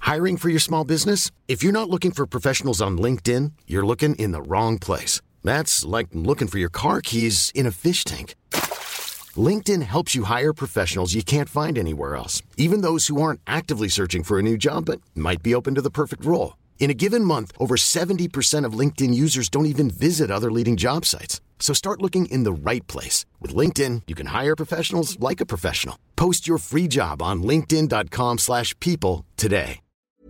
Hiring for your small business? If you're not looking for professionals on LinkedIn, you're looking in the wrong place. That's like looking for your car keys in a fish tank. LinkedIn helps you hire professionals you can't find anywhere else, even those who aren't actively searching for a new job but might be open to the perfect role. In a given month, over 70% of LinkedIn users don't even visit other leading job sites. So start looking in the right place. With LinkedIn, you can hire professionals like a professional. Post your free job on linkedin.com/people today.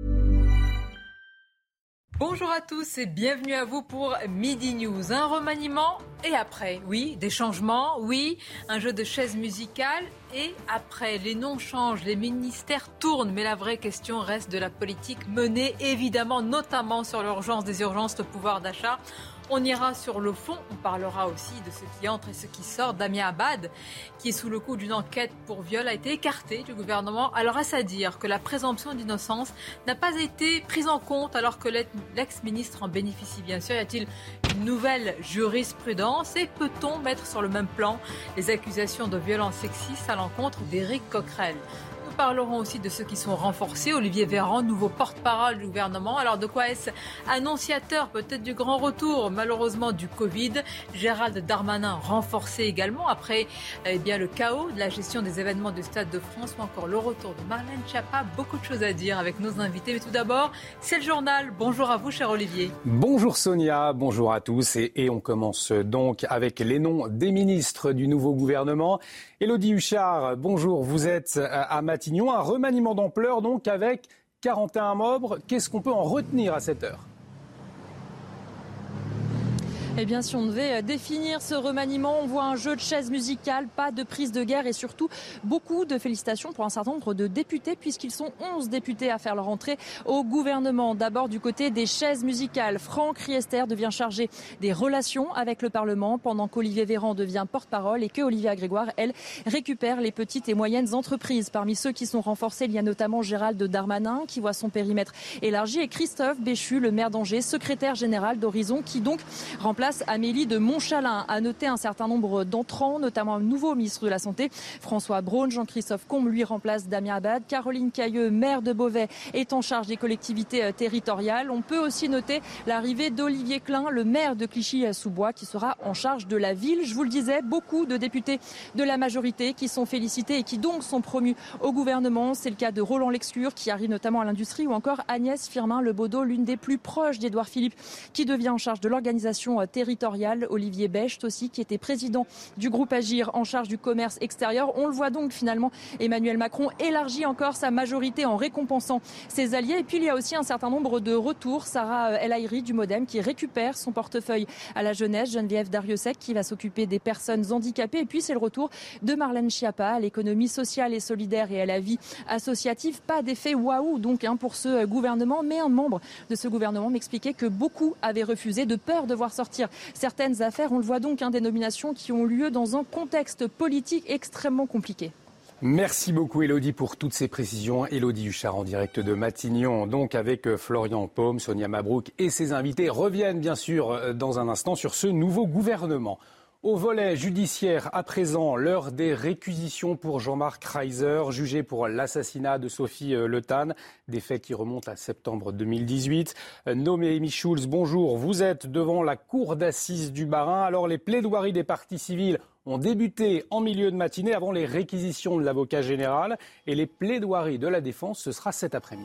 Bonjour à tous et bienvenue à vous pour Midi News. Un remaniement et après, oui, des changements, oui, un jeu de chaises musicales et après. Les noms changent, les ministères tournent, mais la vraie question reste de la politique menée, évidemment, notamment sur l'urgence des urgences, le pouvoir d'achat. On ira sur le fond, on parlera aussi de ce qui entre et ce qui sort. Damien Abad, qui est sous le coup d'une enquête pour viol, a été écarté du gouvernement. Alors est-ce à dire que la présomption d'innocence n'a pas été prise en compte alors que l'ex-ministre en bénéficie bien sûr? Y a-t-il une nouvelle jurisprudence et peut-on mettre sur le même plan les accusations de violences sexistes à l'encontre d'Éric Coquerel? Nous parlerons aussi de ceux qui sont renforcés. Olivier Véran, nouveau porte-parole du gouvernement. Alors de quoi est-ce annonciateur peut-être du grand retour malheureusement du Covid? Gérald Darmanin renforcé également après le chaos de la gestion des événements du Stade de France ou encore le retour de Marlène Schiappa. Beaucoup de choses à dire avec nos invités. Mais tout d'abord, c'est le journal. Bonjour à vous, cher Olivier. Bonjour Sonia, bonjour à tous. Et on commence donc avec les noms des ministres du nouveau gouvernement. Élodie Huchard, bonjour, vous êtes à Matignon, un remaniement d'ampleur donc avec 41 membres. Qu'est-ce qu'on peut en retenir à cette heure ? Eh bien, si on devait définir ce remaniement, on voit un jeu de chaises musicales, pas de prise de guerre et surtout beaucoup de félicitations pour un certain nombre de députés puisqu'ils sont 11 députés à faire leur entrée au gouvernement. D'abord du côté des chaises musicales, Franck Riester devient chargé des relations avec le Parlement pendant qu'Olivier Véran devient porte-parole et que Olivia Grégoire, elle, récupère les petites et moyennes entreprises. Parmi ceux qui sont renforcés, il y a notamment Gérald Darmanin qui voit son périmètre élargi et Christophe Béchu, le maire d'Angers, secrétaire général d'Horizon qui donc remplace Amélie de Montchalin. A noter un certain nombre d'entrants, notamment un nouveau ministre de la Santé, François Braun. Jean-Christophe Combe lui remplace Damien Abad. Caroline Cayeux, maire de Beauvais, est en charge des collectivités territoriales. On peut aussi noter l'arrivée d'Olivier Klein, le maire de Clichy-sous-Bois, qui sera en charge de la ville. Je vous le disais, beaucoup de députés de la majorité qui sont félicités et qui donc sont promus au gouvernement. C'est le cas de Roland Lescure, qui arrive notamment à l'industrie, ou encore Agnès Firmin-Lebaudot, l'une des plus proches d'Édouard Philippe, qui devient en charge de l'organisation territoriale. Olivier Becht aussi, qui était président du groupe Agir en charge du commerce extérieur. On le voit donc finalement, Emmanuel Macron élargit encore sa majorité en récompensant ses alliés. Et puis il y a aussi un certain nombre de retours. Sarah El Haïry du Modem qui récupère son portefeuille à la jeunesse. Geneviève Darrieussecq qui va s'occuper des personnes handicapées. Et puis c'est le retour de Marlène Schiappa à l'économie sociale et solidaire et à la vie associative. Pas d'effet waouh donc pour ce gouvernement, mais un membre de ce gouvernement m'expliquait que beaucoup avaient refusé de peur de voir sortir certaines affaires. On le voit donc, des nominations qui ont lieu dans un contexte politique extrêmement compliqué. Merci beaucoup Élodie pour toutes ces précisions. Élodie Huchard en direct de Matignon, donc avec Florian Paume, Sonia Mabrouk et ses invités reviennent bien sûr dans un instant sur ce nouveau gouvernement. Au volet judiciaire, à présent, l'heure des réquisitions pour Jean-Marc Reiser, jugé pour l'assassinat de Sophie Le Tan, des faits qui remontent à septembre 2018. Noémie Schulz, bonjour, vous êtes devant la cour d'assises du Bas-Rhin. Alors les plaidoiries des parties civiles ont débuté en milieu de matinée avant les réquisitions de l'avocat général et les plaidoiries de la défense, ce sera cet après-midi.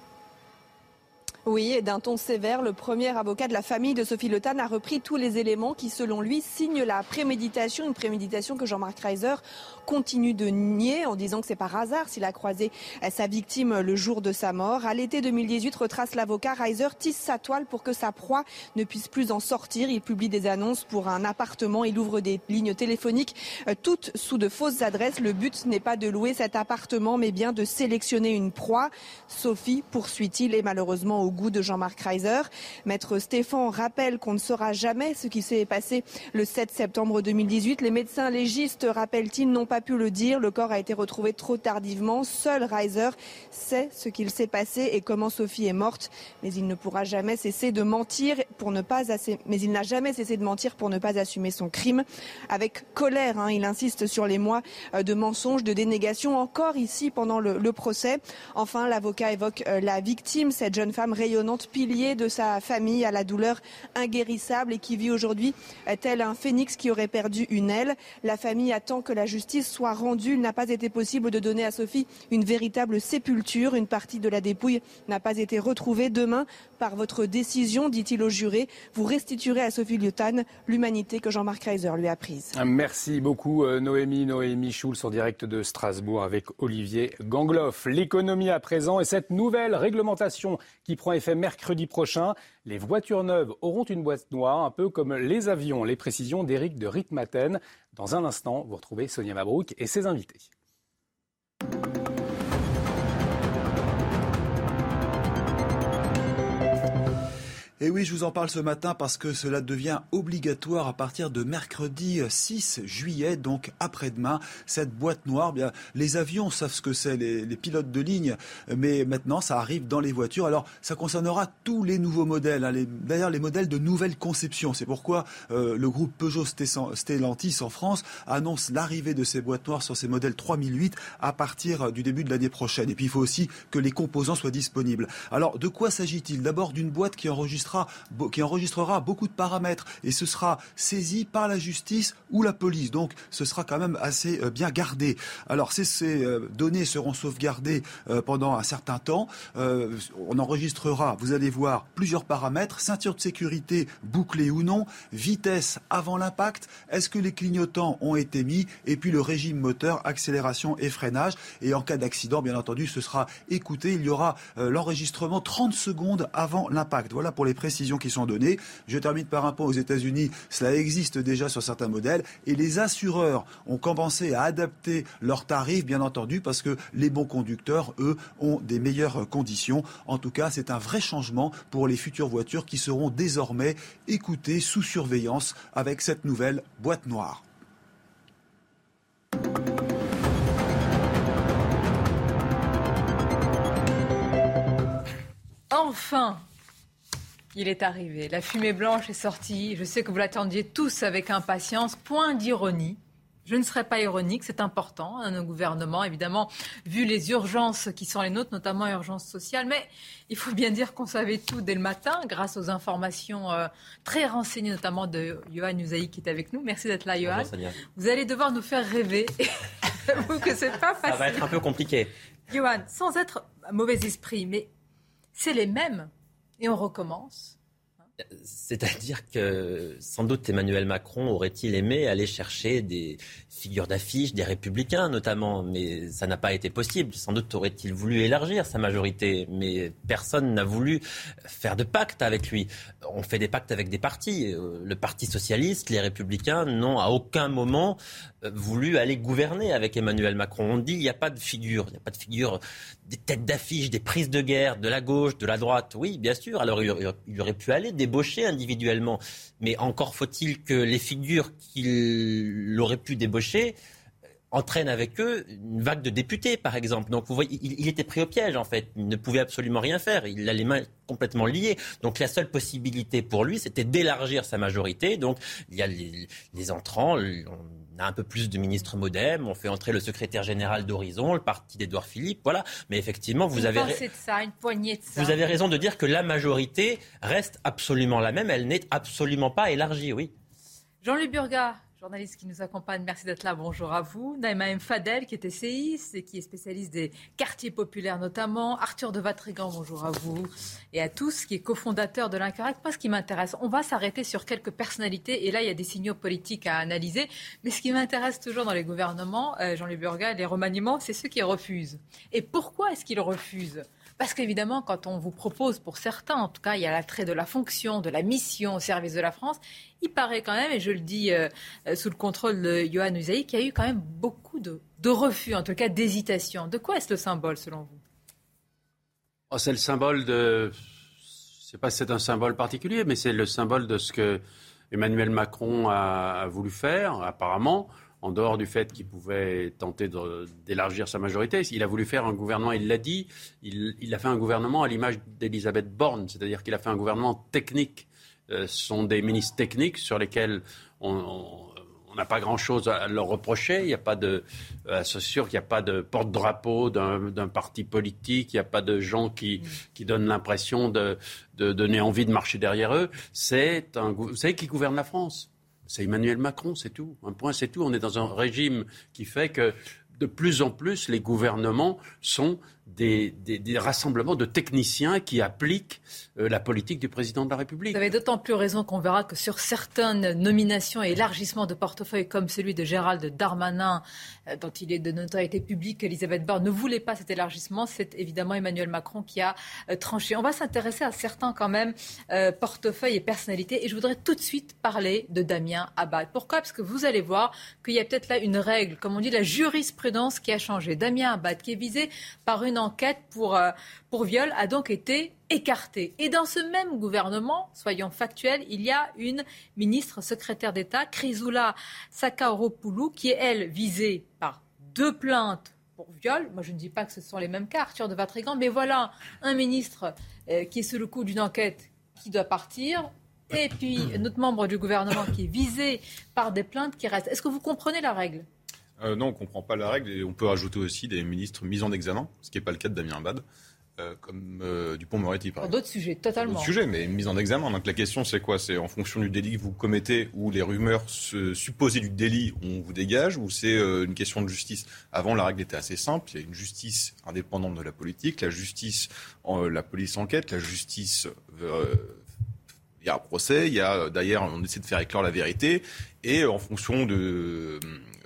Oui, et d'un ton sévère, le premier avocat de la famille de Sophie Le Tan a repris tous les éléments qui, selon lui, signent la préméditation. Une préméditation que Jean-Marc Reiser continue de nier en disant que c'est par hasard s'il a croisé sa victime le jour de sa mort. À l'été 2018, retrace l'avocat, Reiser tisse sa toile pour que sa proie ne puisse plus en sortir. Il publie des annonces pour un appartement. Il ouvre des lignes téléphoniques, toutes sous de fausses adresses. Le but n'est pas de louer cet appartement, mais bien de sélectionner une proie. Sophie, poursuit-il, est malheureusement au goût de Jean-Marc Reiser. Maître Stéphan rappelle qu'on ne saura jamais ce qui s'est passé le 7 septembre 2018. Les médecins légistes, rappellent-ils, n'ont pas pu le dire. Le corps a été retrouvé trop tardivement. Seul Reiser sait ce qu'il s'est passé et comment Sophie est morte. Mais il ne pourra jamais cesser de mentir pour ne pas assumer son crime. Avec colère, il insiste sur les mois de mensonges, de dénégation, encore ici pendant le procès. Enfin, l'avocat évoque la victime, cette jeune femme rayonnante, pilier de sa famille à la douleur inguérissable et qui vit aujourd'hui tel un phénix qui aurait perdu une aile. La famille attend que la justice soit rendue. Il n'a pas été possible de donner à Sophie une véritable sépulture. Une partie de la dépouille n'a pas été retrouvée. Demain, par votre décision, dit-il au juré, vous restituerez à Sophie Lyotan l'humanité que Jean-Marc Reiser lui a prise. Merci beaucoup Noémie Schulz en direct de Strasbourg avec Olivier Gangloff. L'économie à présent et cette nouvelle réglementation qui prend effet mercredi prochain. Les voitures neuves auront une boîte noire, un peu comme les avions. Les précisions d'Éric de Ritmaten. Dans un instant, vous retrouvez Sonia Mabrouk et ses invités. Et oui, je vous en parle ce matin parce que cela devient obligatoire à partir de mercredi 6 juillet, donc après-demain. Cette boîte noire, bien, les avions savent ce que c'est, les pilotes de ligne, mais maintenant ça arrive dans les voitures. Alors ça concernera tous les nouveaux modèles, d'ailleurs les modèles de nouvelle conception. C'est pourquoi le groupe Peugeot Stellantis en France annonce l'arrivée de ces boîtes noires sur ces modèles 3008 à partir du début de l'année prochaine. Et puis il faut aussi que les composants soient disponibles. Alors de quoi s'agit-il ? D'abord d'une boîte qui enregistrera beaucoup de paramètres et ce sera saisi par la justice ou la police. Donc ce sera quand même assez bien gardé. Alors ces données seront sauvegardées pendant un certain temps. On enregistrera, vous allez voir, plusieurs paramètres. Ceinture de sécurité bouclée ou non, vitesse avant l'impact, est-ce que les clignotants ont été mis, et puis le régime moteur, accélération et freinage. Et en cas d'accident, bien entendu, ce sera écouté. Il y aura l'enregistrement 30 secondes avant l'impact. Voilà pour les précisions qui sont données. Je termine par un point aux États-Unis. Cela existe déjà sur certains modèles et les assureurs ont commencé à adapter leurs tarifs, bien entendu, parce que les bons conducteurs, eux, ont des meilleures conditions. En tout cas, c'est un vrai changement pour les futures voitures qui seront désormais écoutées sous surveillance avec cette nouvelle boîte noire. Enfin, il est arrivé. La fumée blanche est sortie. Je sais que vous l'attendiez tous avec impatience. Point d'ironie. Je ne serai pas ironique, c'est important à nos gouvernements, évidemment, vu les urgences qui sont les nôtres, notamment urgences sociales. Mais il faut bien dire qu'on savait tout dès le matin, grâce aux informations très renseignées, notamment de Yohann Usaï qui est avec nous. Merci d'être là, Yohann. Vous allez devoir nous faire rêver. J'avoue que c'est pas facile. Ça va être un peu compliqué. Yohann, sans être un mauvais esprit, mais c'est les mêmes. Et on recommence. C'est-à-dire que sans doute Emmanuel Macron aurait-il aimé aller chercher des figures d'affiche, des Républicains notamment, mais ça n'a pas été possible. Sans doute aurait-il voulu élargir sa majorité, mais personne n'a voulu faire de pacte avec lui. On fait des pactes avec des partis. Le Parti socialiste, les Républicains n'ont à aucun moment voulu aller gouverner avec Emmanuel Macron. On dit il n'y a pas de figure, des têtes d'affiche, des prises de guerre de la gauche, de la droite. Oui, bien sûr. Alors il aurait pu aller débaucher individuellement, mais encore faut-il que les figures qu'il aurait pu débaucher entraînent avec eux une vague de députés, par exemple. Donc vous voyez, il était pris au piège en fait. Il ne pouvait absolument rien faire. Il a les mains complètement liées. Donc la seule possibilité pour lui, c'était d'élargir sa majorité. Donc il y a les entrants. On a un peu plus de ministres MoDem, on fait entrer le secrétaire général d'Horizon, le parti d'Édouard Philippe, voilà. Mais effectivement, vous avez une poignée de ça. Vous avez raison de dire que la majorité reste absolument la même, elle n'est absolument pas élargie, oui. Jean-Luc Burgat, journaliste qui nous accompagne, merci d'être là, bonjour à vous. Naïma M. Fadel, qui est essayiste et qui est spécialiste des quartiers populaires notamment. Arthur de Vatrigan, bonjour à vous. Et à tous, qui est cofondateur de l'Incorrect. Moi, ce qui m'intéresse, on va s'arrêter sur quelques personnalités. Et là, il y a des signaux politiques à analyser. Mais ce qui m'intéresse toujours dans les gouvernements, Jean-Luc Burgat, les remaniements, c'est ceux qui refusent. Et pourquoi est-ce qu'ils refusent ? Parce qu'évidemment, quand on vous propose, pour certains, en tout cas, il y a l'attrait de la fonction, de la mission au service de la France, il paraît quand même, et je le dis sous le contrôle de Yohann Usaï, qu'il y a eu quand même beaucoup de refus, en tout cas d'hésitation. De quoi est-ce le symbole, selon vous ? C'est le symbole de sais pas si c'est un symbole particulier, mais c'est le symbole de ce que Emmanuel Macron a voulu faire, apparemment, en dehors du fait qu'il pouvait tenter d'élargir sa majorité. Il a voulu faire un gouvernement, il l'a dit, il a fait un gouvernement à l'image d'Elisabeth Borne, c'est-à-dire qu'il a fait un gouvernement technique. Ce sont des ministres techniques sur lesquels on n'a pas grand-chose à leur reprocher. Il n'y a pas c'est sûr qu'il n'y a pas de porte-drapeau d'un parti politique. Il n'y a pas de gens qui donnent l'impression de donner envie de marcher derrière eux. Vous savez qui gouverne la France ? C'est Emmanuel Macron, c'est tout. Un point, c'est tout. On est dans un régime qui fait que de plus en plus, les gouvernements sont des rassemblements de techniciens qui appliquent la politique du président de la République. Vous avez d'autant plus raison qu'on verra que sur certaines nominations et élargissements de portefeuille comme celui de Gérald Darmanin, dont il est de notoriété publique, Elisabeth Borne ne voulait pas cet élargissement. C'est évidemment Emmanuel Macron qui a tranché. On va s'intéresser à certains quand même portefeuilles et personnalités. Et je voudrais tout de suite parler de Damien Abad. Pourquoi ? Parce que vous allez voir qu'il y a peut-être là une règle, comme on dit, la jurisprudence qui a changé. Damien Abad, qui est visé par une enquête pour viol, a donc été écarté. Et dans ce même gouvernement, soyons factuels, il y a une ministre secrétaire d'État, Chrysoula Sakaropoulou, qui est, elle, visée par 2 plaintes pour viol. Moi, je ne dis pas que ce sont les mêmes cas, Arthur de Vatrigan, mais voilà un ministre qui est sous le coup d'une enquête qui doit partir. Et puis, notre membre du gouvernement qui est visé par des plaintes qui restent. Est-ce que vous comprenez la règle ? Non, on ne comprend pas la règle et on peut rajouter aussi des ministres mis en examen, ce qui n'est pas le cas de Damien Abad, comme Dupond-Moretti par exemple. Pour d'autres sujets, totalement. D'autres sujets, mais mise en examen. Donc la question c'est quoi ? C'est en fonction du délit que vous commettez ou les rumeurs supposées du délit, on vous dégage, ou c'est une question de justice ? Avant, la règle était assez simple. Il y a une justice indépendante de la politique, la justice, la police enquête, la justice... il y a un procès, d'ailleurs, on essaie de faire éclore la vérité, et en fonction de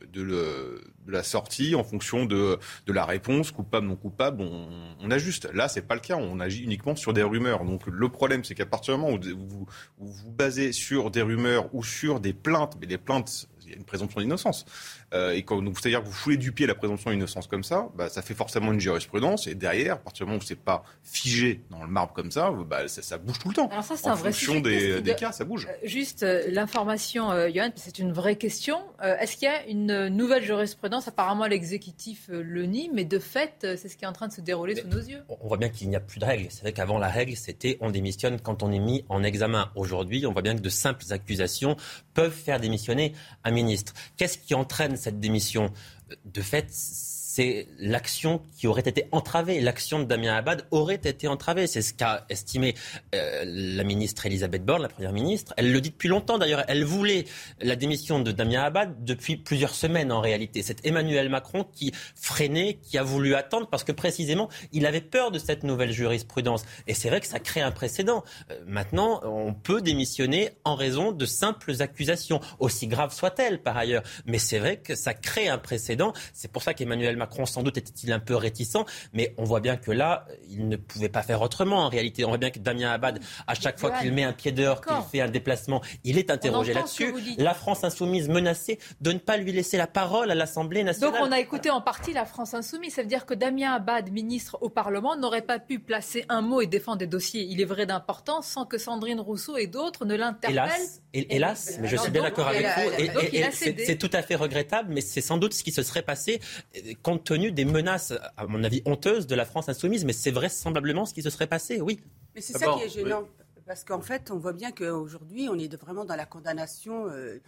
la sortie, en fonction de la réponse, coupable, non coupable, on ajuste. Là, c'est pas le cas, on agit uniquement sur des rumeurs. Donc le problème, c'est qu'à partir du moment où vous basez sur des rumeurs ou sur des plaintes, mais les plaintes, il y a une présomption d'innocence. Donc, c'est-à-dire que vous foulez du pied la présomption d'innocence comme ça, ça fait forcément une jurisprudence. Et derrière, à partir du moment où c'est pas figé dans le marbre comme ça, ça bouge tout le temps. Alors ça, c'est en un vrai fonction des cas, ça bouge. Juste l'information, Johan, c'est une vraie question. Est-ce qu'il y a une nouvelle jurisprudence ? Apparemment, l'exécutif le nie, mais de fait, c'est ce qui est en train de se dérouler sous nos yeux. On voit bien qu'il n'y a plus de règle. C'est vrai qu'avant, la règle, c'était on démissionne quand on est mis en examen. Aujourd'hui, on voit bien que de simples accusations peuvent faire démissionner un ministre. Qu'est-ce qui entraîne cette démission ? De fait, c'est l'action qui aurait été entravée. L'action de Damien Abad aurait été entravée. C'est ce qu'a estimé la ministre Elisabeth Borne, la première ministre. Elle le dit depuis longtemps d'ailleurs. Elle voulait la démission de Damien Abad depuis plusieurs semaines en réalité. C'est Emmanuel Macron qui freinait, qui a voulu attendre parce que précisément, il avait peur de cette nouvelle jurisprudence. Et c'est vrai que ça crée un précédent. Maintenant, on peut démissionner en raison de simples accusations, aussi graves soient-elles par ailleurs. Mais c'est vrai que ça crée un précédent. C'est pour ça qu'Emmanuel Macron, sans doute, était-il un peu réticent, mais on voit bien que là, il ne pouvait pas faire autrement. En réalité, on voit bien que Damien Abad, à chaque fois qu'il met un pied dehors, qu'il fait un déplacement, il est interrogé là-dessus. La France insoumise menacée de ne pas lui laisser la parole à l'Assemblée nationale. Donc on a écouté en partie la France insoumise. Ça veut dire que Damien Abad, ministre au Parlement, n'aurait pas pu placer un mot et défendre des dossiers, il est vrai, d'importance, sans que Sandrine Rousseau et d'autres ne l'interpellent. Hélas, mais je suis bien d'accord avec vous. Et c'est tout à fait regrettable, mais c'est sans doute ce qui se serait passé compte tenu des menaces, à mon avis, honteuses de la France insoumise. Mais c'est vraisemblablement ce qui se serait passé, oui. Mais c'est ça qui est gênant. Oui. Parce qu'en fait, on voit bien qu'aujourd'hui, on est vraiment dans la condamnation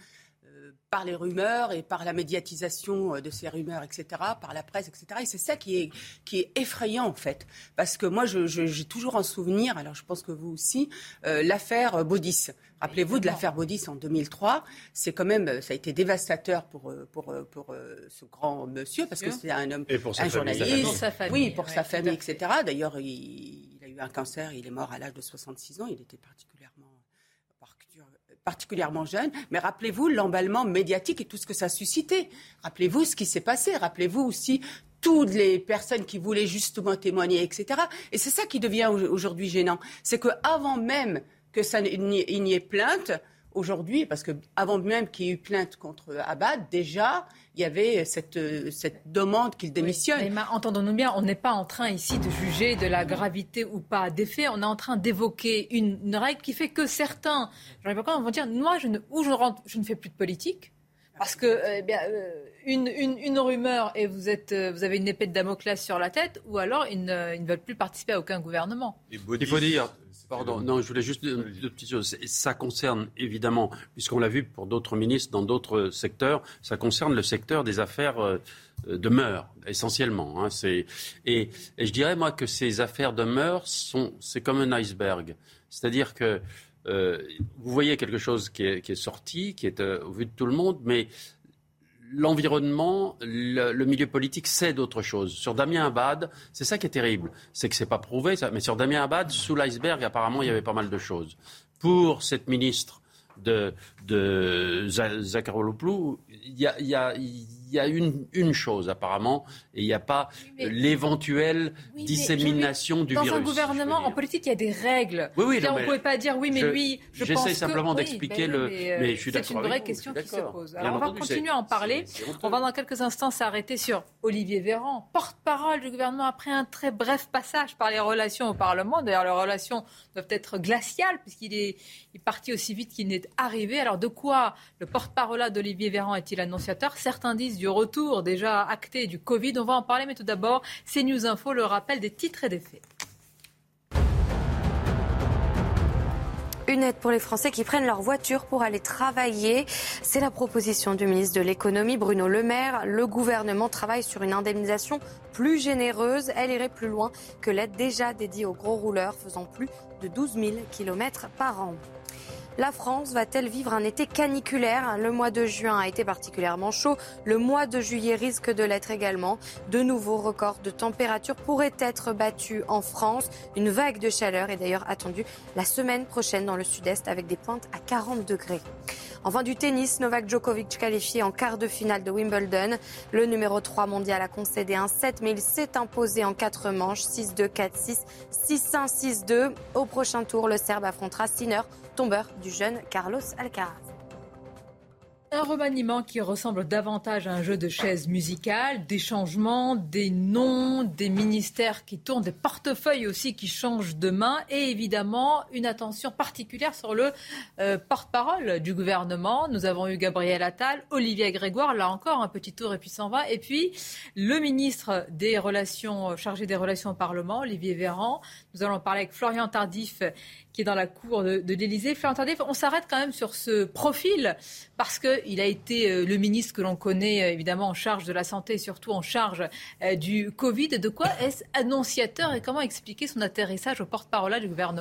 par les rumeurs et par la médiatisation de ces rumeurs, etc., par la presse, etc. Et c'est ça qui est effrayant, en fait. Parce que moi, j'ai toujours en souvenir, alors je pense que vous aussi, l'affaire Baudis. Rappelez-vous de l'affaire Baudis en 2003. C'est quand même, ça a été dévastateur pour ce grand monsieur, parce que c'est un homme, un journaliste. Pour sa famille. Oui, pour sa famille, etc. D'ailleurs, il a eu un cancer, il est mort à l'âge de 66 ans. Il était particulièrement jeune, mais rappelez-vous l'emballement médiatique et tout ce que ça a suscité. Rappelez-vous ce qui s'est passé, rappelez-vous aussi toutes les personnes qui voulaient justement témoigner, etc. Et c'est ça qui devient aujourd'hui gênant. C'est qu'avant même que il n'y ait plainte, aujourd'hui, parce qu'avant même qu'il y ait eu plainte contre Abad, déjà, il y avait cette demande qu'il démissionne. Oui, mais entendons-nous bien, on n'est pas en train ici de juger de la gravité ou pas des faits. On est en train d'évoquer une règle qui fait que certains, vont dire, moi, je ne fais plus de politique. Parce que une rumeur et vous avez une épée de Damoclès sur la tête, ou alors ils ne veulent plus participer à aucun gouvernement. Il faut dire, non, je voulais juste deux petites choses. Ça concerne évidemment, puisqu'on l'a vu pour d'autres ministres dans d'autres secteurs, ça concerne le secteur des affaires de mœurs essentiellement. Et je dirais moi que ces affaires de mœurs c'est comme un iceberg, c'est-à-dire que vous voyez quelque chose qui est sorti, qui est au vu de tout le monde, mais l'environnement, le milieu politique sait d'autres choses. Sur Damien Abad, c'est ça qui est terrible, c'est que c'est pas prouvé, ça, mais sur Damien Abad, sous l'iceberg, apparemment, il y avait pas mal de choses. Pour cette ministre de Zacharopoulou, il y a une chose apparemment, et il n'y a pas l'éventuelle dissémination du virus. Dans un gouvernement, en politique, il y a des règles. Oui, on ne pouvait pas dire lui, je pense que... J'essaie simplement d'expliquer mais je suis d'accord. C'est une vraie question qui se pose. Alors on va continuer à en parler. On va dans quelques instants s'arrêter sur Olivier Véran, porte-parole du gouvernement, après un très bref passage par les relations au Parlement. D'ailleurs, les relations doivent être glaciales, puisqu'il est parti aussi vite qu'il n'est arrivé. Alors de quoi le porte-parole d'Olivier Véran est-il annonciateur ? Certains disent du retour déjà acté du Covid. On va en parler, mais tout d'abord, CNews Info, le rappel des titres et des faits. Une aide pour les Français qui prennent leur voiture pour aller travailler. C'est la proposition du ministre de l'économie, Bruno Le Maire. Le gouvernement travaille sur une indemnisation plus généreuse. Elle irait plus loin que l'aide déjà dédiée aux gros rouleurs faisant plus de 12 000 km par an. La France va-t-elle vivre un été caniculaire ? Le mois de juin a été particulièrement chaud. Le mois de juillet risque de l'être également. De nouveaux records de température pourraient être battus en France. Une vague de chaleur est d'ailleurs attendue la semaine prochaine dans le sud-est avec des pointes à 40 degrés. Enfin du tennis, Novak Djokovic qualifié en quart de finale de Wimbledon. Le numéro 3 mondial a concédé un 7, mais il s'est imposé en 4 manches, 6-2, 4-6, 6-1, 6-2. Au prochain tour, le Serbe affrontera Sinner, tombeur du jeune Carlos Alcaraz. Un remaniement qui ressemble davantage à un jeu de chaises musicales, des changements, des noms, des ministères qui tournent, des portefeuilles aussi qui changent de main et évidemment une attention particulière sur le porte-parole du gouvernement. Nous avons eu Gabriel Attal, Olivier Grégoire, là encore un petit tour et puis s'en va. Et puis le ministre des Relations, chargé des Relations au Parlement, Olivier Véran. Nous allons parler avec Florian Tardif qui est dans la cour de l'Élysée. Florian Tardif, on s'arrête quand même sur ce profil parce qu'il a été le ministre que l'on connaît évidemment en charge de la santé et surtout en charge du Covid. De quoi est-ce annonciateur et comment expliquer son atterrissage au porte-parole du gouvernement ?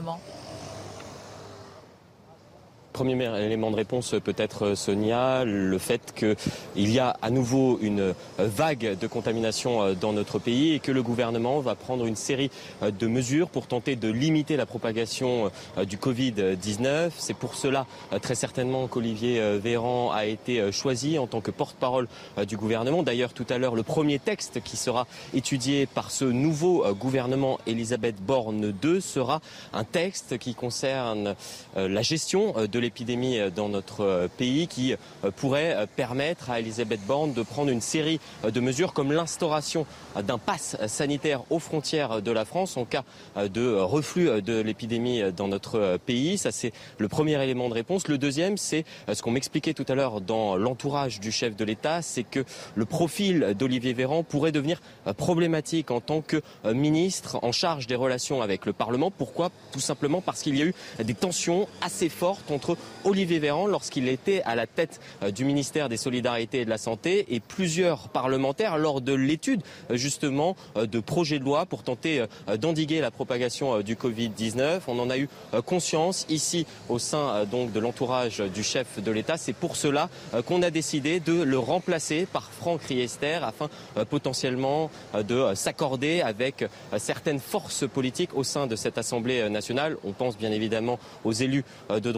Premier élément de réponse peut-être, Sonia, le fait qu'il y a à nouveau une vague de contamination dans notre pays et que le gouvernement va prendre une série de mesures pour tenter de limiter la propagation du Covid-19. C'est pour cela très certainement qu'Olivier Véran a été choisi en tant que porte-parole du gouvernement. D'ailleurs, tout à l'heure, le premier texte qui sera étudié par ce nouveau gouvernement Elisabeth Borne II sera un texte qui concerne la gestion de l'épidémie dans notre pays qui pourrait permettre à Elisabeth Borne de prendre une série de mesures comme l'instauration d'un pass sanitaire aux frontières de la France en cas de reflux de l'épidémie dans notre pays. Ça, c'est le premier élément de réponse. Le deuxième, c'est ce qu'on m'expliquait tout à l'heure dans l'entourage du chef de l'État, c'est que le profil d'Olivier Véran pourrait devenir problématique en tant que ministre en charge des relations avec le Parlement. Pourquoi ? Tout simplement parce qu'il y a eu des tensions assez fortes entre Olivier Véran lorsqu'il était à la tête du ministère des Solidarités et de la Santé et plusieurs parlementaires lors de l'étude justement de projets de loi pour tenter d'endiguer la propagation du Covid-19. On en a eu conscience ici au sein donc de l'entourage du chef de l'État. C'est pour cela qu'on a décidé de le remplacer par Franck Riester afin potentiellement de s'accorder avec certaines forces politiques au sein de cette Assemblée nationale. On pense bien évidemment aux élus de droite. C'est pour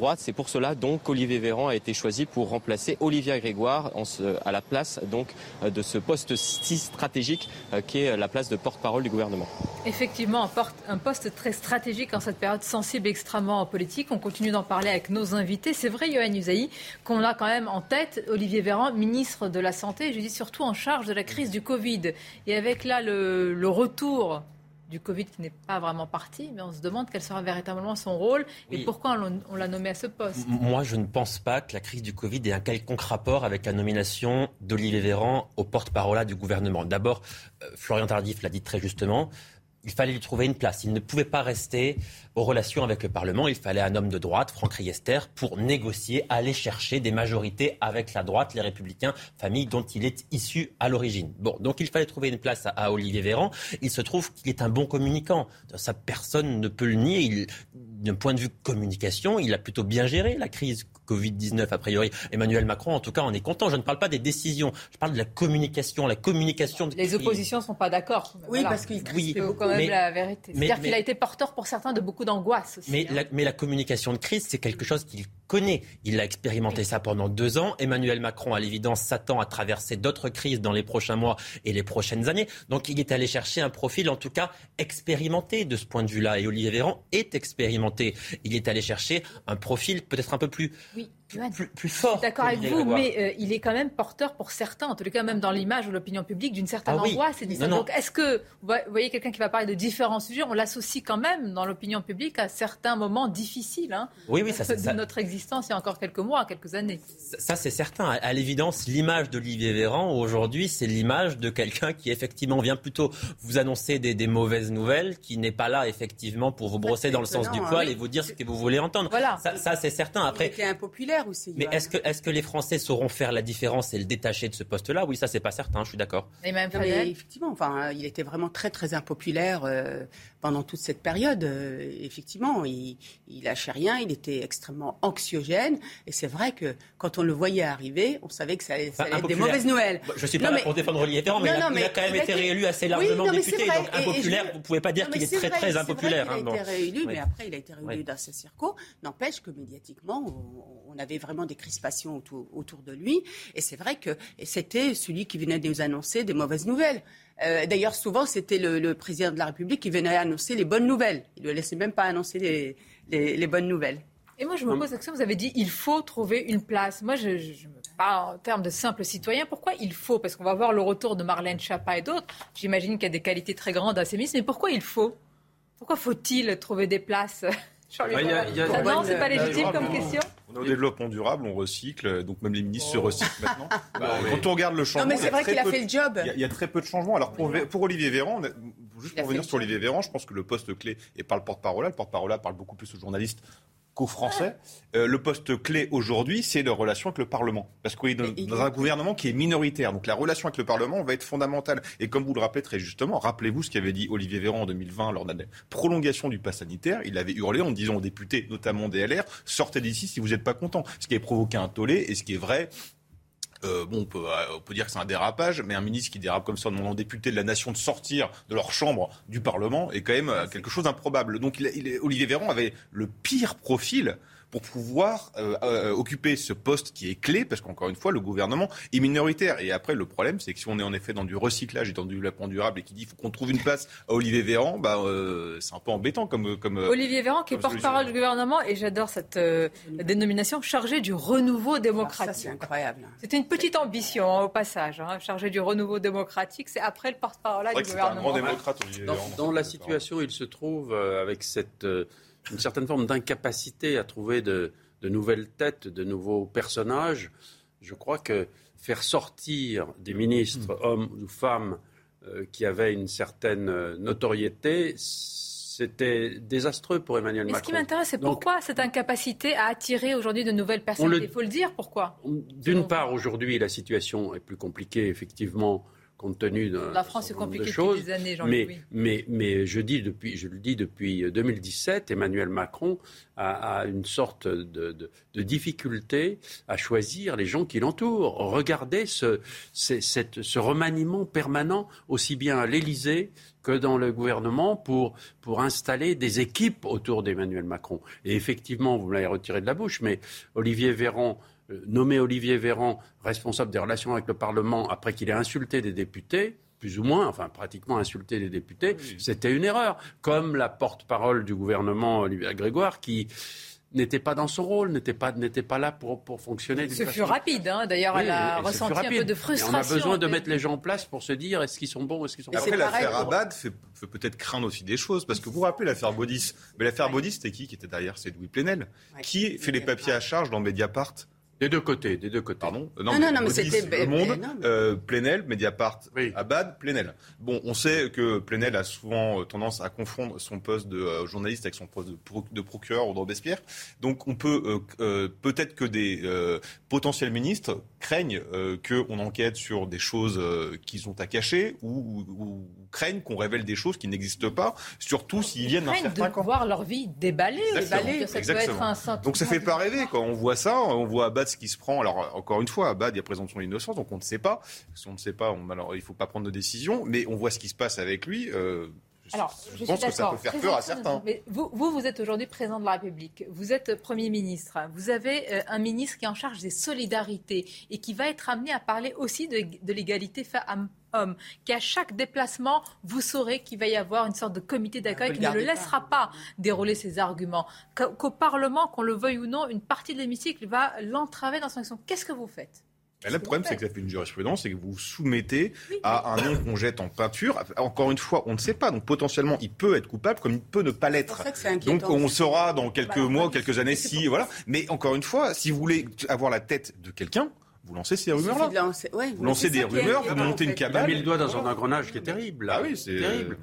pour cela donc Olivier Véran a été choisi pour remplacer Olivia Grégoire à la place donc de ce poste si stratégique qui est la place de porte-parole du gouvernement. Effectivement, un poste très stratégique en cette période sensible extrêmement politique. On continue d'en parler avec nos invités. C'est vrai, Yohann Usaï, qu'on a quand même en tête Olivier Véran, ministre de la Santé, je dis surtout en charge de la crise du Covid. Et avec là le retour du Covid qui n'est pas vraiment parti, mais on se demande quel sera véritablement son rôle et pourquoi on l'a nommé à ce poste. Moi, je ne pense pas que la crise du Covid ait un quelconque rapport avec la nomination d'Olivier Véran au porte-parole du gouvernement. D'abord, Florian Tardif l'a dit très justement, il fallait lui trouver une place. Il ne pouvait pas rester aux relations avec le Parlement. Il fallait un homme de droite, Franck Riester, pour négocier, aller chercher des majorités avec la droite, les Républicains, famille dont il est issu à l'origine. Bon, donc il fallait trouver une place à Olivier Véran. Il se trouve qu'il est un bon communicant. Ça, personne ne peut le nier. D'un point de vue communication, il a plutôt bien géré la crise Covid-19, a priori. Emmanuel Macron, en tout cas, en est content. Je ne parle pas des décisions, je parle de la communication. Les oppositions ne sont pas d'accord. Oui, voilà. Parce qu'il crispe quand même la vérité. C'est-à-dire qu'il a été porteur pour certains de beaucoup d'angoisse aussi. Mais la communication de crise, c'est quelque chose qu'il connaît. Il a expérimenté ça pendant 2 ans. Emmanuel Macron, à l'évidence, s'attend à traverser d'autres crises dans les prochains mois et les prochaines années. Donc il est allé chercher un profil, en tout cas, expérimenté de ce point de vue-là. Et Olivier Véran est expérimenté. Il est allé chercher un profil peut-être un peu plus... Oui. Plus fort. Je suis d'accord avec vous, mais il est quand même porteur pour certains, en tout cas même dans l'image ou l'opinion publique, d'une certaine angoisse. Donc est-ce que, vous voyez quelqu'un qui va parler de différents sujets, on l'associe quand même dans l'opinion publique à certains moments difficiles de notre existence il y a encore quelques mois, quelques années. Ça c'est certain. À l'évidence, l'image d'Olivier Véran aujourd'hui, c'est l'image de quelqu'un qui effectivement vient plutôt vous annoncer des mauvaises nouvelles, qui n'est pas là effectivement pour vous brosser dans le sens du poil et vous dire ce que vous voulez entendre. Voilà. Ça c'est certain. Après, il était impopulaire. Aussi, mais est-ce que les Français sauront faire la différence et le détacher de ce poste-là ? Oui, ça c'est pas certain, je suis d'accord. Mais effectivement, il était vraiment très très impopulaire pendant toute cette période. Effectivement, il lâchait rien, il était extrêmement anxiogène. Et c'est vrai que quand on le voyait arriver, on savait que ça allait être des mauvaises nouvelles. Je suis pas là pour défendre Olivier Véran, mais il a quand même été réélu assez largement député. Donc impopulaire, vous pouvez pas dire qu'il est très très impopulaire. Il a été réélu, mais après il a été réélu dans ses circos. N'empêche que médiatiquement, on avait vraiment des crispations autour de lui. Et c'est vrai que c'était celui qui venait de nous annoncer des mauvaises nouvelles. D'ailleurs, souvent, c'était le président de la République qui venait annoncer les bonnes nouvelles. Il ne le laissait même pas annoncer les bonnes nouvelles. Et moi, je me pose la question, vous avez dit il faut trouver une place. Moi, je me parle en termes de simple citoyen. Pourquoi il faut ? Parce qu'on va voir le retour de Marlène Schiappa et d'autres. J'imagine qu'il y a des qualités très grandes à ces ministres. Mais pourquoi il faut ? Pourquoi faut-il trouver des places ? Non, c'est pas légitime comme question. On est au développement durable, on recycle, donc même les ministres se recyclent maintenant. Quand on regarde le changement, non, mais c'est vrai qu'il a fait le job. Il y a très peu de changements. Alors pour Olivier Véran, juste pour revenir sur Olivier Véran, je pense que le poste clé, et pas le porte-parole, parle beaucoup plus aux journalistes qu'aux Français. Le poste clé aujourd'hui, c'est la relation avec le Parlement. Parce qu'on est dans un gouvernement qui est minoritaire. Donc la relation avec le Parlement va être fondamentale. Et comme vous le rappelez très justement, rappelez-vous ce qu'avait dit Olivier Véran en 2020 lors de la prolongation du pass sanitaire. Il avait hurlé en disant aux députés, notamment des LR, sortez d'ici si vous n'êtes pas contents. Ce qui a provoqué un tollé et ce qui est vrai. On peut dire que c'est un dérapage, mais un ministre qui dérape comme ça en demandant aux députés de la nation de sortir de leur chambre du Parlement est quand même quelque chose d'improbable. Donc Olivier Véran avait le pire profil pour pouvoir occuper ce poste qui est clé, parce qu'encore une fois, le gouvernement est minoritaire. Et après, le problème, c'est que si on est en effet dans du recyclage et dans du développement durable et qui dit qu'il faut qu'on trouve une place à Olivier Véran, c'est un peu embêtant comme Olivier Véran, qui est porte-parole du gouvernement, et j'adore cette dénomination, chargé du renouveau démocratique. Ça, c'est incroyable. C'est une petite ambition, au passage, chargé du renouveau démocratique. C'est après le porte-parole du gouvernement. C'est un grand démocrate, Olivier Véran. Dans la situation où il se trouve, avec une certaine forme d'incapacité à trouver de nouvelles têtes, de nouveaux personnages, je crois que faire sortir des ministres, hommes ou femmes, qui avaient une certaine notoriété, c'était désastreux pour Emmanuel Macron. Ce qui m'intéresse, c'est pourquoi cette incapacité à attirer aujourd'hui de nouvelles personnalités. Il faut le dire, pourquoi ? D'une part, aujourd'hui, la situation est plus compliquée, effectivement, compte tenu de la France est compliquée choses. Depuis des années, mais je le dis depuis 2017, Emmanuel Macron a une sorte de difficulté à choisir les gens qui l'entourent. Regardez ce remaniement permanent, aussi bien à l'Élysée que dans le gouvernement, pour installer des équipes autour d'Emmanuel Macron. Et effectivement, vous me l'avez retiré de la bouche, mais nommer Olivier Véran responsable des relations avec le Parlement après qu'il ait insulté des députés, plus ou moins, enfin pratiquement insulté des députés, c'était une erreur. Comme la porte-parole du gouvernement, Olivia Grégoire, qui n'était pas dans son rôle, n'était pas là pour fonctionner. Ce fut rapide, hein. D'ailleurs, elle a ressenti un peu de frustration. Et on a besoin de mettre les gens en place pour se dire est-ce qu'ils sont bons ou est-ce qu'ils sont pas bons. Après, l'affaire Abad fait peut-être craindre aussi des choses, parce que vous vous rappelez l'affaire Baudis. Mais l'affaire Baudis, c'était qui était derrière? C'est Louis Plenel. Qui fait les papiers à charge dans Mediapart? Des deux côtés. Pardon. Non, mais c'était Le Monde, Plenel, Mediapart, Abad, Plenel. Bon, on sait que Plenel a souvent tendance à confondre son poste de journaliste avec son poste de procureur ou de Robespierre. Donc, on peut peut-être que des potentiels ministres craignent qu'on enquête sur des choses qu'ils ont à cacher ou craignent qu'on révèle des choses qui n'existent pas, surtout s'ils viennent d'un certain camp. De voir leur vie déballée. Exactement. Donc ça fait pas rêver quand on voit ça, on voit Abad qui se prend. Alors encore une fois, Abad, il y a présomption d'innocence, donc on ne sait pas. Si on ne sait pas, il ne faut pas prendre de décision, mais on voit ce qui se passe avec lui. Je pense que ça peut faire peur à certains. Mais vous êtes aujourd'hui président de la République. Vous êtes Premier ministre. Vous avez un ministre qui est en charge des solidarités et qui va être amené à parler aussi de l'égalité femmes-hommes. Qu'à chaque déplacement, vous saurez qu'il va y avoir une sorte de comité d'accueil qui ne le laissera pas dérouler ses arguments. Qu'au Parlement, qu'on le veuille ou non, une partie de l'hémicycle va l'entraver dans son action. Qu'est-ce que vous faites ? Là, le problème, c'est que ça fait une jurisprudence, c'est que vous vous soumettez à un nom qu'on jette en peinture. Encore une fois, on ne sait pas. Donc, potentiellement, il peut être coupable comme il peut ne pas l'être. Donc, on saura dans quelques mois ou quelques années si, voilà. Mais encore une fois, si vous voulez avoir la tête de quelqu'un, vous lancez ces rumeurs-là. Vous lancez des rumeurs, vous montez une cabale. Il a mis le doigt dans un engrenage qui est terrible. Ah oui, c'est terrible.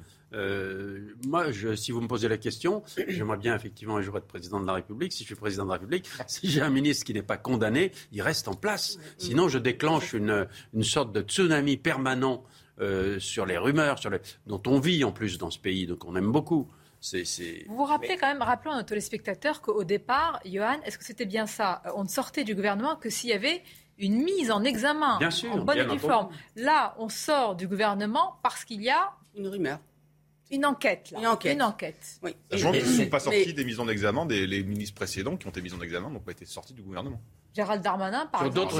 Moi, si vous me posez la question, j'aimerais bien effectivement un jour être président de la République. Si je suis président de la République, si j'ai un ministre qui n'est pas condamné, il reste en place. Sinon, je déclenche une sorte de tsunami permanent sur les rumeurs, dont on vit en plus dans ce pays, donc on aime beaucoup. Vous vous rappelez quand même, rappelons à nos téléspectateurs qu'au départ, Johan, est-ce que c'était bien ça? On ne sortait du gouvernement que s'il y avait une mise en examen, en bonne et due forme. Là, on sort du gouvernement parce qu'il y a une rumeur. Une enquête. Une enquête. Oui. Sachant qu'ils ne sont pas sortis des mises en examen, les ministres précédents qui ont été mis en examen n'ont pas été sortis du gouvernement. Gérald Darmanin, par exemple,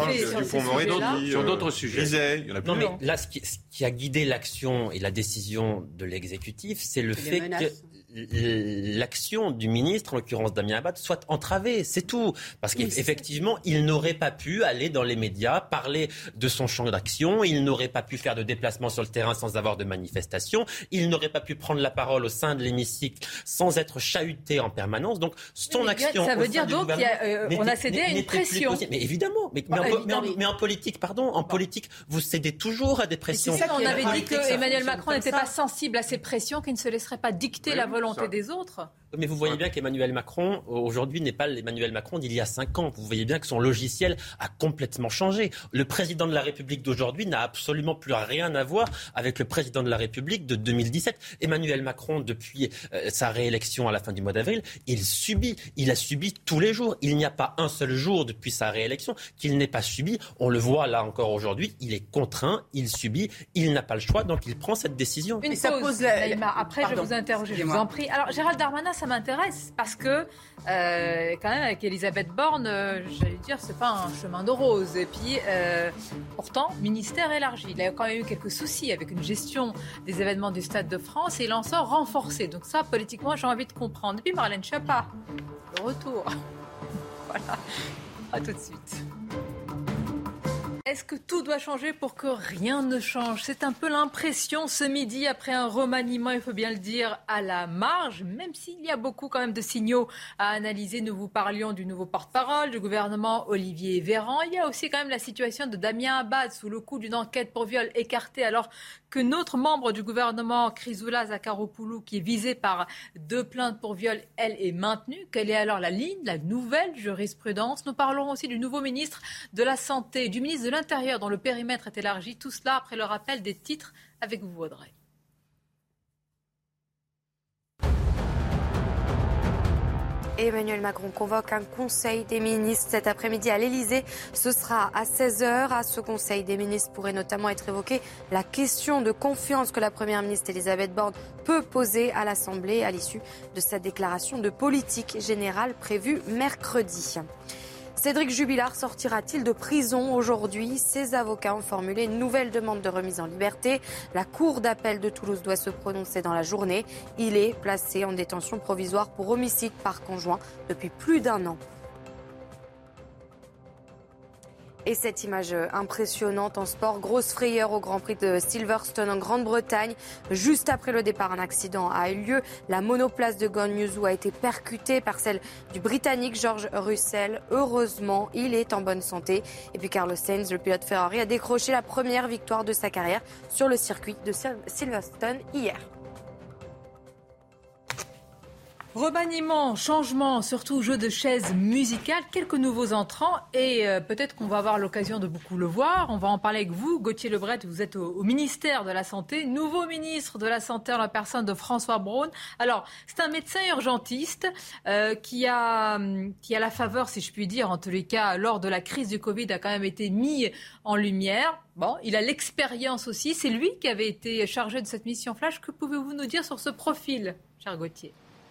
sur d'autres sujets. Il y en a plus. Non, mais là, ce qui a guidé l'action et la décision de l'exécutif, c'est le fait que l'action du ministre, en l'occurrence Damien Abad, soit entravée, c'est tout. Parce qu'effectivement, il n'aurait pas pu aller dans les médias, parler de son champ d'action, il n'aurait pas pu faire de déplacement sur le terrain sans avoir de manifestation, il n'aurait pas pu prendre la parole au sein de l'hémicycle sans être chahuté en permanence. Donc, son action... Ça veut dire donc qu'on a cédé à une pression. Mais évidemment, mais en politique, en politique, vous cédez toujours à des pressions. C'est ça qu'on avait dit que Emmanuel Macron n'était pas sensible à ces pressions, qu'il ne se laisserait pas dicter la volonté des autres. Mais vous voyez bien qu'Emmanuel Macron, aujourd'hui, n'est pas l'Emmanuel Macron d'il y a 5 ans. Vous voyez bien que son logiciel a complètement changé. Le président de la République d'aujourd'hui n'a absolument plus rien à voir avec le président de la République de 2017. Emmanuel Macron, depuis sa réélection à la fin du mois d'avril, il a subi tous les jours. Il n'y a pas un seul jour depuis sa réélection qu'il n'ait pas subi. On le voit là encore aujourd'hui, il est contraint, il subit, il n'a pas le choix, donc il prend cette décision. Une pause, Naïma. Après, je vais vous interroger, je vous en prie. Alors, Gérald Darmanin, ça m'intéresse parce que quand même avec Elisabeth Borne, j'allais dire, c'est pas un chemin de rose. Et puis pourtant, ministère élargi. Il a quand même eu quelques soucis avec une gestion des événements du Stade de France et il en sort renforcé. Donc ça, politiquement, j'ai envie de comprendre. Et puis Marlène Schiappa, le retour. Voilà. À tout de suite. Est-ce que tout doit changer pour que rien ne change? C'est un peu l'impression ce midi après un remaniement, il faut bien le dire, à la marge, même s'il y a beaucoup quand même de signaux à analyser. Nous vous parlions du nouveau porte-parole du gouvernement, Olivier Véran. Il y a aussi quand même la situation de Damien Abad sous le coup d'une enquête pour viol écartée alors que notre membre du gouvernement, Chrysoula Zakharopoulou, qui est visée par 2 plaintes pour viol, elle est maintenue. Quelle est alors la ligne, la nouvelle jurisprudence? Nous parlerons aussi du nouveau ministre de la Santé, du ministre de l'Intérieur intérieurs dont le périmètre est élargi. Tout cela après le rappel des titres avec vous, Audrey. Emmanuel Macron convoque un conseil des ministres cet après-midi à l'Elysée. Ce sera à 16h. À ce conseil des ministres pourrait notamment être évoquée la question de confiance que la première ministre Elisabeth Borne peut poser à l'Assemblée à l'issue de sa déclaration de politique générale prévue mercredi. Cédric Jubilard sortira-t-il de prison aujourd'hui ? Ses avocats ont formulé une nouvelle demande de remise en liberté. La Cour d'appel de Toulouse doit se prononcer dans la journée. Il est placé en détention provisoire pour homicide par conjoint depuis plus d'1 an. Et cette image impressionnante en sport, grosse frayeur au Grand Prix de Silverstone en Grande-Bretagne. Juste après le départ, un accident a eu lieu. La monoplace de Guan Yu Zhou a été percutée par celle du Britannique George Russell. Heureusement, il est en bonne santé. Et puis Carlos Sainz, le pilote Ferrari, a décroché la première victoire de sa carrière sur le circuit de Silverstone hier. Remaniement, changement, surtout jeu de chaises musicales, quelques nouveaux entrants et peut-être qu'on va avoir l'occasion de beaucoup le voir. On va en parler avec vous, Gauthier Lebret, vous êtes au ministère de la Santé, nouveau ministre de la Santé en la personne de François Braun. Alors, c'est un médecin urgentiste qui a la faveur, si je puis dire, en tous les cas, lors de la crise du Covid, a quand même été mis en lumière. Bon, il a l'expérience aussi, c'est lui qui avait été chargé de cette mission flash. Que pouvez-vous nous dire sur ce profil, cher Gauthier ?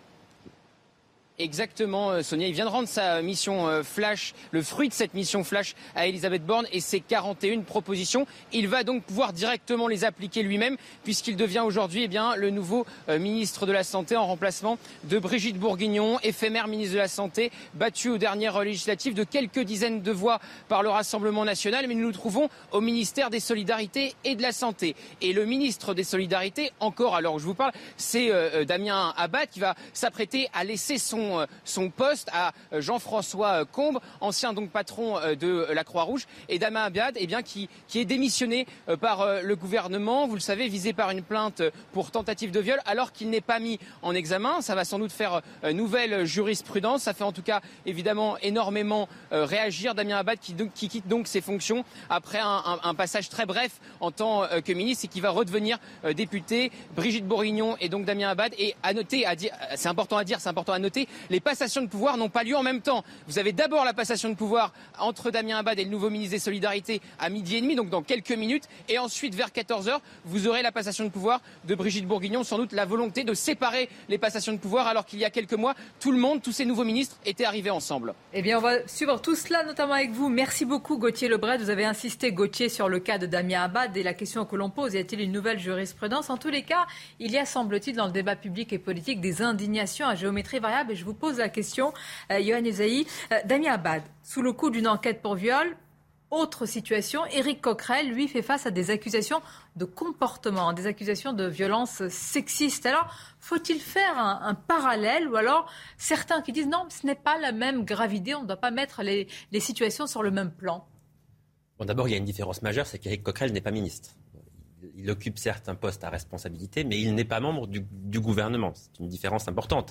Exactement, Sonia. Il vient de rendre sa mission flash, le fruit de cette mission flash à Elisabeth Borne et ses 41 propositions. Il va donc pouvoir directement les appliquer lui-même puisqu'il devient aujourd'hui le nouveau ministre de la Santé en remplacement de Brigitte Bourguignon, éphémère ministre de la Santé, battue aux dernières législatives de quelques dizaines de voix par le Rassemblement national. Mais nous nous trouvons au ministère des Solidarités et de la Santé. Et le ministre des Solidarités, encore à l'heure où je vous parle, c'est Damien Abad qui va s'apprêter à laisser son poste à Jean-François Combes, ancien donc patron de la Croix-Rouge, et Damien Abad qui est démissionné par le gouvernement, vous le savez, visé par une plainte pour tentative de viol alors qu'il n'est pas mis en examen. Ça va sans doute faire nouvelle jurisprudence. Ça fait en tout cas évidemment énormément réagir Damien Abad qui quitte donc ses fonctions après un passage très bref en tant que ministre et qui va redevenir député. Brigitte Bourguignon et donc Damien Abad. Et c'est important à noter, les passations de pouvoir n'ont pas lieu en même temps. Vous avez d'abord la passation de pouvoir entre Damien Abad et le nouveau ministre des Solidarités à 12h30, donc dans quelques minutes. Et ensuite, vers 14h, vous aurez la passation de pouvoir de Brigitte Bourguignon. Sans doute la volonté de séparer les passations de pouvoir alors qu'il y a quelques mois, tous ces nouveaux ministres étaient arrivés ensemble. Eh bien, on va suivre tout cela, notamment avec vous. Merci beaucoup, Gauthier Lebret. Vous avez insisté, Gauthier, sur le cas de Damien Abad et la question que l'on pose. Y a-t-il une nouvelle jurisprudence ? En tous les cas, il y a, semble-t-il, dans le débat public et politique, des indignations à géométrie variable. Et je vous pose la question, Yohann Usaï. Damien Abad, sous le coup d'une enquête pour viol, autre situation, Éric Coquerel, lui, fait face à des accusations de comportement, des accusations de violence sexiste. Alors, faut-il faire un parallèle ou alors certains qui disent non, ce n'est pas la même gravité, on ne doit pas mettre les situations sur le même plan ? Bon, d'abord, il y a une différence majeure, c'est qu'Éric Coquerel n'est pas ministre. Il occupe certes un poste à responsabilité, mais il n'est pas membre du gouvernement. C'est une différence importante.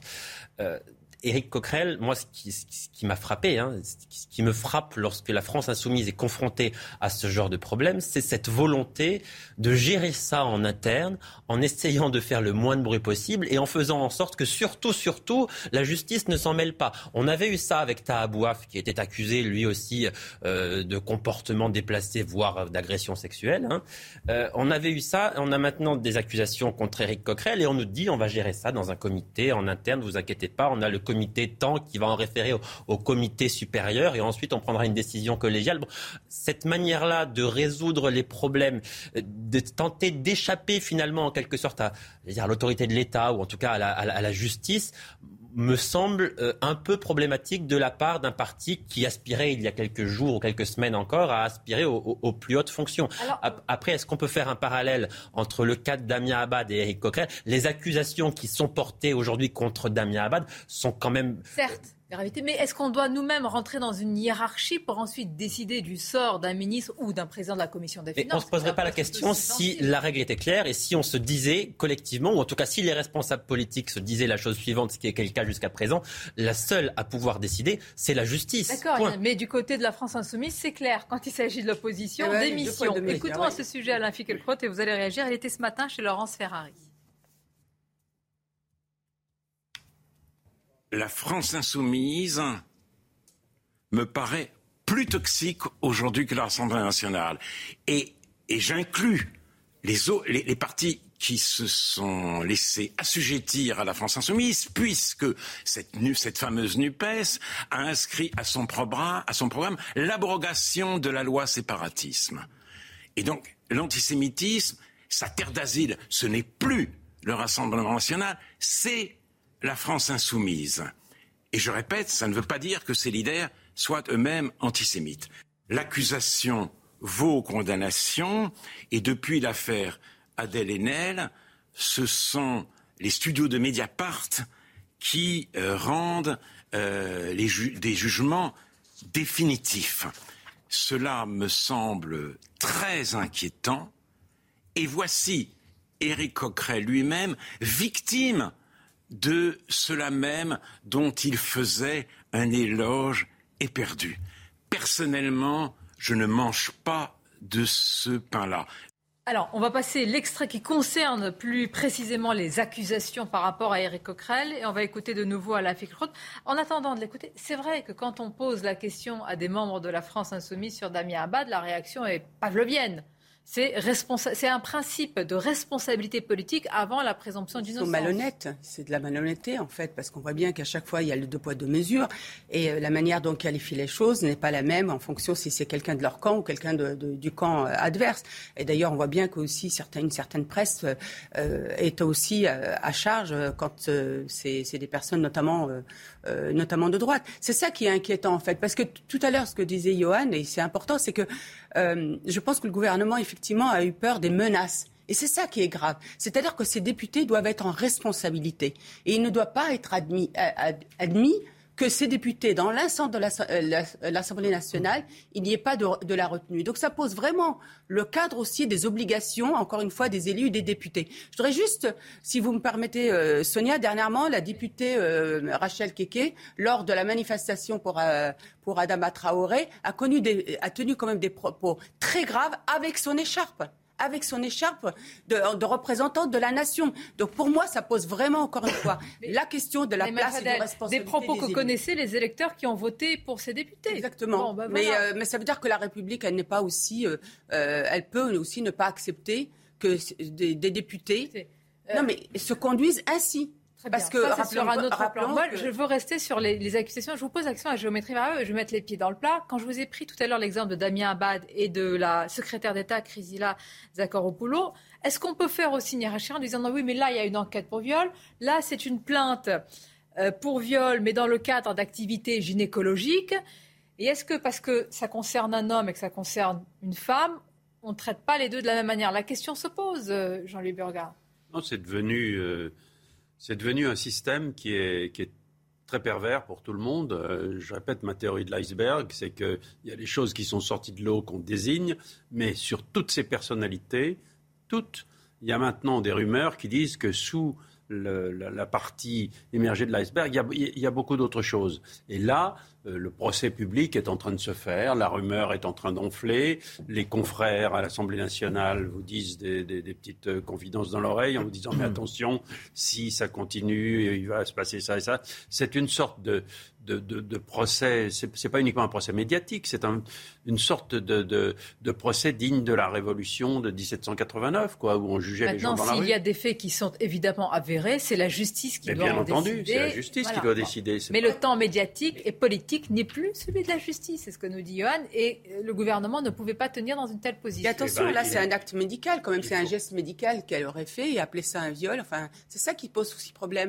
Éric Coquerel, moi, ce qui m'a frappé, ce qui me frappe lorsque la France insoumise est confrontée à ce genre de problème, c'est cette volonté de gérer ça en interne, en essayant de faire le moins de bruit possible et en faisant en sorte que surtout, la justice ne s'en mêle pas. On avait eu ça avec Taha Bouaf, qui était accusé, lui aussi, de comportement déplacé, voire d'agression sexuelle. On avait eu ça, on a maintenant des accusations contre Éric Coquerel et on nous dit on va gérer ça dans un comité en interne, ne vous inquiétez pas, on a le comité temps qui va en référer au comité supérieur et ensuite on prendra une décision collégiale. Bon, cette manière-là de résoudre les problèmes, de tenter d'échapper finalement en quelque sorte à l'autorité de l'État ou en tout cas à la justice, me semble un peu problématique de la part d'un parti qui aspirait il y a quelques jours ou quelques semaines encore à aspirer aux plus hautes fonctions. Alors, après, est-ce qu'on peut faire un parallèle entre le cas de Damien Abad et Éric Coquerel ? Les accusations qui sont portées aujourd'hui contre Damien Abad sont quand même... Certes. Gravité. Mais est-ce qu'on doit nous-mêmes rentrer dans une hiérarchie pour ensuite décider du sort d'un ministre ou d'un président de la Commission des Finances? On ne se poserait pas la question si la règle était claire et si on se disait collectivement, ou en tout cas si les responsables politiques se disaient la chose suivante, ce qui est le cas jusqu'à présent, la seule à pouvoir décider, c'est la justice. D'accord, Point. mais du côté de la France insoumise, c'est clair. Quand il s'agit de l'opposition, démission. Écoutons à ce sujet Alain Finkielkraut et vous allez réagir. Elle était ce matin chez Laurence Ferrari. La France insoumise me paraît plus toxique aujourd'hui que l'Assemblée nationale. Et j'inclus les partis qui se sont laissés assujettir à la France insoumise, puisque cette fameuse NUPES a inscrit à son programme l'abrogation de la loi séparatisme. Et donc, l'antisémitisme, sa terre d'asile, ce n'est plus le Rassemblement national, c'est la France insoumise. Et je répète, ça ne veut pas dire que ces leaders soient eux-mêmes antisémites. L'accusation vaut condamnation, et depuis l'affaire Adèle Haenel, ce sont les studios de Mediapart qui rendent des jugements définitifs. Cela me semble très inquiétant. Et voici Éric Coquerel lui-même, victime de cela même dont il faisait un éloge éperdu. Personnellement, je ne mange pas de ce pain-là. Alors, on va passer l'extrait qui concerne plus précisément les accusations par rapport à Éric Coquerel et on va écouter de nouveau Alain Finkielkraut. En attendant de l'écouter, c'est vrai que quand on pose la question à des membres de la France insoumise sur Damien Abad, la réaction est pavlovienne. C'est un principe de responsabilité politique avant la présomption d'innocence. Ils sont malhonnêtes, c'est de la malhonnêteté en fait, parce qu'on voit bien qu'à chaque fois il y a le deux poids deux mesures et la manière dont on qualifie les choses n'est pas la même en fonction si c'est quelqu'un de leur camp ou quelqu'un du camp adverse. Et d'ailleurs on voit bien qu'aussi une certaine presse est aussi à charge quand c'est des personnes notamment de droite. C'est ça qui est inquiétant en fait, parce que tout à l'heure ce que disait Johan, et c'est important, c'est que je pense que le gouvernement effectivement a eu peur des menaces. Et c'est ça qui est grave. C'est-à-dire que ces députés doivent être en responsabilité. Et il ne doit pas être admis que ces députés, dans l'ensemble de l'Assemblée nationale, il n'y ait pas de la retenue. Donc ça pose vraiment le cadre aussi des obligations, encore une fois, des élus et des députés. Je voudrais juste, si vous me permettez, Sonia, dernièrement, la députée Rachel Keke, lors de la manifestation pour Adama Traoré, a tenu quand même des propos très graves avec son écharpe de représentante de la nation. Donc pour moi, ça pose vraiment, encore une fois, la question de la place et de responsabilité des propos que connaissaient les électeurs qui ont voté pour ces députés. Exactement. Bon, voilà. Mais ça veut dire que la République, elle n'est pas aussi... elle peut aussi ne pas accepter que des députés se conduisent ainsi. Parce que ça, c'est sur un autre plan. Moi, je veux rester sur les accusations. Je vous pose la question à géométrie variable. Je vais mettre les pieds dans le plat. Quand je vous ai pris tout à l'heure l'exemple de Damien Abad et de la secrétaire d'État Chrysila Zakharopoulou, est-ce qu'on peut faire aussi une hiérarchie en disant non, oui, mais là, il y a une enquête pour viol. Là, c'est une plainte pour viol, mais dans le cadre d'activités gynécologiques. Et est-ce que, parce que ça concerne un homme et que ça concerne une femme, on ne traite pas les deux de la même manière? La question se pose, Jean-Louis Burgat. Non, c'est devenu un système qui est très pervers pour tout le monde. Je répète ma théorie de l'iceberg, c'est qu'il y a des choses qui sont sorties de l'eau qu'on désigne, mais sur toutes ces personnalités, il y a maintenant des rumeurs qui disent que sous la partie émergée de l'iceberg, il y a beaucoup d'autres choses. Et là, le procès public est en train de se faire, la rumeur est en train d'enfler, les confrères à l'Assemblée nationale vous disent des petites confidences dans l'oreille en vous disant mais attention, si ça continue, il va se passer ça et ça. C'est une sorte de procès, c'est pas uniquement un procès médiatique, c'est une sorte de procès digne de la Révolution de 1789, où on jugeait les gens dans la rue. Maintenant, s'il y a des faits qui sont évidemment avérés, c'est la justice qui doit en décider. Bien entendu, c'est la justice qui doit décider. Mais le temps médiatique et politique n'est plus celui de la justice, c'est ce que nous dit Johan, et le gouvernement ne pouvait pas tenir dans une telle position. Et attention, là, c'est un acte médical, quand même, c'est un geste médical qu'elle aurait fait et appeler ça un viol. Enfin, c'est ça qui pose aussi problème.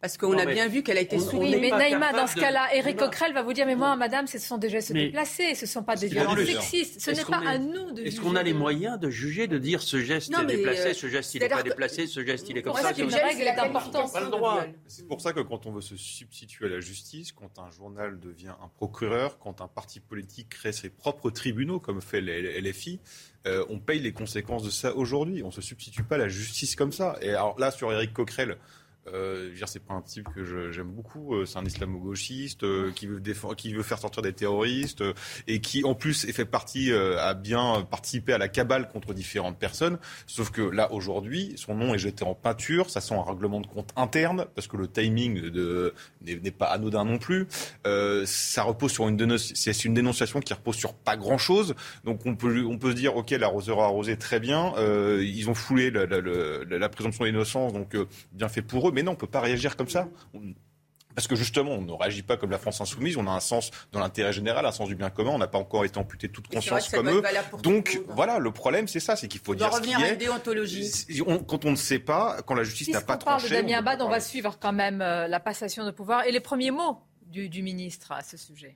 Parce qu'on a bien vu qu'elle a été soumise. Oui, mais Naïma, dans ce cas-là, Éric Coquerel va vous dire, mais moi, madame, ce sont des gestes déplacés, ce ne sont pas des violences sexistes. Ce n'est pas à nous de juger. Est-ce qu'on a les moyens de juger, de dire ce geste est déplacé, ce geste il n'est pas déplacé, ce geste il est comme ça? Une règle est importante. C'est pour ça que quand on veut se substituer à la justice, quand un journal devient un procureur, quand un parti politique crée ses propres tribunaux, comme fait les LFI, on paye les conséquences de ça aujourd'hui. On ne se substitue pas à la justice comme ça. Et alors là, sur Éric Coquerel, c'est pas un type que j'aime beaucoup. C'est un islamo-gauchiste qui veut faire sortir des terroristes et qui en plus a bien participé à la cabale contre différentes personnes. Sauf que là aujourd'hui, son nom est jeté en peinture. Ça sent un règlement de compte interne parce que le timing n'est pas anodin non plus. Ça repose sur une dénonciation qui repose sur pas grand chose. Donc on peut se dire ok, l'arroseur a arrosé très bien. Ils ont foulé la présomption d'innocence, donc bien fait pour eux. Mais non, on ne peut pas réagir comme ça. Parce que justement, on ne réagit pas comme la France insoumise. On a un sens dans l'intérêt général, un sens du bien commun. On n'a pas encore été amputé de toute conscience comme eux. Donc voilà, le problème, c'est ça. C'est qu'il faut dire ce qui est. On va revenir à une déontologie. Quand on ne sait pas, quand la justice n'a pas tranché... Si on parle de Damien Abad, on va suivre quand même la passation de pouvoir et les premiers mots du ministre à ce sujet.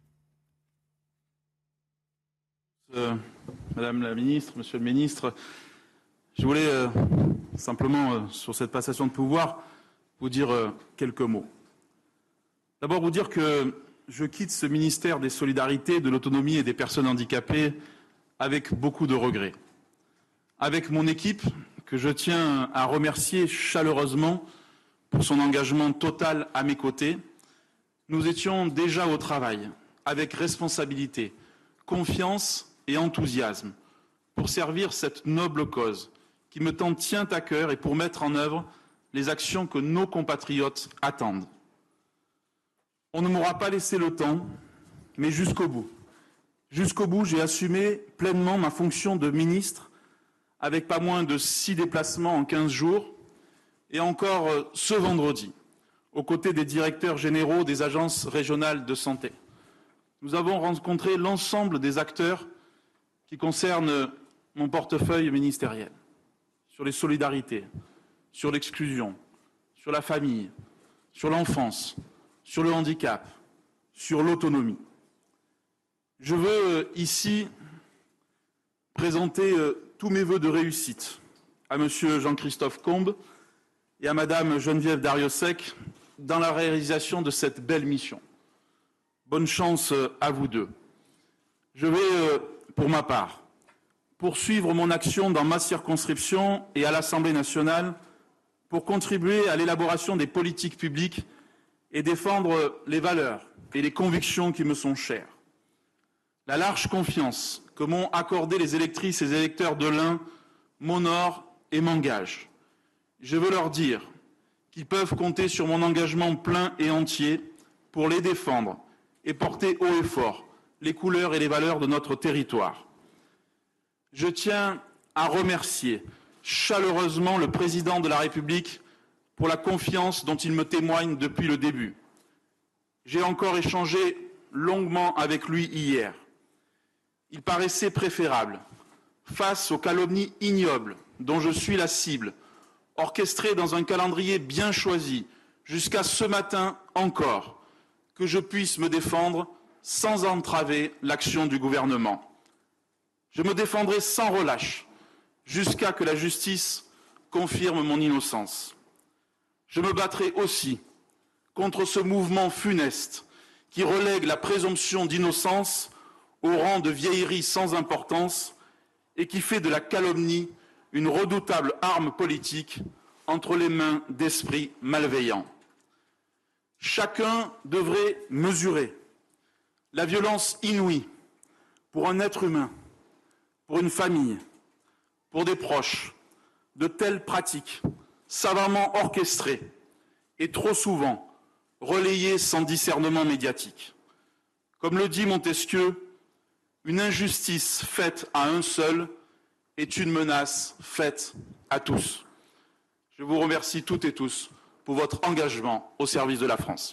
Madame la ministre, monsieur le ministre, je voulais simplement, sur cette passation de pouvoir, vous dire quelques mots. D'abord, vous dire que je quitte ce ministère des Solidarités, de l'Autonomie et des Personnes handicapées avec beaucoup de regrets. Avec mon équipe, que je tiens à remercier chaleureusement pour son engagement total à mes côtés, nous étions déjà au travail, avec responsabilité, confiance et enthousiasme, pour servir cette noble cause qui me tient à cœur et pour mettre en œuvre les actions que nos compatriotes attendent. On ne m'aura pas laissé le temps, mais jusqu'au bout. Jusqu'au bout, j'ai assumé pleinement ma fonction de ministre avec pas moins de 6 déplacements en 15 jours et encore ce vendredi, aux côtés des directeurs généraux des agences régionales de santé. Nous avons rencontré l'ensemble des acteurs qui concernent mon portefeuille ministériel. Sur les solidarités, sur l'exclusion, sur la famille, sur l'enfance, sur le handicap, sur l'autonomie. Je veux ici présenter tous mes vœux de réussite à monsieur Jean-Christophe Combes et à madame Geneviève Darrieussecq dans la réalisation de cette belle mission. Bonne chance à vous deux. Je vais, pour ma part, poursuivre mon action dans ma circonscription et à l'Assemblée nationale pour contribuer à l'élaboration des politiques publiques et défendre les valeurs et les convictions qui me sont chères. La large confiance que m'ont accordée les électrices et les électeurs de l'Ain m'honore et m'engage. Je veux leur dire qu'ils peuvent compter sur mon engagement plein et entier pour les défendre et porter haut et fort les couleurs et les valeurs de notre territoire. Je tiens à remercier chaleureusement le président de la République pour la confiance dont il me témoigne depuis le début. J'ai encore échangé longuement avec lui hier. Il paraissait préférable, face aux calomnies ignobles dont je suis la cible, orchestrées dans un calendrier bien choisi, jusqu'à ce matin encore, que je puisse me défendre sans entraver l'action du gouvernement. Je me défendrai sans relâche jusqu'à que la justice confirme mon innocence. Je me battrai aussi contre ce mouvement funeste qui relègue la présomption d'innocence au rang de vieillerie sans importance et qui fait de la calomnie une redoutable arme politique entre les mains d'esprits malveillants. Chacun devrait mesurer la violence inouïe pour un être humain, pour une famille, pour des proches, de telles pratiques savamment orchestrées et trop souvent relayées sans discernement médiatique. Comme le dit Montesquieu, une injustice faite à un seul est une menace faite à tous. Je vous remercie toutes et tous pour votre engagement au service de la France.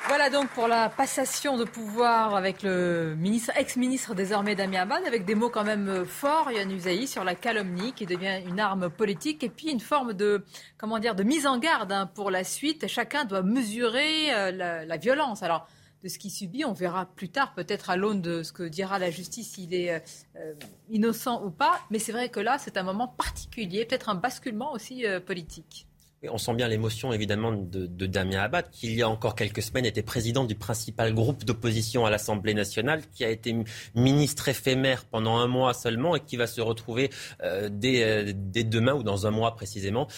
Voilà donc pour la passation de pouvoir avec le ex-ministre désormais Damien Abad, avec des mots quand même forts, Yohann Usaï, sur la calomnie qui devient une arme politique et puis une forme de mise en garde pour la suite. Chacun doit mesurer la violence. Alors, de ce qu'il subit, on verra plus tard, peut-être à l'aune de ce que dira la justice, s'il est innocent ou pas. Mais c'est vrai que là, c'est un moment particulier, peut-être un basculement aussi politique. On sent bien l'émotion, évidemment, de Damien Abad, qui, il y a encore quelques semaines, était président du principal groupe d'opposition à l'Assemblée nationale, qui a été ministre éphémère pendant un mois seulement et qui va se retrouver dès demain, ou dans un mois précisément,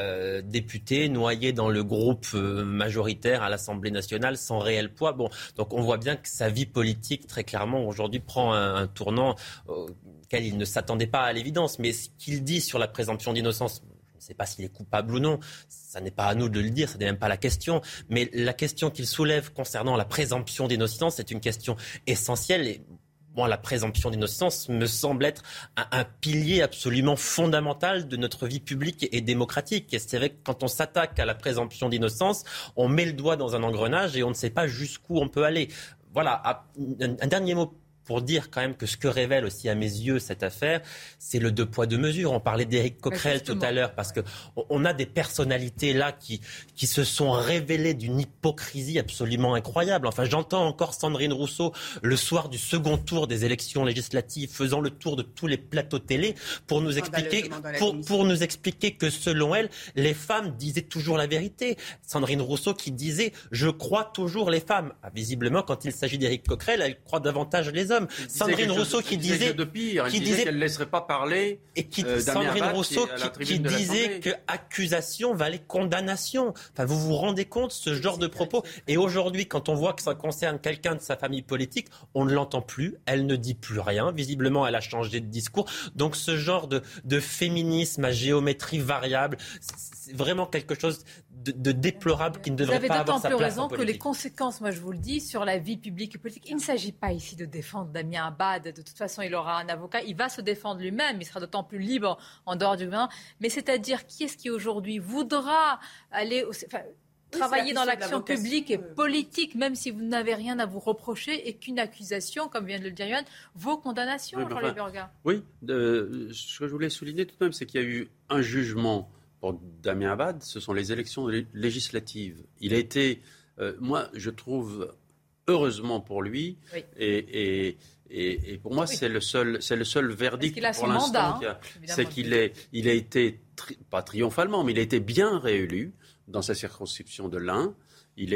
député, noyé dans le groupe majoritaire à l'Assemblée nationale, sans réel poids. Bon, donc on voit bien que sa vie politique, très clairement, aujourd'hui, prend un tournant auquel il ne s'attendait pas à l'évidence. Mais ce qu'il dit sur la présomption d'innocence, je ne sais pas s'il est coupable ou non, ça n'est pas à nous de le dire, ce n'est même pas la question. Mais la question qu'il soulève concernant la présomption d'innocence, c'est une question essentielle. Et moi, la présomption d'innocence me semble être un pilier absolument fondamental de notre vie publique et démocratique. Et c'est vrai que quand on s'attaque à la présomption d'innocence, on met le doigt dans un engrenage et on ne sait pas jusqu'où on peut aller. Voilà, un dernier mot pour dire quand même que ce que révèle aussi à mes yeux cette affaire, c'est le deux poids deux mesures. On parlait d'Éric Coquerel tout à l'heure, parce qu'on a des personnalités là qui se sont révélées d'une hypocrisie absolument incroyable. Enfin, j'entends encore Sandrine Rousseau le soir du second tour des élections législatives, faisant le tour de tous les plateaux télé pour nous expliquer, pour nous expliquer que selon elle, les femmes disaient toujours la vérité. Sandrine Rousseau qui disait « je crois toujours les femmes ». Ah, visiblement, quand il s'agit d'Éric Coquerel, elle croit davantage les hommes. Sandrine Rousseau qui disait qu'elle ne laisserait pas parler. Et Sandrine Rousseau qui disait que accusation valait condamnation. Enfin, vous vous rendez compte ce genre de propos? Et aujourd'hui, quand on voit que ça concerne quelqu'un de sa famille politique, on ne l'entend plus. Elle ne dit plus rien. Visiblement, elle a changé de discours. Donc, ce genre de féminisme à géométrie variable, c'est vraiment quelque chose de déplorable qui ne devrait pas avoir sa place en politique. Vous avez d'autant plus raison que les conséquences, moi je vous le dis, sur la vie publique et politique, il ne s'agit pas ici de défendre Damien Abad. De toute façon, il aura un avocat, il va se défendre lui-même, il sera d'autant plus libre en dehors du gouvernement. Mais c'est-à-dire, qui est-ce qui aujourd'hui voudra aller travailler dans l'action publique et politique, même si vous n'avez rien à vous reprocher, et qu'une accusation, comme vient de le dire Yohann, vaut condamnation, Jean-Louis Burgat. Oui, ce que je voulais souligner tout de même, c'est qu'il y a eu un jugement pour Damien Abad, ce sont les élections législatives. Il a été, moi je trouve, heureusement pour lui, oui. et pour moi c'est le seul verdict pour l'instant, c'est qu'il a été, pas triomphalement, mais il a été bien réélu dans sa circonscription de l'Ain. Il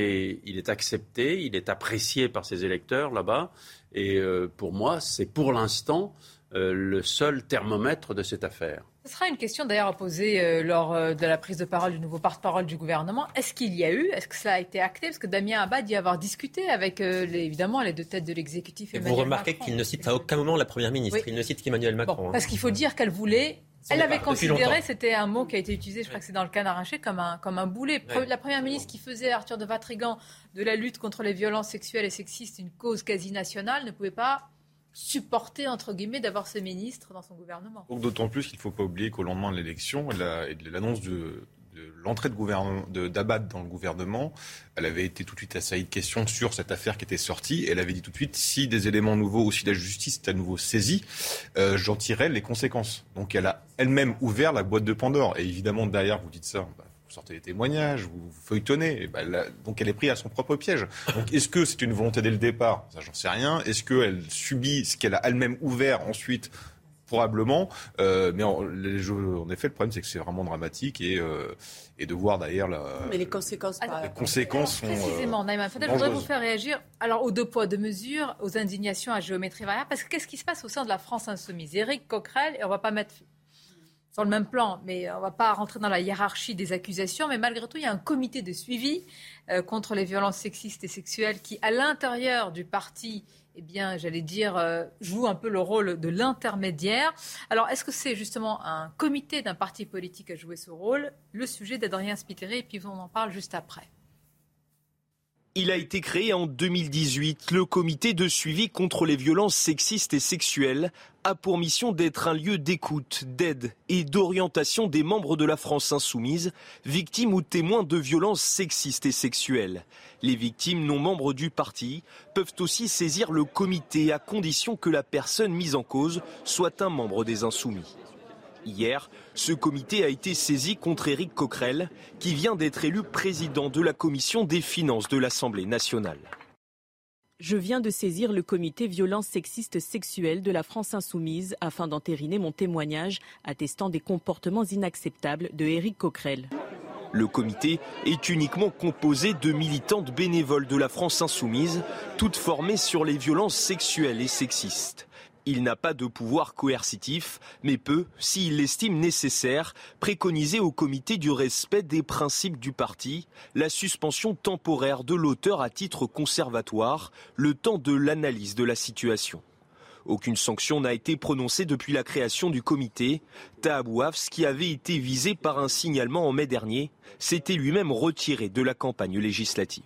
est accepté, il est apprécié par ses électeurs là-bas, et pour moi c'est pour l'instant le seul thermomètre de cette affaire. Ce sera une question d'ailleurs à poser lors de la prise de parole du nouveau porte-parole du gouvernement. Est-ce que cela a été acté? Parce que Damien Abad dit avoir discuté avec évidemment les deux têtes de l'exécutif. Et vous remarquez Macron. Qu'il ne cite à aucun moment la Première ministre, oui. Il ne cite qu'Emmanuel Macron. Bon, parce qu'il faut dire qu'elle voulait... Elle avait considéré, c'était un mot qui a été utilisé, je crois que c'est dans le Canard enchaîné, comme un boulet. Oui. La Première ministre qui faisait, Arthur de Vatrigan, de la lutte contre les violences sexuelles et sexistes une cause quasi nationale, ne pouvait pas supporter, entre guillemets, d'avoir ce ministre dans son gouvernement. Donc, d'autant plus qu'il ne faut pas oublier qu'au lendemain de l'élection et de l'annonce de l'entrée d'Abad dans le gouvernement, elle avait été tout de suite assaillie de questions sur cette affaire qui était sortie. Elle avait dit tout de suite, si des éléments nouveaux, ou si la justice est à nouveau saisie, j'en tirerai les conséquences. Donc elle a elle-même ouvert la boîte de Pandore. Et évidemment, derrière, vous dites ça, vous sortez des témoignages, vous feuilletonnez. Et donc elle est prise à son propre piège. Donc est-ce que c'est une volonté dès le départ? Ça, j'en sais rien. Est-ce qu'elle subit ce qu'elle a elle-même ouvert ensuite? Probablement, mais en effet, le problème, c'est que c'est vraiment dramatique et de voir d'ailleurs mais les conséquences. Les conséquences sont précisément. Naïma Fadel, je voudrais vous faire réagir. Alors aux deux poids deux mesures, aux indignations à géométrie variable, parce que qu'est-ce qui se passe au sein de la France insoumise? Éric Coquerel, et on ne va pas mettre sur le même plan, mais on ne va pas rentrer dans la hiérarchie des accusations, mais malgré tout, il y a un comité de suivi contre les violences sexistes et sexuelles qui, à l'intérieur du parti, eh bien, j'allais dire, joue un peu le rôle de l'intermédiaire. Alors, est-ce que c'est justement un comité d'un parti politique à jouer ce rôle? Le sujet d'Adrien Spiteri, et puis on en parle juste après. Il a été créé en 2018. Le comité de suivi contre les violences sexistes et sexuelles a pour mission d'être un lieu d'écoute, d'aide et d'orientation des membres de la France insoumise, victimes ou témoins de violences sexistes et sexuelles. Les victimes non membres du parti peuvent aussi saisir le comité à condition que la personne mise en cause soit un membre des insoumis. Hier, ce comité a été saisi contre Éric Coquerel, qui vient d'être élu président de la commission des finances de l'Assemblée nationale. Je viens de saisir le comité violences sexistes sexuelles de la France insoumise afin d'entériner mon témoignage attestant des comportements inacceptables de Éric Coquerel. Le comité est uniquement composé de militantes bénévoles de la France insoumise, toutes formées sur les violences sexuelles et sexistes. Il n'a pas de pouvoir coercitif, mais peut, s'il l'estime nécessaire, préconiser au comité du respect des principes du parti, la suspension temporaire de l'auteur à titre conservatoire, le temps de l'analyse de la situation. Aucune sanction n'a été prononcée depuis la création du comité. Taha Bouafs, qui avait été visé par un signalement en mai dernier, s'était lui-même retiré de la campagne législative.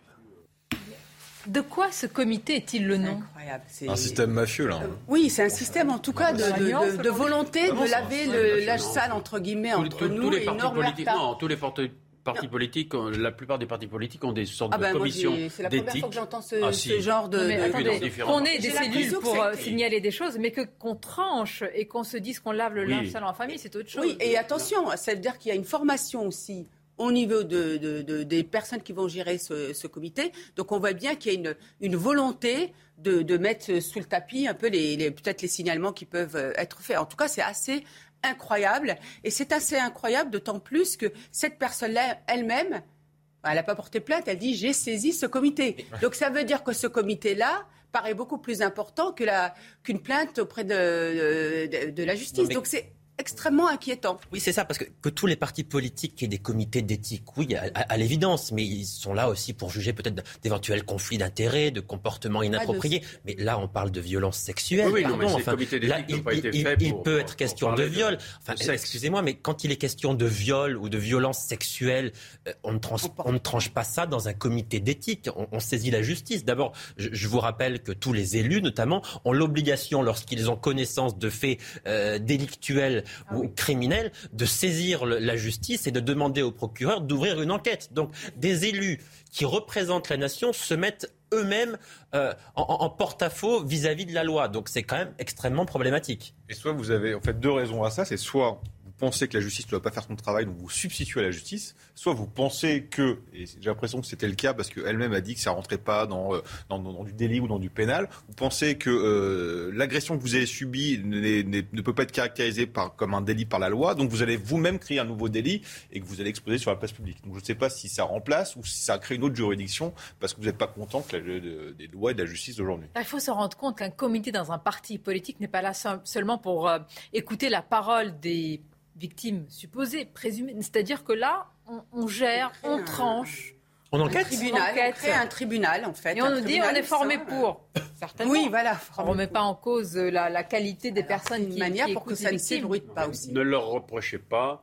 De quoi ce comité est-il le nom ? Incroyable. Un système mafieux, là. Oui, c'est un système, en tout cas, de volonté de laver le linge sale, entre guillemets, entre nous tous les et partis politiques. Non, tous les partis politiques, la plupart des partis politiques ont des sortes de commissions d'éthique. C'est la première fois que j'entends ce genre de... Qu'on ait des cellules pour signaler des choses, mais qu'on tranche et qu'on se dise qu'on lave le linge sale en famille, c'est autre chose. Oui, et attention, ça veut dire qu'il y a une formation aussi au niveau des personnes qui vont gérer ce comité. Donc on voit bien qu'il y a une volonté de mettre sous le tapis un peu peut-être les signalements qui peuvent être faits. En tout cas, c'est assez incroyable. Et c'est assez incroyable d'autant plus que cette personne-là elle-même, elle n'a pas porté plainte, elle dit « j'ai saisi ce comité ». Donc ça veut dire que ce comité-là paraît beaucoup plus important qu'une plainte auprès de la justice. Donc c'est extrêmement inquiétant. Oui, c'est ça, parce que tous les partis politiques aient des comités d'éthique, oui, à l'évidence, mais ils sont là aussi pour juger peut-être d'éventuels conflits d'intérêts, de comportements inappropriés. Mais là, on parle de violences sexuelles. Oui, non, mais ces comités d'éthique n'ont pas été faits il peut être question de viol. Excusez-moi, mais quand il est question de viol ou de violence sexuelle, on ne tranche pas ça dans un comité d'éthique. On saisit la justice. D'abord, je vous rappelle que tous les élus, notamment, ont l'obligation, lorsqu'ils ont connaissance de faits délictuels ou criminels, de saisir la justice et de demander au procureur d'ouvrir une enquête. Donc des élus qui représentent la nation se mettent eux-mêmes en porte-à-faux vis-à-vis de la loi. Donc c'est quand même extrêmement problématique. Et soit vous avez en fait deux raisons à ça, c'est soit vous pensez que la justice ne doit pas faire son travail, donc vous substituez à la justice, soit vous pensez que, et j'ai l'impression que c'était le cas parce qu'elle-même a dit que ça ne rentrait pas dans du délit ou dans du pénal, vous pensez que l'agression que vous avez subie ne peut pas être caractérisée comme un délit par la loi, donc vous allez vous-même créer un nouveau délit et que vous allez exposer sur la place publique. Donc je ne sais pas si ça remplace ou si ça crée une autre juridiction parce que vous n'êtes pas content des lois et de la justice d'aujourd'hui. Il faut se rendre compte qu'un comité dans un parti politique n'est pas là seulement pour écouter la parole des victimes supposées, présumées. C'est-à-dire que là, on gère, on tranche. On enquête. On crée un tribunal, en fait. Et on nous dit on est formé pour. Certainement. Oui, voilà. On ne remet pas en cause la qualité des personnes qui manière qui pour que ça ne s'ébruite pas aussi. Ne leur reprochez pas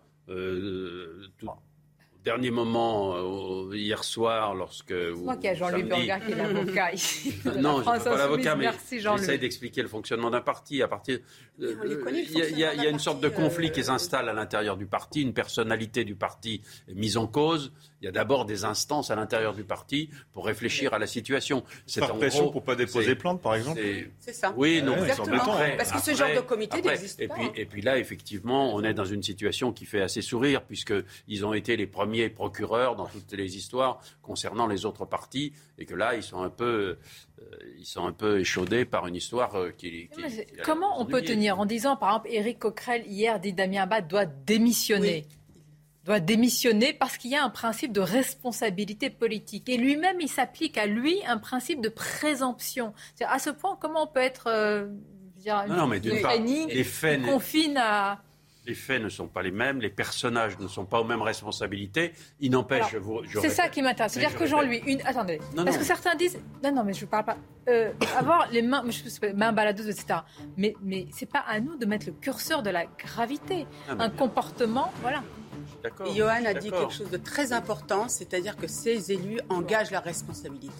dernier moment, hier soir, lorsque... C'est moi qui ai Jean-Louis Burga qui est l'avocat ici. Non, je ne suis pas l'avocat, mais Jean-Louis. j'essaie d'expliquer le fonctionnement d'un parti. Il y a une sorte de conflit qui s'installe à l'intérieur du parti, une personnalité du parti est mise en cause. Il y a d'abord des instances à l'intérieur du parti pour réfléchir à la situation. C'est par pression pour ne pas déposer plainte, par exemple. C'est ça. Oui, non, exactement. Parce que ce genre de comité n'existe pas. Et puis là, effectivement, on est dans une situation qui fait assez sourire, puisqu'ils ont été les premiers procureurs dans toutes les histoires concernant les autres partis, et que là, ils sont un peu échaudés par une histoire qui comment on peut tenir en disant, par exemple, Éric Coquerel, hier, dit Damien Abad doit démissionner. Oui. Doit démissionner parce qu'il y a un principe de responsabilité politique. Et lui-même, il s'applique à lui un principe de présomption. C'est-à-dire, à ce point, comment on peut être les faits confine à... Les faits ne sont pas les mêmes, les personnages ne sont pas aux mêmes responsabilités. Il n'empêche, c'est ça qui m'intéresse. C'est-à-dire que Jean-Louis, attendez, parce que certains disent, non, mais je ne parle pas. Avoir les mains baladeuses, etc. Mais c'est pas à nous de mettre le curseur de la gravité. Un comportement, voilà. Et Johan a dit quelque chose de très important, c'est-à-dire que ces élus engagent la responsabilité.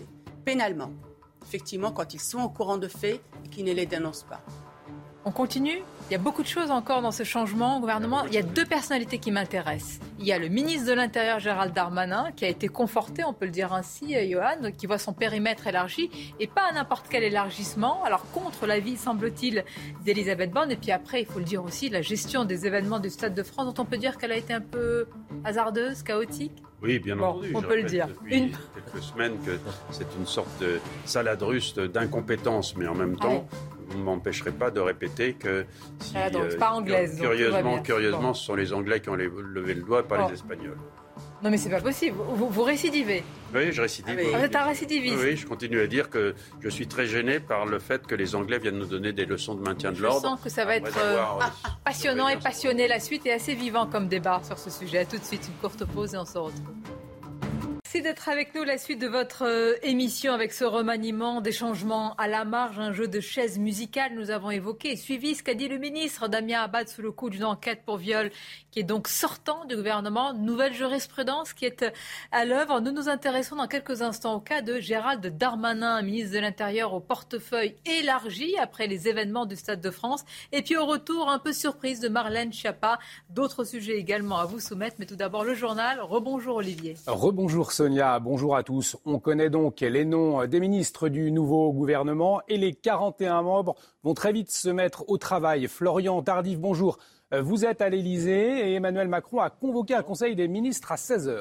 pénalement, effectivement, quand ils sont au courant de faits et qu'ils ne les dénoncent pas. On continue. Il y a beaucoup de choses encore dans ce changement au gouvernement. Il y a deux personnalités qui m'intéressent. Il y a le ministre de l'Intérieur, Gérald Darmanin, qui a été conforté, on peut le dire ainsi, Johan, qui voit son périmètre élargi, et pas n'importe quel élargissement. Alors, contre l'avis, semble-t-il, d'Elisabeth Borne. Et puis après, il faut le dire aussi, la gestion des événements du Stade de France, dont on peut dire qu'elle a été un peu hasardeuse, chaotique. Oui, bien entendu. On peut le dire. Depuis quelques semaines que c'est une sorte de salade russe d'incompétence, mais en même temps... Vous ne m'empêcherez pas de répéter que si, pas anglaise, curieusement, ce sont les Anglais qui ont levé le doigt, pas les Espagnols. Non mais c'est pas possible, vous récidivez. Oui, je récidive. Vous êtes un récidiviste. Oui, je continue à dire que je suis très gêné par le fait que les Anglais viennent nous donner des leçons de maintien de l'ordre. Je sens que ça va être passionnant et passionné. La suite est assez vivant comme débat sur ce sujet. À tout de suite, une courte pause et on se retrouve. Merci d'être avec nous, la suite de votre émission avec ce remaniement, des changements à la marge, un jeu de chaises musicales. Nous avons évoqué et suivi ce qu'a dit le ministre Damien Abad sous le coup d'une enquête pour viol qui est donc sortant du gouvernement. Nouvelle jurisprudence qui est à l'œuvre. Nous nous intéressons dans quelques instants au cas de Gérald Darmanin, ministre de l'Intérieur au portefeuille élargi après les événements du Stade de France. Et puis au retour, un peu surprise de Marlène Schiappa. D'autres sujets également à vous soumettre. Mais tout d'abord le journal. Rebonjour Olivier. Rebonjour Sonia, bonjour à tous. On connaît donc les noms des ministres du nouveau gouvernement et les 41 membres vont très vite se mettre au travail. Florian Tardif, bonjour. Vous êtes à l'Elysée et Emmanuel Macron a convoqué un conseil des ministres à 16h.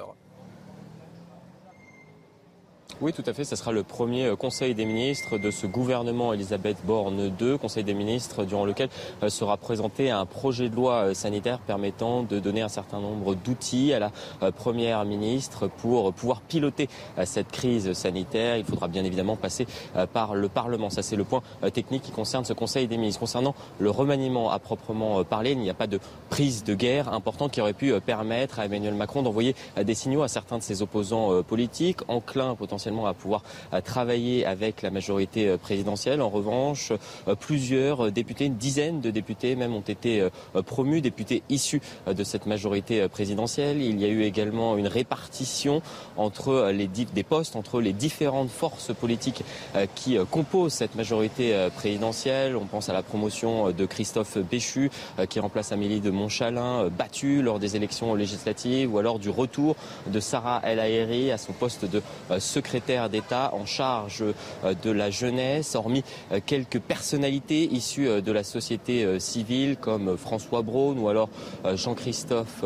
Oui, tout à fait. Ce sera le premier Conseil des ministres de ce gouvernement Elisabeth Borne II, Conseil des ministres durant lequel sera présenté un projet de loi sanitaire permettant de donner un certain nombre d'outils à la Première ministre pour pouvoir piloter cette crise sanitaire. Il faudra bien évidemment passer par le Parlement. Ça, c'est le point technique qui concerne ce Conseil des ministres. Concernant le remaniement à proprement parler, il n'y a pas de prise de guerre importante qui aurait pu permettre à Emmanuel Macron d'envoyer des signaux à certains de ses opposants politiques, enclins potentiellement à pouvoir travailler avec la majorité présidentielle. En revanche, plusieurs députés, une dizaine de députés même ont été promus, députés issus de cette majorité présidentielle. Il y a eu également une répartition entre des postes entre les différentes forces politiques qui composent cette majorité présidentielle. On pense à la promotion de Christophe Béchu qui remplace Amélie de Montchalin, battue lors des élections législatives, ou alors du retour de Sarah El Haïry à son poste de secrétaire d'État en charge de la jeunesse, hormis quelques personnalités issues de la société civile comme François Braun ou alors Jean-Christophe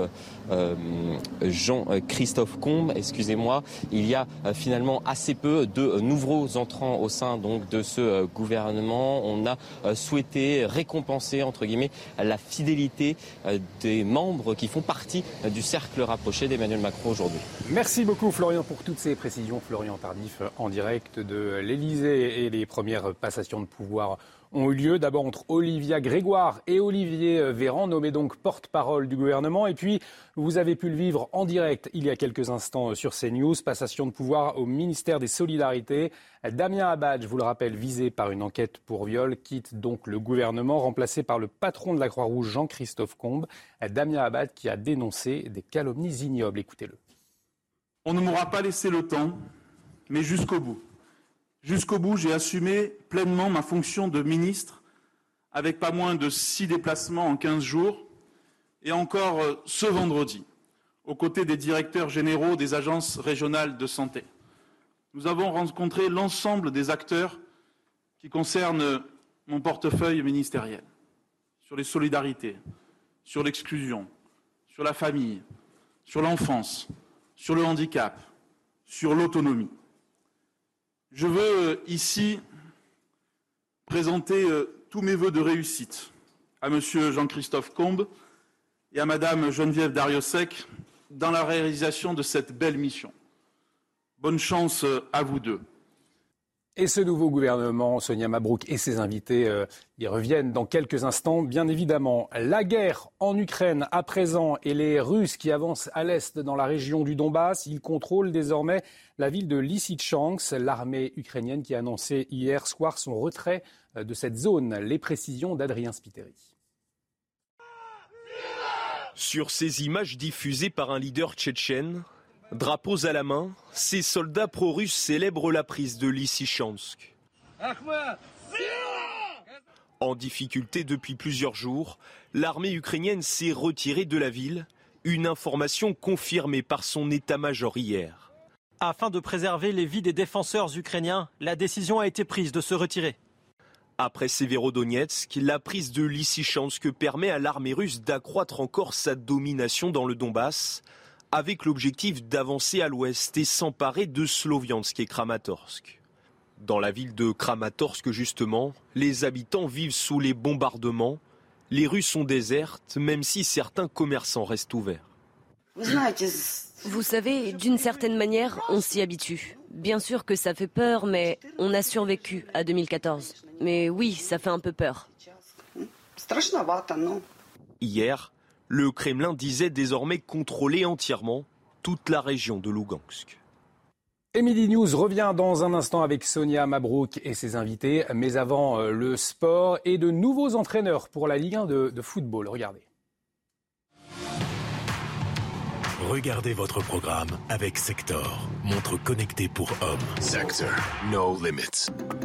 Combe, excusez-moi. Il y a finalement assez peu de nouveaux entrants au sein donc de ce gouvernement. On a souhaité récompenser entre guillemets la fidélité des membres qui font partie du cercle rapproché d'Emmanuel Macron aujourd'hui. Merci beaucoup Florian pour toutes ces précisions. Florian Tardif en direct de l'Elysée et les premières passations de pouvoir ont eu lieu d'abord entre Olivia Grégoire et Olivier Véran, nommés donc porte-parole du gouvernement. Et puis, vous avez pu le vivre en direct il y a quelques instants sur CNews, passation de pouvoir au ministère des Solidarités. Damien Abad, je vous le rappelle, visé par une enquête pour viol, quitte donc le gouvernement, remplacé par le patron de la Croix-Rouge, Jean-Christophe Combe. Damien Abad qui a dénoncé des calomnies ignobles. Écoutez-le. On ne m'aura pas laissé le temps, mais jusqu'au bout. Jusqu'au bout, j'ai assumé pleinement ma fonction de ministre, avec pas moins de 6 déplacements en 15 jours, et encore ce vendredi, aux côtés des directeurs généraux des agences régionales de santé. Nous avons rencontré l'ensemble des acteurs qui concernent mon portefeuille ministériel, sur les solidarités, sur l'exclusion, sur la famille, sur l'enfance, sur le handicap, sur l'autonomie. Je veux ici présenter tous mes vœux de réussite à M. Jean-Christophe Combe et à Mme Geneviève Darrieussecq dans la réalisation de cette belle mission. Bonne chance à vous deux. Et ce nouveau gouvernement, Sonia Mabrouk et ses invités y reviennent dans quelques instants, bien évidemment. La guerre en Ukraine à présent et les Russes qui avancent à l'est dans la région du Donbass, ils contrôlent désormais la ville de Lysychansk, l'armée ukrainienne qui a annoncé hier soir son retrait de cette zone. Les précisions d'Adrien Spiteri. Sur ces images diffusées par un leader tchétchène, Drapeaux à la main, ces soldats pro-russes célèbrent la prise de Lysychansk. En difficulté depuis plusieurs jours, l'armée ukrainienne s'est retirée de la ville, une information confirmée par son état-major hier. Afin de préserver les vies des défenseurs ukrainiens, la décision a été prise de se retirer. Après Severodonetsk, la prise de Lysychansk permet à l'armée russe d'accroître encore sa domination dans le Donbass, avec l'objectif d'avancer à l'ouest et s'emparer de Sloviansk et Kramatorsk. Dans la ville de Kramatorsk, justement, les habitants vivent sous les bombardements. Les rues sont désertes, même si certains commerçants restent ouverts. Vous savez, d'une certaine manière, on s'y habitue. Bien sûr que ça fait peur, mais on a survécu à 2014. Mais oui, ça fait un peu peur. Hier, le Kremlin disait désormais contrôler entièrement toute la région de Lougansk. Et Midi News revient dans un instant avec Sonia Mabrouk et ses invités. Mais avant, le sport et de nouveaux entraîneurs pour la Ligue 1 de football. Regardez. Regardez votre programme avec Sector, montre connectée pour hommes. Sector, no limits.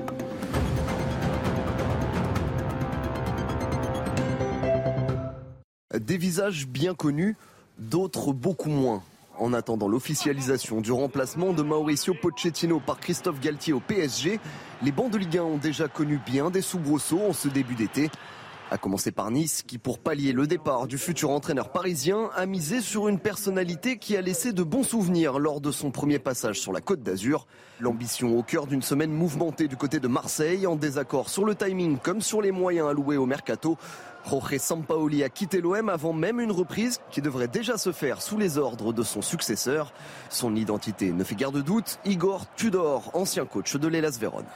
Des visages bien connus, d'autres beaucoup moins. En attendant l'officialisation du remplacement de Mauricio Pochettino par Christophe Galtier au PSG, les bancs de Ligue 1 ont déjà connu bien des soubresauts en ce début d'été. À commencer par Nice, qui pour pallier le départ du futur entraîneur parisien, a misé sur une personnalité qui a laissé de bons souvenirs lors de son premier passage sur la Côte d'Azur. L'ambition au cœur d'une semaine mouvementée du côté de Marseille, en désaccord sur le timing comme sur les moyens alloués au mercato. Jorge Sampaoli a quitté l'OM avant même une reprise qui devrait déjà se faire sous les ordres de son successeur. Son identité ne fait guère de doute, Igor Tudor, ancien coach de l'Hellas Vérone.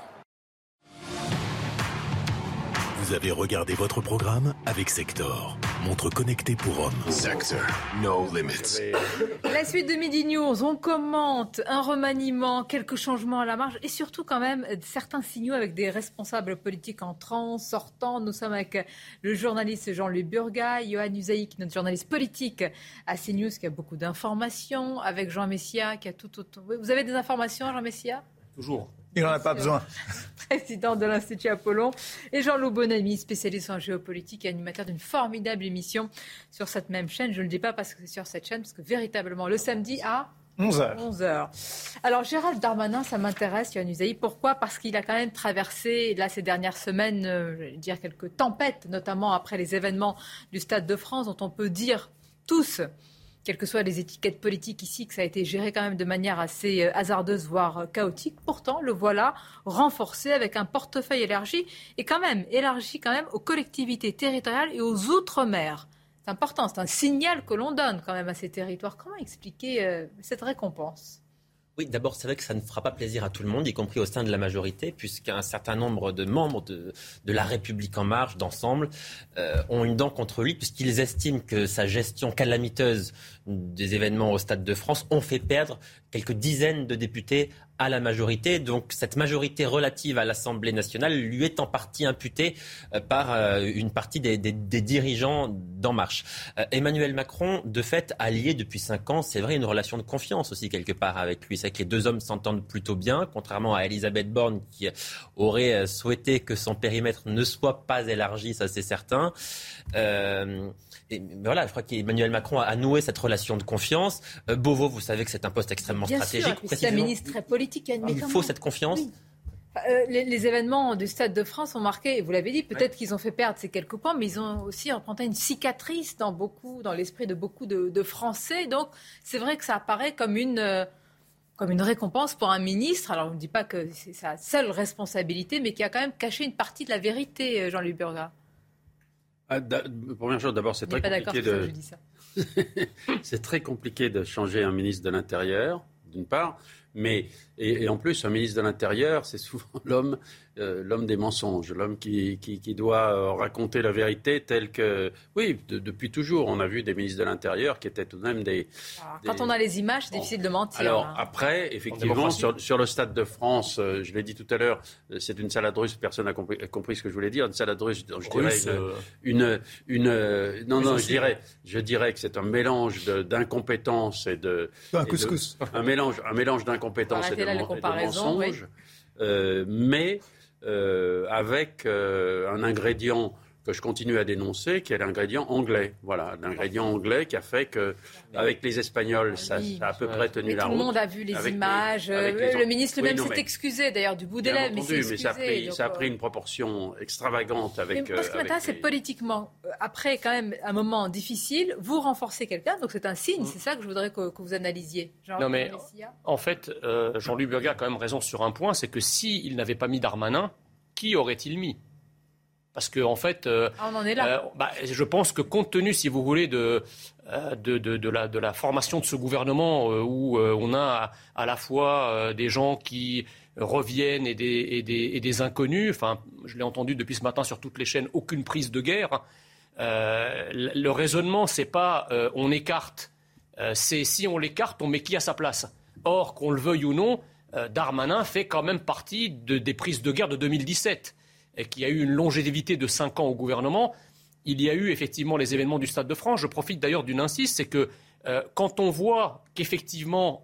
Vous avez regardé votre programme avec Sector, montre connectée pour hommes. Sector, no limits. La suite de Midi News, on commente un remaniement, quelques changements à la marge et surtout quand même certains signaux avec des responsables politiques entrants, sortants. Nous sommes avec le journaliste Jean-Louis Burgat, Yohann Usaïk, notre journaliste politique à CNews qui a beaucoup d'informations, avec Jean Messia qui a tout autant. Vous avez des informations, Jean Messia ? Toujours. Il n'en a pas besoin. Président de l'Institut Apollon, et Jean-Loup Bonamy, spécialiste en géopolitique et animateur d'une formidable émission sur cette même chaîne. Je ne le dis pas parce que c'est sur cette chaîne, parce que véritablement, le samedi à 11h. Alors, Gérald Darmanin, ça m'intéresse, Yohann Usaï. Pourquoi ? Parce qu'il a quand même traversé, là, ces dernières semaines, je vais dire quelques tempêtes, notamment après les événements du Stade de France, dont on peut dire tous, quelles que soient les étiquettes politiques ici, que ça a été géré quand même de manière assez hasardeuse, voire chaotique. Pourtant, le voilà renforcé avec un portefeuille élargi et quand même élargi aux collectivités territoriales et aux outre-mer. C'est important, c'est un signal que l'on donne quand même à ces territoires. Comment expliquer cette récompense ? Oui, d'abord, c'est vrai que ça ne fera pas plaisir à tout le monde, y compris au sein de la majorité, puisqu'un certain nombre de membres de La République En Marche, d'ensemble, ont une dent contre lui, puisqu'ils estiment que sa gestion calamiteuse des événements au Stade de France ont fait perdre quelques dizaines de députés à la majorité. Donc cette majorité relative à l'Assemblée nationale lui est en partie imputée par une partie des dirigeants d'En Marche. Emmanuel Macron, de fait, a lié depuis 5 ans, c'est vrai, une relation de confiance aussi quelque part avec lui. C'est que les deux hommes s'entendent plutôt bien, contrairement à Elisabeth Borne qui aurait souhaité que son périmètre ne soit pas élargi, ça c'est certain. Et voilà, je crois qu'Emmanuel Macron a noué cette relation de confiance. Beauvau, vous savez que c'est un poste extrêmement stratégique. C'est un ministre très politique. Il faut cette confiance. Oui. Les événements du Stade de France ont marqué, et vous l'avez dit, peut-être qu'ils ont fait perdre ces quelques points, mais ils ont aussi représenté une cicatrice dans l'esprit de beaucoup de Français. Donc c'est vrai que ça apparaît comme une récompense pour un ministre. Alors on ne dit pas que c'est sa seule responsabilité, mais qui a quand même caché une partie de la vérité, Jean-Louis Burgat. Première chose, d'abord, c'est très compliqué c'est très compliqué de changer un ministre de l'Intérieur, d'une part. Et en plus, un ministre de l'Intérieur, c'est souvent l'homme des mensonges, l'homme qui doit raconter la vérité telle que... Oui, depuis toujours, on a vu des ministres de l'Intérieur qui étaient tout de même Quand on a les images, c'est difficile de mentir. Alors après, effectivement, sur le Stade de France, je l'ai dit tout à l'heure, c'est une salade russe, personne n'a compris ce que je voulais dire, une salade russe, je dirais que c'est un mélange d'incompétence et de... Un couscous. Un mélange d'incompétence et de mensonges, mais avec un ingrédient que je continue à dénoncer, qui est l'ingrédient anglais. Voilà, l'ingrédient anglais qui a fait que, avec les Espagnols, ça a à peu près tenu la route. Tout le monde a vu les images. Le ministre lui-même s'est excusé, d'ailleurs, du bout des lèvres. Mais ça a pris une proportion extravagante avec... Mais ce qui m'intéresse, c'est politiquement. Après, quand même, un moment difficile, vous renforcez quelqu'un, donc c'est un signe. C'est ça que je voudrais que vous analysiez. Non, mais en fait, Jean-Louis Burgat a quand même raison sur un point, c'est que s'il n'avait pas mis Darmanin, qui aurait-il mis ? Parce que en fait, on en est là. Je pense que compte tenu, si vous voulez, de la formation de ce gouvernement, où on a à la fois des gens qui reviennent et des inconnus. Enfin, je l'ai entendu depuis ce matin sur toutes les chaînes, aucune prise de guerre. Le raisonnement, c'est pas on écarte. C'est si on l'écarte, on met qui à sa place. Or, qu'on le veuille ou non, Darmanin fait quand même partie des prises de guerre de 2017. Et qui a eu une longévité de 5 ans au gouvernement. Il y a eu effectivement les événements du Stade de France. Je profite d'ailleurs d'une insiste, c'est que quand on voit qu'effectivement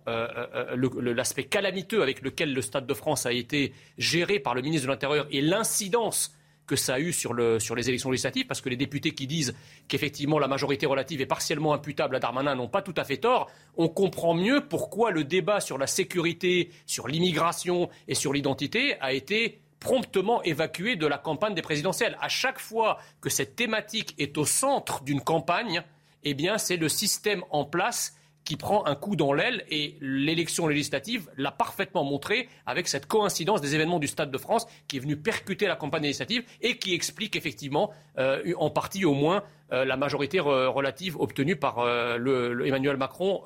l'aspect calamiteux avec lequel le Stade de France a été géré par le ministre de l'Intérieur et l'incidence que ça a eu sur les élections législatives, parce que les députés qui disent qu'effectivement la majorité relative est partiellement imputable à Darmanin n'ont pas tout à fait tort, on comprend mieux pourquoi le débat sur la sécurité, sur l'immigration et sur l'identité a été promptement évacué de la campagne des présidentielles. À chaque fois que cette thématique est au centre d'une campagne, eh bien, c'est le système en place qui prend un coup dans l'aile, et l'élection législative l'a parfaitement montré avec cette coïncidence des événements du Stade de France qui est venu percuter la campagne législative et qui explique effectivement, en partie au moins, la majorité relative obtenue par Emmanuel Macron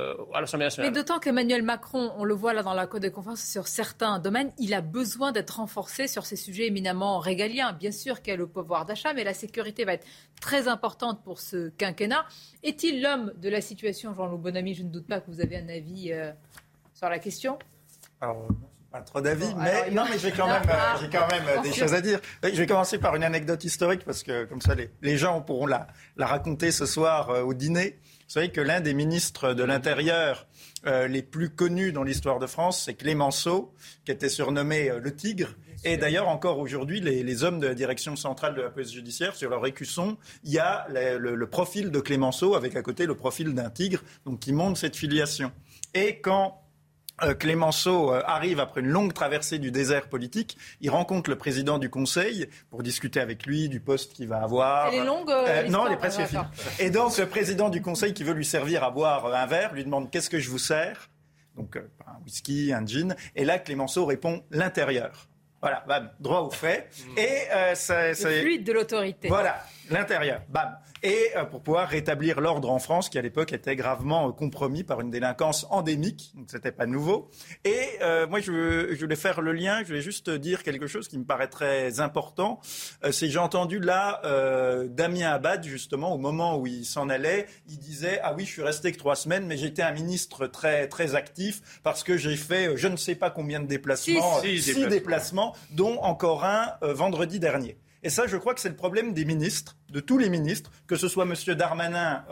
à l'Assemblée nationale. Mais d'autant qu'Emmanuel Macron, on le voit là dans la Côte de conférence, sur certains domaines, il a besoin d'être renforcé sur ces sujets éminemment régaliens. Bien sûr qu'il y a le pouvoir d'achat, mais la sécurité va être très importante pour ce quinquennat. Est-il l'homme de la situation, Jean-Loup Bonamy? Je ne doute pas que vous avez un avis sur la question. Alors, pas trop d'avis, mais j'ai quand même des choses à dire. Je vais commencer par une anecdote historique, parce que comme ça, les gens pourront la raconter ce soir au dîner. Vous savez que l'un des ministres de l'Intérieur les plus connus dans l'histoire de France, c'est Clémenceau, qui était surnommé le Tigre. Et d'ailleurs, encore aujourd'hui, les hommes de la direction centrale de la police judiciaire, sur leur écusson, il y a le profil de Clémenceau, avec à côté le profil d'un tigre, donc qui montre cette filiation. Et quand Clémenceau arrive après une longue traversée du désert politique, il rencontre le président du Conseil pour discuter avec lui du poste qu'il va avoir. Elle est longue non, elle est presque finie. Et donc, le président du Conseil qui veut lui servir à boire un verre lui demande « Qu'est-ce que je vous sers ?» Donc, un whisky, un gin. Et là, Clémenceau répond « L'intérieur ». Voilà, bam, droit au fait. Et le fluide de l'autorité. Voilà, l'intérieur, bam. Et pour pouvoir rétablir l'ordre en France, qui à l'époque était gravement compromis par une délinquance endémique, donc c'était pas nouveau. Et moi, je voulais faire le lien, je voulais juste dire quelque chose qui me paraît très important. C'est que j'ai entendu là Damien Abad, justement, au moment où il s'en allait, il disait « Ah oui, je suis resté que 3 semaines, mais j'étais un ministre très, très actif parce que j'ai fait je ne sais pas combien de déplacements, 6 déplacements, dont encore un vendredi dernier ». Et ça, je crois que c'est le problème des ministres, de tous les ministres, que ce soit M. Darmanin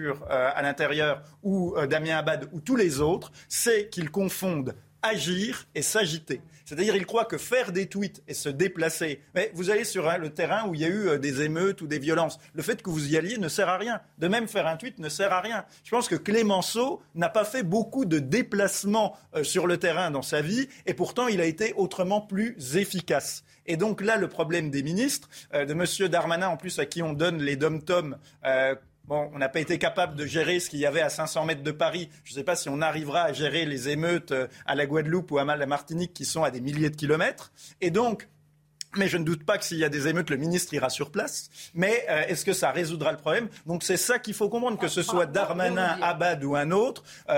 à l'intérieur ou Damien Abad ou tous les autres, c'est qu'ils confondent agir et s'agiter. C'est-à-dire, ils croient que faire des tweets et se déplacer, mais vous allez sur le terrain où il y a eu des émeutes ou des violences. Le fait que vous y alliez ne sert à rien. De même, faire un tweet ne sert à rien. Je pense que Clémenceau n'a pas fait beaucoup de déplacements sur le terrain dans sa vie, et pourtant, il a été autrement plus efficace. Et donc là, le problème des ministres, de M. Darmanin, en plus à qui on donne les dom-toms, on n'a pas été capable de gérer ce qu'il y avait à 500 mètres de Paris. Je ne sais pas si on arrivera à gérer les émeutes à la Guadeloupe ou à la Martinique qui sont à des milliers de kilomètres. Et donc, mais je ne doute pas que s'il y a des émeutes, le ministre ira sur place. Mais est-ce que ça résoudra le problème ? Donc c'est ça qu'il faut comprendre, que ce soit Darmanin, Abad ou un autre.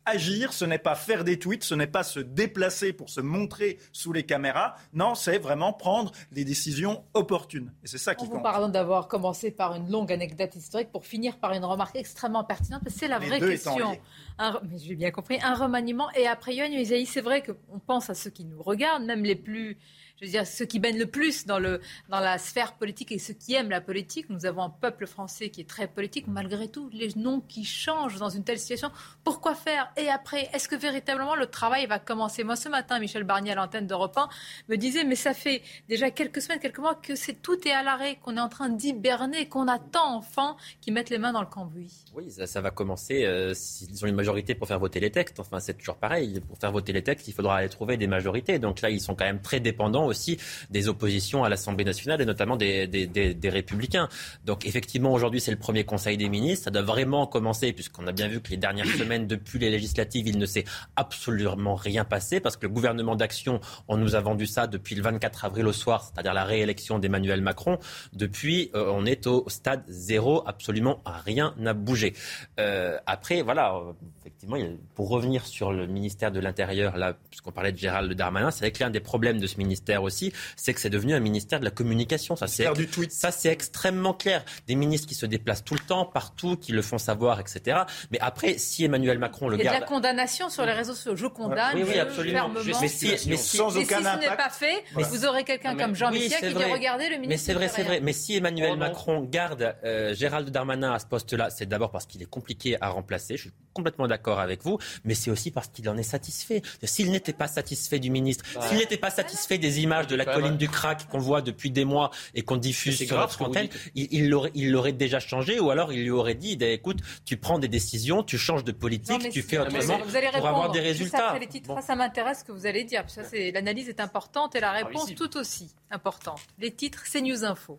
agir, ce n'est pas faire des tweets, ce n'est pas se déplacer pour se montrer sous les caméras. Non, c'est vraiment prendre des décisions opportunes. Et c'est ça qui compte. Pardon d'avoir commencé par une longue anecdote historique pour finir par une remarque extrêmement pertinente. C'est la vraie question. Mais j'ai bien compris. Un remaniement. Et après, Yohann Usaï, c'est vrai qu'on pense à ceux qui nous regardent, même les plus... Je veux dire, ceux qui baignent le plus dans la sphère politique et ceux qui aiment la politique. Nous avons un peuple français qui est très politique. Malgré tout, les noms qui changent dans une telle situation, pourquoi faire ? Et après, est-ce que véritablement le travail va commencer ? Moi, ce matin, Michel Barnier, à l'antenne d'Europe 1, me disait, mais ça fait déjà quelques semaines, quelques mois que tout est à l'arrêt, qu'on est en train d'hiberner, qu'on attend enfin qu'ils mettent les mains dans le cambouis. Oui, ça va commencer s'ils ont une majorité pour faire voter les textes. Enfin, c'est toujours pareil. Pour faire voter les textes, il faudra aller trouver des majorités. Donc là, ils sont quand même très dépendants aussi des oppositions à l'Assemblée nationale et notamment des Républicains. Donc effectivement, aujourd'hui, c'est le premier Conseil des ministres. Ça doit vraiment commencer, puisqu'on a bien vu que les dernières semaines, depuis les législatives, il ne s'est absolument rien passé, parce que le gouvernement d'action, on nous a vendu ça depuis le 24 avril au soir, c'est-à-dire la réélection d'Emmanuel Macron. Depuis, on est au stade zéro, absolument rien n'a bougé. Après, voilà, effectivement, pour revenir sur le ministère de l'Intérieur, là, puisqu'on parlait de Gérald Darmanin, c'est vrai que l'un des problèmes de ce ministère aussi, c'est que c'est devenu un ministère de la communication. Ça, c'est extrêmement clair. Des ministres qui se déplacent tout le temps, partout, qui le font savoir, etc. Mais après, si Emmanuel Macron le garde... Il y a de la condamnation sur les réseaux sociaux. Je condamne, oui, absolument. Mais sans aucun impact. Si ce n'est pas fait, vous aurez quelqu'un comme Jean Messia qui dit regardez le ministre. Mais c'est vrai. Mais si Emmanuel Macron garde Gérald Darmanin à ce poste-là, c'est d'abord parce qu'il est compliqué à remplacer. Je suis complètement d'accord avec vous, mais c'est aussi parce qu'il en est satisfait. S'il n'était pas satisfait du ministre, s'il n'était pas satisfait des images de la colline du crack qu'on voit depuis des mois et qu'on diffuse sur notre antenne, il l'aurait déjà changé, ou alors il lui aurait dit écoute, tu prends des décisions, tu changes de politique, tu fais autrement pour avoir des résultats. Après les titres, ça m'intéresse ce que vous allez dire. Ça, l'analyse est importante et la réponse tout aussi importante. Les titres, c'est News Info.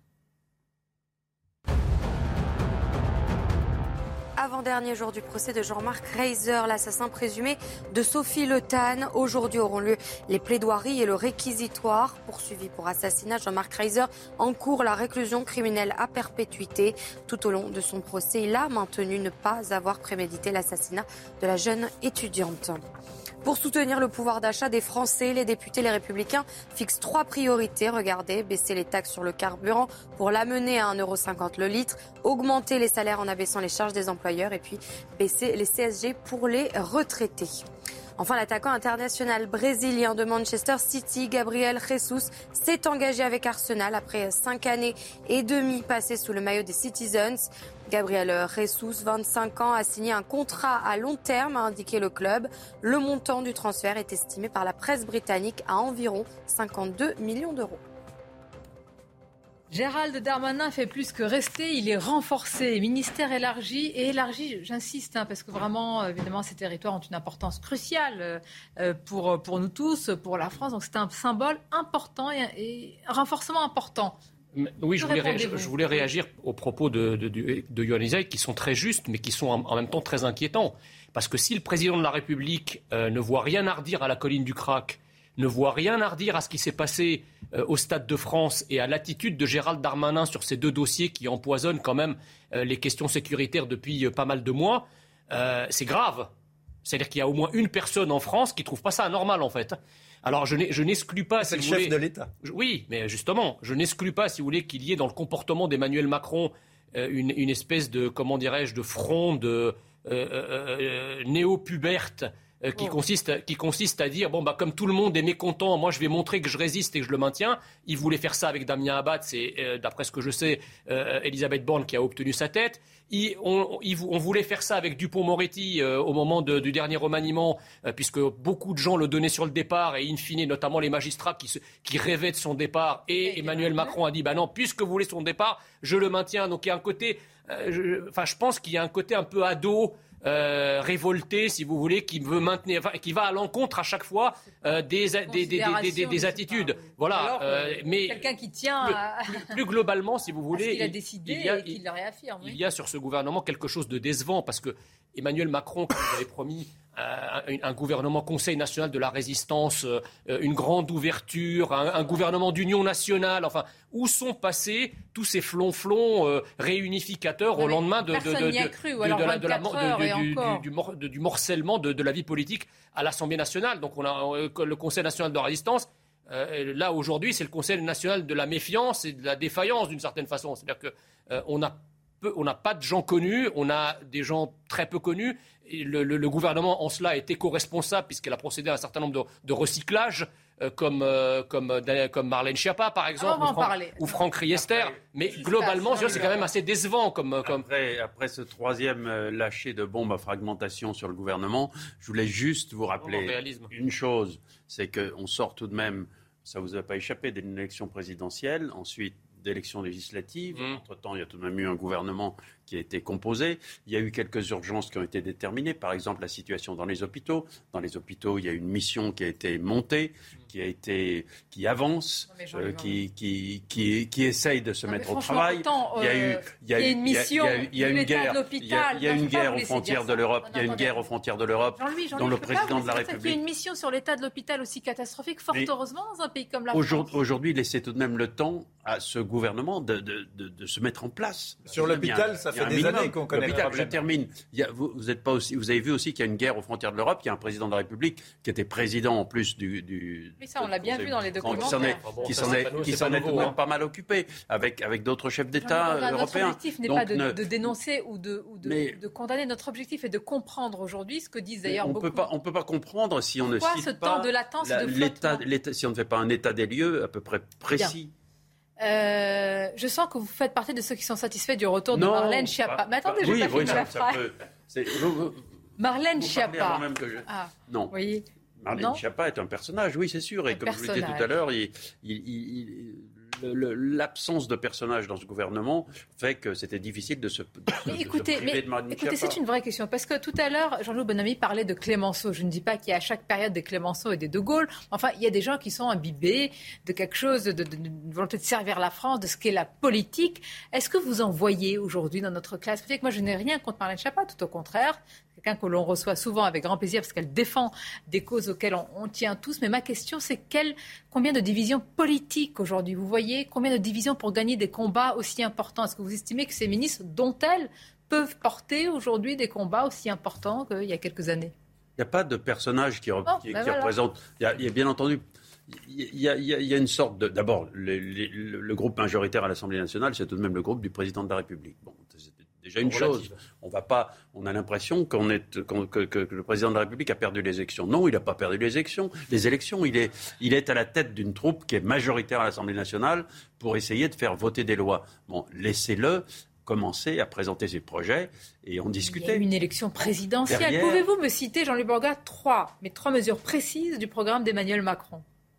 Avant-dernier jour du procès de Jean-Marc Reiser, l'assassin présumé de Sophie Le Tan. Aujourd'hui auront lieu les plaidoiries et le réquisitoire. Poursuivi pour assassinat, Jean-Marc Reiser encourt la réclusion criminelle à perpétuité. Tout au long de son procès, il a maintenu ne pas avoir prémédité l'assassinat de la jeune étudiante. Pour soutenir le pouvoir d'achat des Français, les députés Les Républicains fixent 3 priorités. Regardez, baisser les taxes sur le carburant pour l'amener à 1,50 € le litre, augmenter les salaires en abaissant les charges des employeurs et puis baisser les CSG pour les retraités. Enfin, l'attaquant international brésilien de Manchester City, Gabriel Jesus, s'est engagé avec Arsenal après 5 années et demie passées sous le maillot des Citizens. Gabriel Jesus, 25 ans, a signé un contrat à long terme, a indiqué le club. Le montant du transfert est estimé par la presse britannique à environ 52 millions d'euros. Gérald Darmanin fait plus que rester, il est renforcé. Ministère élargi, j'insiste, parce que vraiment, évidemment, ces territoires ont une importance cruciale pour nous tous, pour la France. Donc c'est un symbole important et un renforcement important. Oui, je voulais réagir aux propos de Yohann Usaï, qui sont très justes, mais qui sont en même temps très inquiétants. Parce que si le président de la République ne voit rien à redire à la colline du crack, ne voit rien à redire à ce qui s'est passé au Stade de France et à l'attitude de Gérald Darmanin sur ces 2 dossiers qui empoisonnent quand même les questions sécuritaires depuis pas mal de mois, c'est grave. C'est-à-dire qu'il y a au moins une personne en France qui ne trouve pas ça anormal, en fait. Alors, je n'exclus pas... C'est le chef de l'État. Oui, mais justement, je n'exclus pas, si vous voulez, qu'il y ait dans le comportement d'Emmanuel Macron une espèce de, comment dirais-je, de front de néo-puberte qui consiste à dire, comme tout le monde est mécontent, moi je vais montrer que je résiste et que je le maintiens. Il voulait faire ça avec Damien Abad, c'est, d'après ce que je sais, Elisabeth Borne qui a obtenu sa tête. On voulait faire ça avec Dupond-Moretti au moment du dernier remaniement, puisque beaucoup de gens le donnaient sur le départ et in fine, notamment les magistrats qui rêvaient de son départ. Et Emmanuel Macron a dit, non, puisque vous voulez son départ, je le maintiens. Donc il y a un côté, je pense qu'il y a un côté un peu ado, révolté, si vous voulez, qui veut maintenir, qui va à l'encontre à chaque fois des attitudes. Voilà. Mais quelqu'un qui tient plus globalement, si vous voulez, il a décidé et qu'il le réaffirme. Il y a sur ce gouvernement quelque chose de décevant parce que Emmanuel Macron, qui avait promis un gouvernement Conseil national de la résistance, une grande ouverture, un gouvernement d'union nationale. Enfin, où sont passés tous ces flonflons réunificateurs au lendemain du morcellement de la vie politique à l'Assemblée nationale? Donc on a le Conseil national de la résistance. Là, aujourd'hui, c'est le Conseil national de la méfiance et de la défaillance, d'une certaine façon. C'est-à-dire qu'on n'a pas de gens connus, on a des gens très peu connus. Et le gouvernement, en cela, est éco-responsable puisqu'elle a procédé à un certain nombre de recyclages, comme Marlène Schiappa, par exemple, ou Franck Riester. Mais globalement, c'est quand même assez décevant. Après ce troisième lâcher de bombe à fragmentation sur le gouvernement, je voulais juste vous rappeler une chose, c'est qu'on sort tout de même, ça ne vous a pas échappé, d'une élection présidentielle, ensuite d'élections législatives. Entre-temps, il y a tout de même eu un gouvernement qui a été composé. Il y a eu quelques urgences qui ont été déterminées. Par exemple, la situation dans les hôpitaux. Dans les hôpitaux, il y a une mission qui a été montée, qui avance, qui essaye de se mettre au travail. Il y a une mission. Il y a une guerre. Il y a une guerre aux frontières de l'Europe. Il y a une guerre aux frontières de l'Europe dont le président de la République. Il y a une mission sur l'état de l'hôpital aussi catastrophique, fort heureusement, dans un pays comme la France. Aujourd'hui, laissez tout de même le temps à ce gouvernement de se mettre en place. Sur l'hôpital, ça fait des années qu'on connaît le problème. Je termine. Vous avez vu aussi qu'il y a une guerre aux frontières de l'Europe. Il y a un président de la République qui était président en plus du oui, ça, on l'a bien vu dans les documents. Qui s'en est tout de même pas mal occupé avec d'autres chefs d'État européens. Notre objectif n'est pas de dénoncer ou de condamner. Notre objectif est de comprendre aujourd'hui ce que disent d'ailleurs beaucoup. On ne peut pas comprendre si on ne cite ce temps de latence et de flottement si on ne fait pas un état des lieux à peu près précis. Je sens que vous faites partie de ceux qui sont satisfaits du retour de Marlène Schiappa. Mais attendez, je vais pas finir la phrase. Marlène Schiappa. Non. Oui. Marlène Schiappa est un personnage, oui, c'est sûr. Et comme je vous l'ai dit tout à l'heure, l'absence de personnage dans ce gouvernement fait que c'était difficile de se priver de Marlène Schiappa. C'est une vraie question. Parce que tout à l'heure, Jean-Loup Bonamy parlait de Clémenceau. Je ne dis pas qu'il y a à chaque période des Clémenceau et des De Gaulle. Enfin, il y a des gens qui sont imbibés de quelque chose, d'une volonté de servir la France, de ce qu'est la politique. Est-ce que vous en voyez aujourd'hui dans notre classe politique? Moi, je n'ai rien contre Marlène Schiappa, tout au contraire. Quelqu'un que l'on reçoit souvent avec grand plaisir parce qu'elle défend des causes auxquelles on tient tous. Mais ma question, c'est combien de divisions politiques aujourd'hui vous voyez? Combien de divisions pour gagner des combats aussi importants? Est-ce que vous estimez que ces ministres, dont elles, peuvent porter aujourd'hui des combats aussi importants qu'il y a quelques années? Il n'y a pas de personnage qui représente. Il y a bien entendu. Il y a une sorte de. D'abord, le groupe majoritaire à l'Assemblée nationale, c'est tout de même le groupe du président de la République. Bon, c'est déjà une chose. On a l'impression que le président de la République a perdu les élections. Non, il n'a pas perdu les élections. Il est à la tête d'une troupe qui est majoritaire à l'Assemblée nationale pour essayer de faire voter des lois. Bon, laissez-le commencer à présenter ses projets et en discuter. Il y a une élection présidentielle. Pouvez-vous me citer, Jean-Luc Borga, trois mesures précises du programme d'Emmanuel Macron?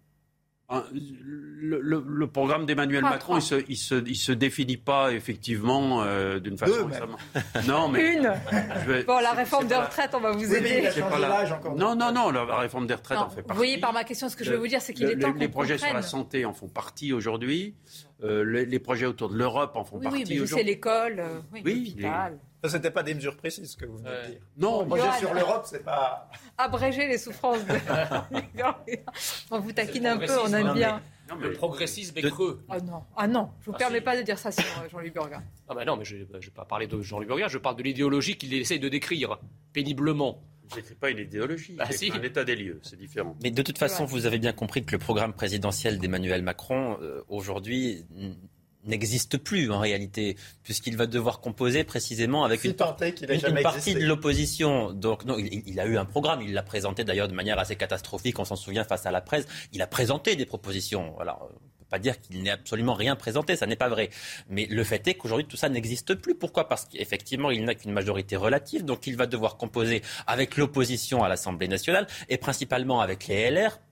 Le programme d'Emmanuel Macron, il se définit pas effectivement d'une façon. Non, mais la réforme des retraites, on va vous aider. Non, la réforme des retraites en fait partie. Vous voyez par ma question, ce que je veux vous dire, c'est qu'il est temps qu'on les projets sur la santé en font partie aujourd'hui. Les projets autour de l'Europe en font partie aujourd'hui. Oui, mais c'est l'école, l'hôpital. Ça, c'était pas des mesures précises, ce que vous venez de dire. Non, le projet sur l'Europe, c'est pas... Abréger les souffrances de... On vous taquine un peu, on aime bien. Non, mais le progressisme est creux. Ah non, je ne vous permets pas de dire ça sur Jean-Luc Borga. Non, mais je ne vais pas parler de Jean-Luc Borga, je parle de l'idéologie qu'il essaye de décrire péniblement. Je n'écris pas une idéologie, c'est un état des lieux, c'est différent. Mais de toute façon, vous avez bien compris que le programme présidentiel d'Emmanuel Macron, aujourd'hui, n'existe plus en réalité, puisqu'il va devoir composer précisément avec une partie de l'opposition. Donc non, il a eu un programme, il l'a présenté d'ailleurs de manière assez catastrophique, on s'en souvient face à la presse. Il a présenté des propositions. Alors, pas dire qu'il n'ait absolument rien présenté, ça n'est pas vrai. Mais le fait est qu'aujourd'hui, tout ça n'existe plus. Pourquoi ? Parce qu'effectivement, il n'a qu'une majorité relative, donc il va devoir composer avec l'opposition à l'Assemblée nationale et principalement avec les LR,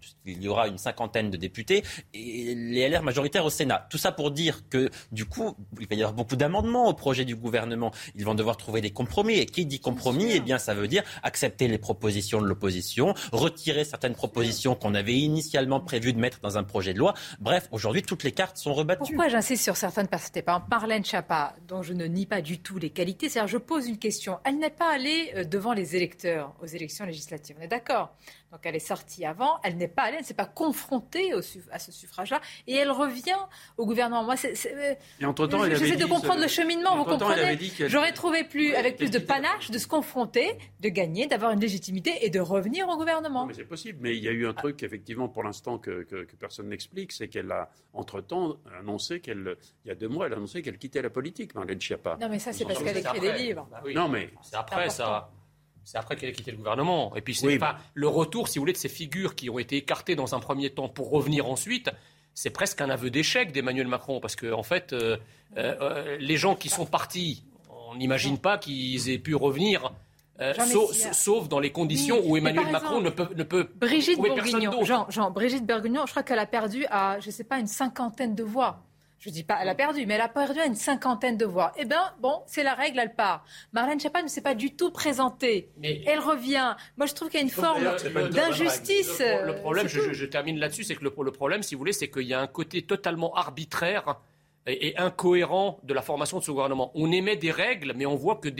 il y aura une 50aine de députés et les LR majoritaires au Sénat. Tout ça pour dire que, du coup, il va y avoir beaucoup d'amendements au projet du gouvernement. Ils vont devoir trouver des compromis. Et qui dit compromis, eh bien, ça veut dire accepter les propositions de l'opposition, retirer certaines propositions qu'on avait initialement prévu de mettre dans un projet de loi. Bref, aujourd'hui, toutes les cartes sont rebattues. Pourquoi j'insiste sur certaines personnalités? Par exemple, Marlène Schiappa, dont je ne nie pas du tout les qualités. C'est-à-dire, je pose une question. Elle n'est pas allée devant les électeurs aux élections législatives. On est d'accord? Donc elle est sortie avant, elle n'est pas allée, elle ne s'est pas confrontée à ce suffrage-là, et elle revient au gouvernement. Moi, et entre-temps, j'essaie de comprendre le cheminement, vous comprenez? J'aurais trouvé avec plus de panache de se confronter, de gagner, d'avoir une légitimité et de revenir au gouvernement. Non, mais c'est possible, mais il y a eu un truc, effectivement, pour l'instant, que personne n'explique, c'est qu'elle a, entre-temps, annoncé il y a 2 mois, elle a annoncé qu'elle quittait la politique, Marlène Schiappa. Non, mais ça, c'est parce qu'elle écrit des livres. Bah oui. Non, mais c'est après ça. C'est après qu'elle a quitté le gouvernement. Et puis, le retour, si vous voulez, de ces figures qui ont été écartées dans un premier temps pour revenir ensuite, c'est presque un aveu d'échec d'Emmanuel Macron. Parce que, en fait, les gens qui sont partis, on n'imagine pas qu'ils aient pu revenir, sauf dans les conditions où Emmanuel Macron ne peut Brigitte trouver personne d'autre. Brigitte Bourguignon, je crois qu'elle a perdu à, je ne sais pas, une 50aine de voix. Je ne dis pas elle a perdu, mais elle a perdu à une 50aine de voix. Eh bien, bon, c'est la règle, elle part. Marlène Schiappa ne s'est pas du tout présentée. Mais elle revient. Moi, je trouve qu'il y a une forme d'injustice. Le problème, je termine là-dessus, c'est que le problème, si vous voulez, c'est qu'il y a un côté totalement arbitraire et incohérent de la formation de ce gouvernement. On émet des règles, mais on voit que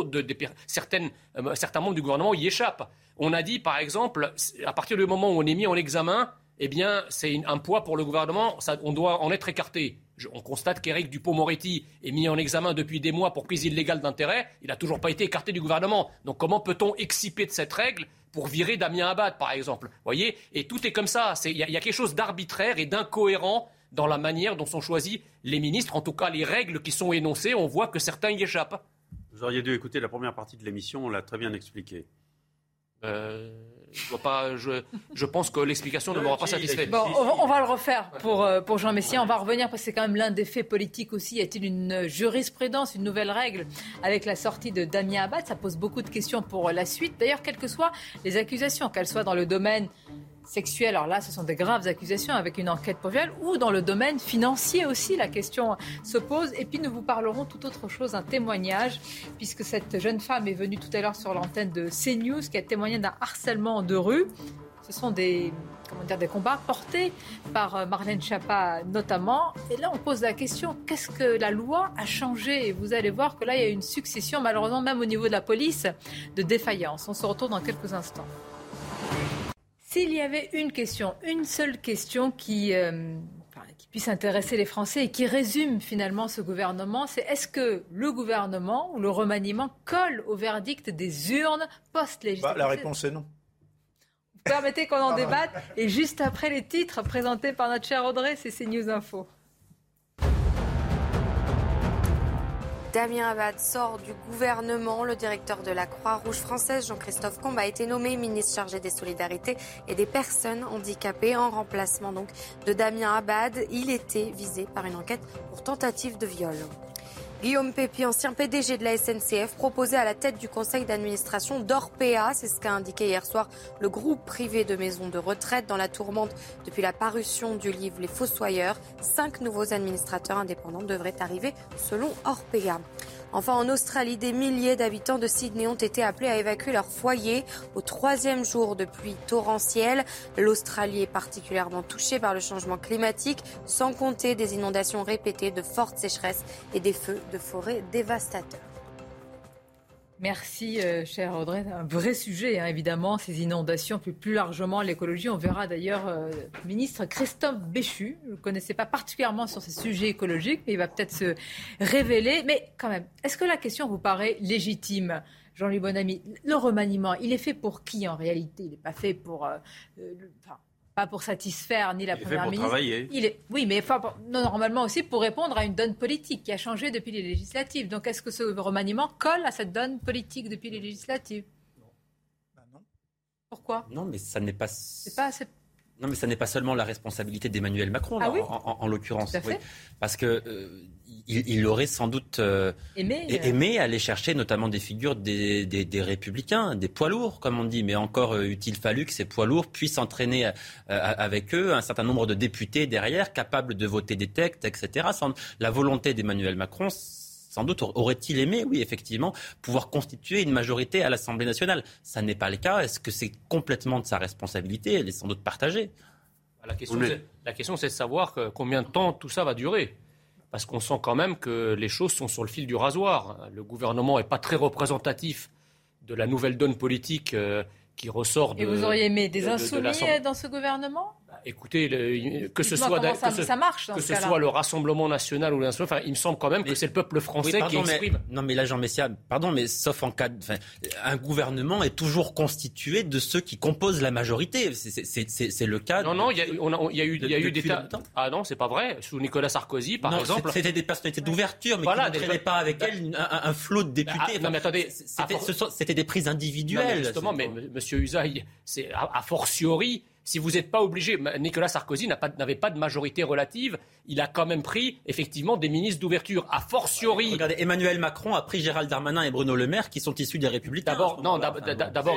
certains membres du gouvernement y échappent. On a dit, par exemple, à partir du moment où on est mis en examen, eh bien, c'est un poids pour le gouvernement, on doit en être écarté. On constate qu'Éric Dupond-Moretti est mis en examen depuis des mois pour prise illégale d'intérêt. Il n'a toujours pas été écarté du gouvernement. Donc comment peut-on exciper de cette règle pour virer Damien Abad, par exemple? Vous voyez? Et tout est comme ça. Il y a quelque chose d'arbitraire et d'incohérent dans la manière dont sont choisis les ministres. En tout cas, les règles qui sont énoncées, on voit que certains y échappent. Vous auriez dû écouter la première partie de l'émission, on l'a très bien expliqué. Je pense que l'explication ne m'aura pas satisfait. Bon, on va le refaire pour Jean Messia. On va revenir parce que c'est quand même l'un des faits politiques aussi. Y a-t-il une jurisprudence, une nouvelle règle avec la sortie de Damien Abad? Ça pose beaucoup de questions pour la suite. D'ailleurs, quelles que soient les accusations, qu'elles soient dans le domaine sexuel, alors là, ce sont des graves accusations avec une enquête pour viol, ou dans le domaine financier aussi, la question se pose. Et puis nous vous parlerons tout autre chose, un témoignage, puisque cette jeune femme est venue tout à l'heure sur l'antenne de CNews, qui a témoigné d'un harcèlement de rue. Ce sont des combats portés par Marlène Schiappa notamment. Et là, on pose la question, qu'est-ce que la loi a changé? Et vous allez voir que là, il y a une succession, malheureusement, même au niveau de la police, de défaillances. On se retrouve dans quelques instants. S'il y avait une seule question qui puisse intéresser les Français et qui résume finalement ce gouvernement, c'est est-ce que le gouvernement ou le remaniement colle au verdict des urnes post-législatives? La réponse est non. Vous permettez qu'on en débatte? Et juste après les titres présentés par notre cher Audrey, c'est CNews Info. Damien Abad sort du gouvernement. Le directeur de la Croix-Rouge française, Jean-Christophe Combe, a été nommé ministre chargé des solidarités et des personnes handicapées en remplacement donc de Damien Abad. Il était visé par une enquête pour tentative de viol. Guillaume Pépi, ancien PDG de la SNCF, proposé à la tête du conseil d'administration d'Orpea. C'est ce qu'a indiqué hier soir le groupe privé de maisons de retraite dans la tourmente depuis la parution du livre Les Fossoyeurs. 5 nouveaux administrateurs indépendants devraient arriver selon Orpea. Enfin, en Australie, des milliers d'habitants de Sydney ont été appelés à évacuer leur foyer au 3e jour de pluie torrentielle. L'Australie est particulièrement touchée par le changement climatique, sans compter des inondations répétées, de fortes sécheresses et des feux de forêt dévastateurs. Merci, cher Audrey. Un vrai sujet, évidemment, ces inondations, puis plus largement l'écologie. On verra d'ailleurs le ministre Christophe Béchu. Je ne le connaissais pas particulièrement sur ces sujets écologiques, mais il va peut-être se révéler. Mais quand même, est-ce que la question vous paraît légitime, Jean-Louis Bonamy? Le remaniement, il est fait pour qui en réalité? Il n'est pas fait pour... pas pour satisfaire ni la Première ministre. Travailler. Oui, mais normalement aussi pour répondre à une donne politique qui a changé depuis les législatives. Donc est-ce que ce remaniement colle à cette donne politique depuis les législatives? Non. Pourquoi? Non, mais ça n'est pas... C'est pas assez... Non, mais ça n'est pas seulement la responsabilité d'Emmanuel Macron, là, en l'occurrence. Oui. Parce que il aurait sans doute aimé aller chercher notamment des figures des Républicains, des poids lourds, comme on dit. Mais encore eût-il fallu que ces poids lourds puissent entraîner avec eux un certain nombre de députés derrière, capables de voter des textes, etc. La volonté d'Emmanuel Macron, sans doute aurait-il aimé, oui, effectivement, pouvoir constituer une majorité à l'Assemblée nationale. Ça n'est pas le cas. Est-ce que c'est complètement de sa responsabilité ? Elle est sans doute partagée. La question, c'est de savoir combien de temps tout ça va durer. Parce qu'on sent quand même que les choses sont sur le fil du rasoir. Le gouvernement n'est pas très représentatif de la nouvelle donne politique qui ressort de... Et vous auriez aimé des insoumis dans ce gouvernement ? Écoutez, que ce soit le Rassemblement national ou l'insoumis, il me semble quand même que c'est le peuple français qui exprime. Non, mais là, Jean Messia, pardon, mais sauf en cas un gouvernement est toujours constitué de ceux qui composent la majorité. C'est le cas. Non, il y a eu des tas. Ah non, c'est pas vrai. Sous Nicolas Sarkozy, par exemple. C'était des personnalités d'ouverture, mais qui n'entraînaient pas avec elles un flot de députés. Non, mais attendez. C'était des prises individuelles. Non, mais justement, mais Monsieur Usaï, c'est a fortiori. Si vous n'êtes pas obligé, Nicolas Sarkozy n'avait pas de majorité relative, il a quand même pris effectivement des ministres d'ouverture. A fortiori. Regardez, Emmanuel Macron a pris Gérald Darmanin et Bruno Le Maire qui sont issus des Républicains. D'abord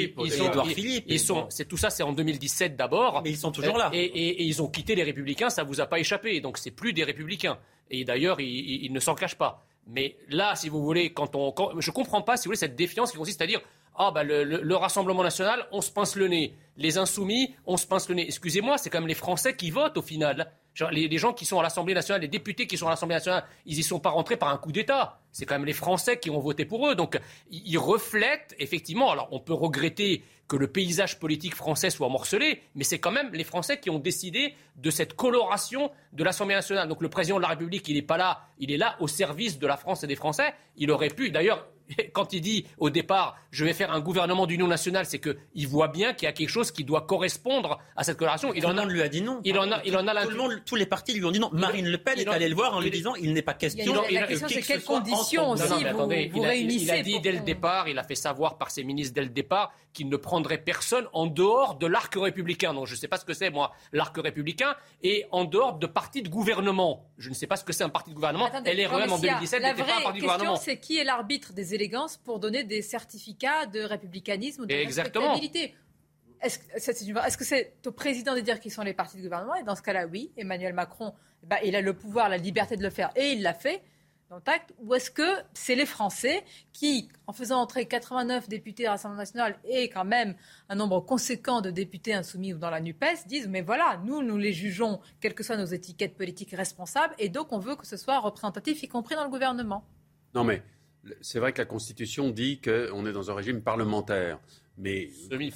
ils sont. Tout ça, c'est en 2017 d'abord. Mais ils sont toujours là. Et ils ont quitté les Républicains, ça vous a pas échappé. Donc c'est plus des Républicains. Et d'ailleurs, ils ne s'en cachent pas. Mais là, si vous voulez, je comprends pas, si vous voulez, cette défiance qui consiste à dire. Le Rassemblement national, on se pince le nez. Les insoumis, on se pince le nez. Excusez-moi, c'est quand même les Français qui votent au final. Genre, les gens qui sont à l'Assemblée nationale, les députés qui sont à l'Assemblée nationale, ils y sont pas rentrés par un coup d'État. C'est quand même les Français qui ont voté pour eux. Donc, ils reflètent, effectivement, alors on peut regretter que le paysage politique français soit morcelé, mais c'est quand même les Français qui ont décidé de cette coloration de l'Assemblée nationale. Donc, le président de la République, il n'est pas là, il est là au service de la France et des Français. Il aurait pu, d'ailleurs, quand il dit au départ « je vais faire un gouvernement d'union nationale », c'est qu'il voit bien qu'il y a quelque chose qui doit correspondre à cette coloration. Tout le monde lui a dit non. Tous les partis lui ont dit non. Marine Le Pen est allée le voir en lui disant « il n'est pas question ». La question, c'est quelles conditions aussi vous réunissez. Il a dit dès le départ, il a fait savoir par ses ministres dès le départ qu'il ne prendrait personne en dehors de l'arc républicain. Donc je ne sais pas ce que c'est, moi, l'arc républicain, et en dehors de partis de gouvernement. Je ne sais pas ce que c'est un parti de gouvernement. LREM en 2017 n'était pas un parti de gouvernement. La vraie question, c'est qui est l'arbitre des élégances pour donner des certificats de républicanisme ou de respectabilité. Est-ce que c'est au président de dire qui sont les partis de gouvernement ? Et dans ce cas-là, oui, Emmanuel Macron, il a le pouvoir, la liberté de le faire, et il l'a fait. Ou est-ce que c'est les Français qui, en faisant entrer 89 députés à l'Assemblée nationale et quand même un nombre conséquent de députés insoumis ou dans la NUPES, disent mais voilà, nous les jugeons, quelles que soient nos étiquettes politiques responsables, et donc on veut que ce soit représentatif, y compris dans le gouvernement. Non mais c'est vrai que la Constitution dit qu'on est dans un régime parlementaire, mais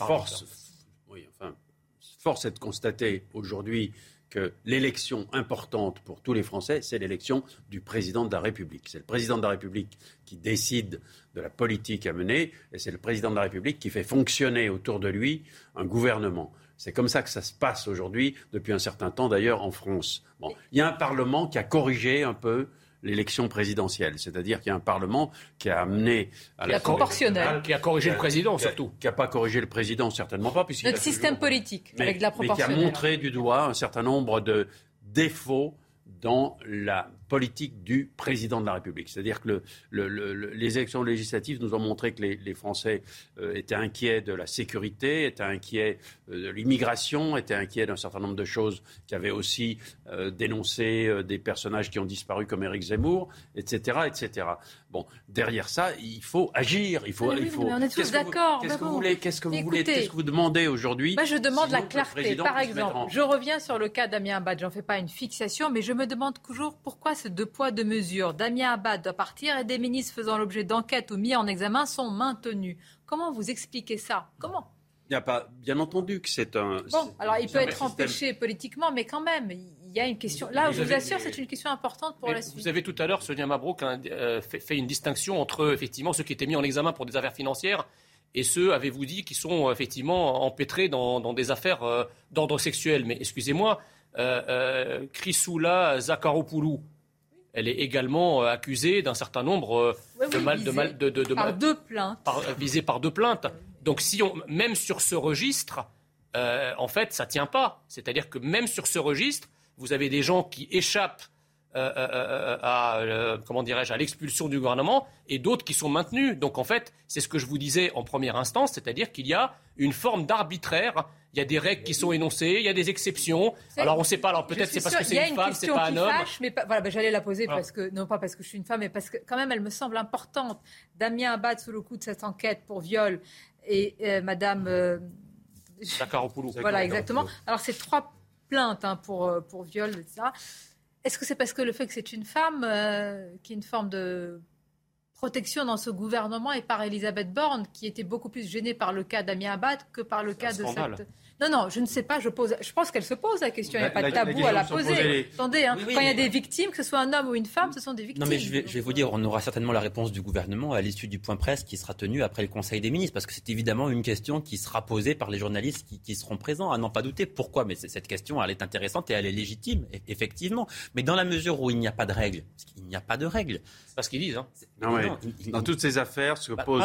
force est de constater aujourd'hui que l'élection importante pour tous les Français, c'est l'élection du président de la République. C'est le président de la République qui décide de la politique à mener, et c'est le président de la République qui fait fonctionner autour de lui un gouvernement. C'est comme ça que ça se passe aujourd'hui, depuis un certain temps d'ailleurs en France. Bon, il y a un Parlement qui a corrigé un peu l'élection présidentielle. C'est-à-dire qu'il y a un Parlement qui a amené à la proportionnelle. Qui a corrigé le président, surtout. Qui n'a pas corrigé le président, certainement pas. Notre système politique, avec de la proportionnelle. Mais qui a montré du doigt un certain nombre de défauts dans la politique du président de la République. C'est-à-dire que les élections législatives nous ont montré que les Français étaient inquiets de la sécurité, étaient inquiets de l'immigration, étaient inquiets d'un certain nombre de choses qui avaient aussi dénoncé des personnages qui ont disparu comme Éric Zemmour, etc., etc. Bon, derrière ça, il faut agir. Il faut. On est tous d'accord. Qu'est-ce que vous voulez Qu'est-ce que vous demandez aujourd'hui ? Moi, je demande la clarté. Par exemple, je reviens sur le cas d'Damien Abad. J'en fais pas une fixation, mais je me demande toujours pourquoi ce deux poids, deux mesures. Damien Abad doit partir et des ministres faisant l'objet d'enquêtes ou mis en examen sont maintenus. Comment vous expliquez ça ? Comment ? Il n'y a pas, bien entendu que c'est un... Bon, alors il peut être empêché politiquement, mais quand même, il y a une question. Là, je vous assure, c'est une question importante pour la suite. Vous avez tout à l'heure, Sonia Mabrouk, fait une distinction entre effectivement ceux qui étaient mis en examen pour des affaires financières et ceux, avez-vous dit, qui sont effectivement empêtrés dans des affaires d'ordre sexuel. Mais excusez-moi, Chrysoula Zakharopoulou, elle est également accusée d'un certain nombre par deux plaintes. Visée par deux plaintes. Donc même sur ce registre, en fait, ça ne tient pas. C'est-à-dire que même sur ce registre, vous avez des gens qui échappent à l'expulsion du gouvernement et d'autres qui sont maintenus. Donc en fait, c'est ce que je vous disais en première instance, c'est-à-dire qu'il y a une forme d'arbitraire. Il y a des règles qui sont énoncées, il y a des exceptions. Alors on ne sait pas, alors peut-être c'est parce que c'est une femme, c'est pas un homme. Mais voilà, j'allais la poser parce que, non pas parce que je suis une femme, mais parce que quand même elle me semble importante. Damien Abad sous le coup de cette enquête pour viol et Madame Zakharopoulou. Voilà, exactement. Alors c'est 3 plaintes pour viol, etc. Est-ce que c'est parce que le fait que c'est une femme qui a une forme de protection dans ce gouvernement et par Elisabeth Borne, qui était beaucoup plus gênée par le cas d'Amien Abad que par le cas de cette... Non, je ne sais pas, je pense qu'elle se pose la question, il n'y a pas de tabou à la poser. Attendez, quand il y a des victimes, que ce soit un homme ou une femme, ce sont des victimes. Non mais je vais vous dire, on aura certainement la réponse du gouvernement à l'issue du point presse qui sera tenu après le Conseil des ministres, parce que c'est évidemment une question qui sera posée par les journalistes qui seront présents, à n'en pas douter. Pourquoi ? Mais cette question, elle est intéressante et elle est légitime, effectivement. Mais dans la mesure où il n'y a pas de règles, parce qu'il n'y a pas de règles. C'est pas ce qu'ils disent. Dans toutes ces affaires se pose...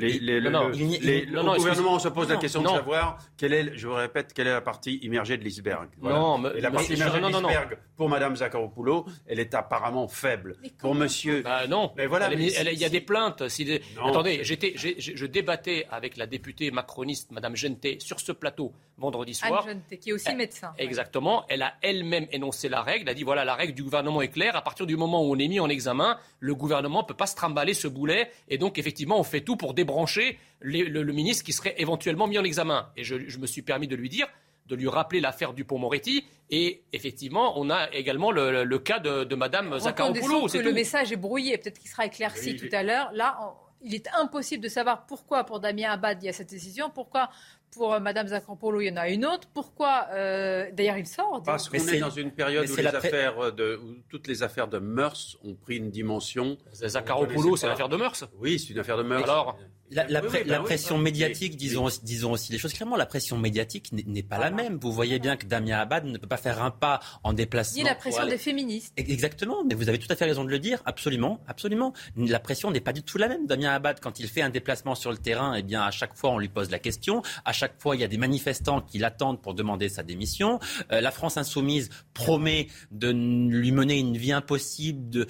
le gouvernement se pose la question de savoir quelle est la partie immergée de l'iceberg. Voilà. Et la partie immergée de l'iceberg, pour Mme Zakharopoulou, elle est apparemment faible. Pour monsieur... non, mais voilà, il y a des plaintes. Attendez, je débattais avec la députée macroniste, Mme Gentet, sur ce plateau vendredi soir. Anne Gentet, qui est aussi médecin. Exactement. Elle a elle-même énoncé la règle. Elle a dit, voilà, la règle du gouvernement est claire. À partir du moment où on est mis en examen, le gouvernement ne peut pas se trimballer ce boulet. Et donc, effectivement, on fait tout pour débrancher le ministre qui serait éventuellement mis en examen. Et je me suis permis de lui rappeler l'affaire Dupond-Moretti. Et effectivement, on a également le cas de Mme Zakharopoulou. Le message est brouillé. Peut-être qu'il sera éclairci tout à l'heure. Là, il est impossible de savoir pourquoi pour Damien Abad il y a cette décision, pourquoi pour Mme Zakharopoulou il y en a une autre, pourquoi d'ailleurs il sort. Parce qu'on est dans une période où toutes les affaires de mœurs ont pris une dimension. Zakharopoulou, c'est une affaire de mœurs. Oui, c'est une affaire de mœurs. Alors la pression médiatique, disons aussi les choses clairement, la pression médiatique n'est pas la même. Vous voyez bien que Damien Abad ne peut pas faire un pas en déplacement. Ni la pression des féministes. Exactement, mais vous avez tout à fait raison de le dire, absolument. La pression n'est pas du tout la même. Damien Abad, quand il fait un déplacement sur le terrain, eh bien à chaque fois on lui pose la question. À chaque fois, il y a des manifestants qui l'attendent pour demander sa démission. La France insoumise promet de lui mener une vie impossible, de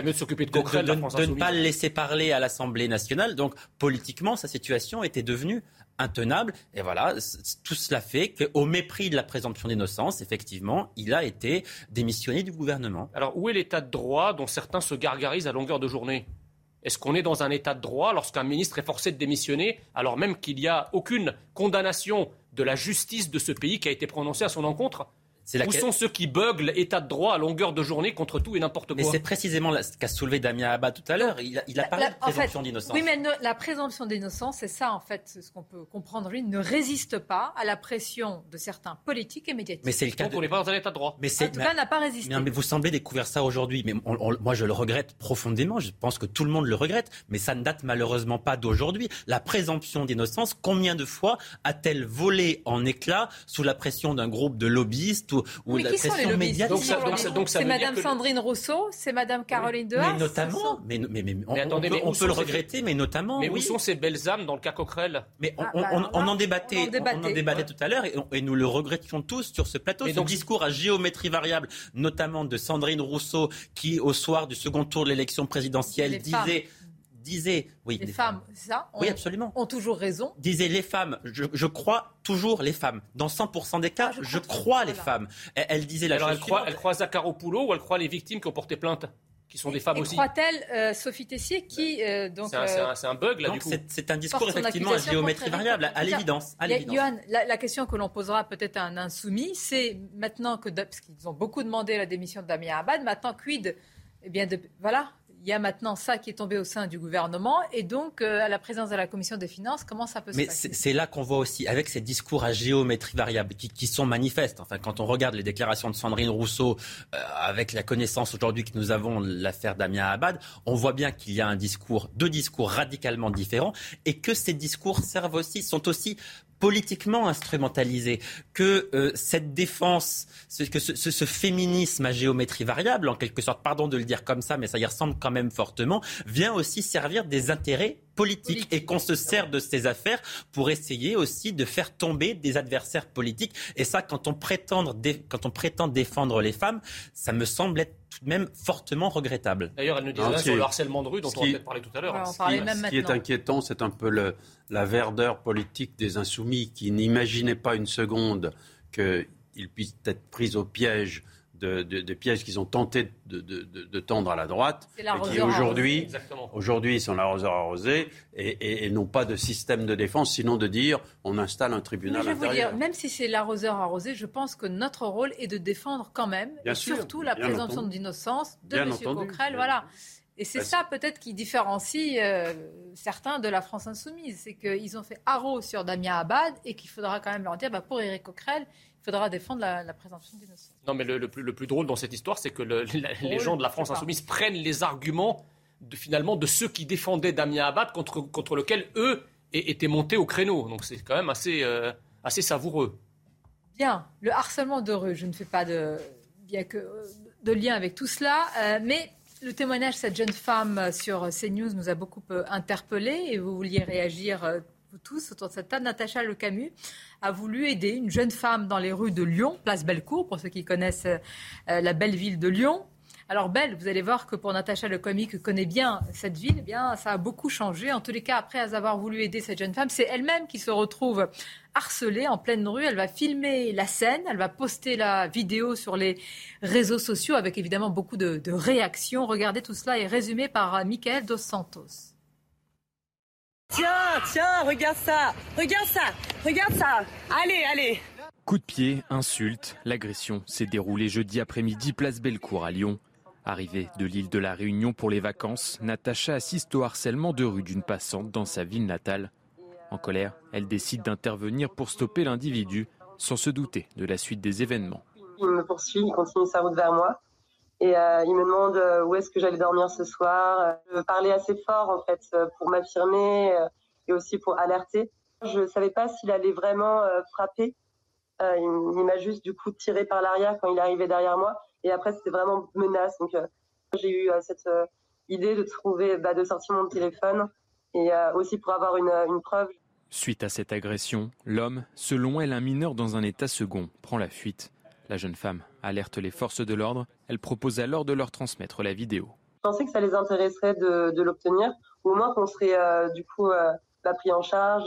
ne pas le laisser parler à l'Assemblée nationale. Donc politiquement, sa situation était devenue intenable. Et voilà, tout cela fait qu'au mépris de la présomption d'innocence, effectivement, il a été démissionné du gouvernement. Alors, où est l'état de droit dont certains se gargarisent à longueur de journée ? Est-ce qu'on est dans un état de droit lorsqu'un ministre est forcé de démissionner, alors même qu'il n'y a aucune condamnation de la justice de ce pays qui a été prononcée à son encontre ? Où sont ceux qui beuglent l'état de droit à longueur de journée contre tout et n'importe quoi ? Mais c'est précisément ce qu'a soulevé Damien Abad tout à l'heure. Il a parlé de présomption d'innocence. Oui, mais la présomption d'innocence, c'est ça en fait, ce qu'on peut comprendre. Il ne résiste pas à la pression de certains politiques et médiatiques. Mais c'est le cas. Donc on n'est pas dans un état de droit. En tout cas, n'a pas résisté. Mais vous semblez découvrir ça aujourd'hui. Mais moi, je le regrette profondément. Je pense que tout le monde le regrette. Mais ça ne date malheureusement pas d'aujourd'hui. La présomption d'innocence, combien de fois a-t-elle volé en éclats sous la pression d'un groupe de lobbyistes ou de la pression médiatique? C'est Mme Sandrine Rousseau, c'est Mme Caroline Dehaas. Mais notamment, on peut le regretter, mais notamment. Mais où sont ces belles âmes dans le cas Coquerel ? Mais on en débattait tout à l'heure et nous le regrettions tous sur ce plateau. Ce discours à géométrie variable, notamment de Sandrine Rousseau, qui au soir du second tour de l'élection présidentielle disait les femmes, c'est ça ? Oui, absolument. Ont toujours raison. Disait les femmes, je crois toujours les femmes. Dans 100% des cas, je crois les femmes. Elle disait la chose suivante. Elle croit Zakharopoulou ou elle croit les victimes qui ont porté plainte ? Qui sont des femmes aussi. Croit-elle Sophie Tessier qui donc c'est un bug là du coup. C'est un discours effectivement à géométrie variable, à l'évidence. Johan, la question que l'on posera peut-être à un insoumis, c'est maintenant parce qu'ils ont beaucoup demandé la démission de Damien Abad, maintenant quid ? Eh bien voilà. Il y a maintenant ça qui est tombé au sein du gouvernement et donc à la présence de la Commission des finances, comment ça peut se passer ? Mais c'est là qu'on voit aussi, avec ces discours à géométrie variable qui sont manifestes, enfin, quand on regarde les déclarations de Sandrine Rousseau, avec la connaissance aujourd'hui que nous avons de l'affaire Damien Abad, on voit bien qu'il y a deux discours radicalement différents et que ces discours sont aussi politiquement instrumentalisé, que cette défense, que ce féminisme à géométrie variable, en quelque sorte, pardon de le dire comme ça, mais ça y ressemble quand même fortement, vient aussi servir des intérêts politique et qu'on se sert de ces affaires pour essayer aussi de faire tomber des adversaires politiques. Et ça, quand on prétend défendre les femmes, ça me semble être tout de même fortement regrettable. D'ailleurs, elle nous disait rien sur le harcèlement de rue dont on va peut-être parler tout à l'heure. Ce qui est inquiétant, c'est un peu la verdeur politique des insoumis qui n'imaginaient pas une seconde qu'ils puissent être pris au piège de pièges qu'ils ont tenté de tendre à la droite, et qui aujourd'hui sont l'arroseur arrosé et n'ont pas de système de défense, sinon de dire on installe un tribunal intérieur. Je vais vous dire, même si c'est l'arroseur arrosé, je pense que notre rôle est de défendre quand même, surtout la présomption d'innocence de M. Coquerel. Voilà. Et c'est ça peut-être qui différencie certains de la France insoumise, c'est qu'ils ont fait haro sur Damien Abad et qu'il faudra quand même leur dire, pour Éric Coquerel, il faudra défendre la présomption d'innocence. Non, mais le plus drôle dans cette histoire, c'est que les gens de la France insoumise prennent les arguments de ceux qui défendaient Damien Abad contre lequel eux étaient montés au créneau. Donc c'est quand même assez savoureux. Bien, le harcèlement de rue, je ne fais pas de lien avec tout cela, mais le témoignage de cette jeune femme sur CNews nous a beaucoup interpellés et vous vouliez réagir vous tous autour de cette table. Natacha Lecamus a voulu aider une jeune femme dans les rues de Lyon, place Bellecour, pour ceux qui connaissent la belle ville de Lyon. Alors belle, vous allez voir que pour Natacha Lecamus, qui connaît bien cette ville, ça a beaucoup changé. En tous les cas, après avoir voulu aider cette jeune femme, c'est elle-même qui se retrouve harcelée en pleine rue. Elle va filmer la scène, elle va poster la vidéo sur les réseaux sociaux avec évidemment beaucoup de réactions. Regardez, tout cela est résumé par Mickaël Dos Santos. Tiens, regarde ça, allez. Coup de pied, insulte, l'agression s'est déroulée jeudi après-midi place Bellecour à Lyon. Arrivée de l'île de la Réunion pour les vacances, Natacha assiste au harcèlement de rue d'une passante dans sa ville natale. En colère, elle décide d'intervenir pour stopper l'individu, sans se douter de la suite des événements. Il me poursuit, il continue sa route vers moi. Et il me demande où est-ce que j'allais dormir ce soir. Je parlais assez fort en fait pour m'affirmer et aussi pour alerter. Je ne savais pas s'il allait vraiment frapper. Il m'a juste du coup tiré par l'arrière quand il arrivait derrière moi. Et après c'était vraiment menace. Donc j'ai eu cette idée de de sortir mon téléphone et aussi pour avoir une preuve. Suite à cette agression, l'homme, selon elle un mineur dans un état second, prend la fuite. La jeune femme alerte les forces de l'ordre. Elle propose alors de leur transmettre la vidéo. Je pensais que ça les intéresserait de l'obtenir, ou au moins qu'on serait pas pris en charge,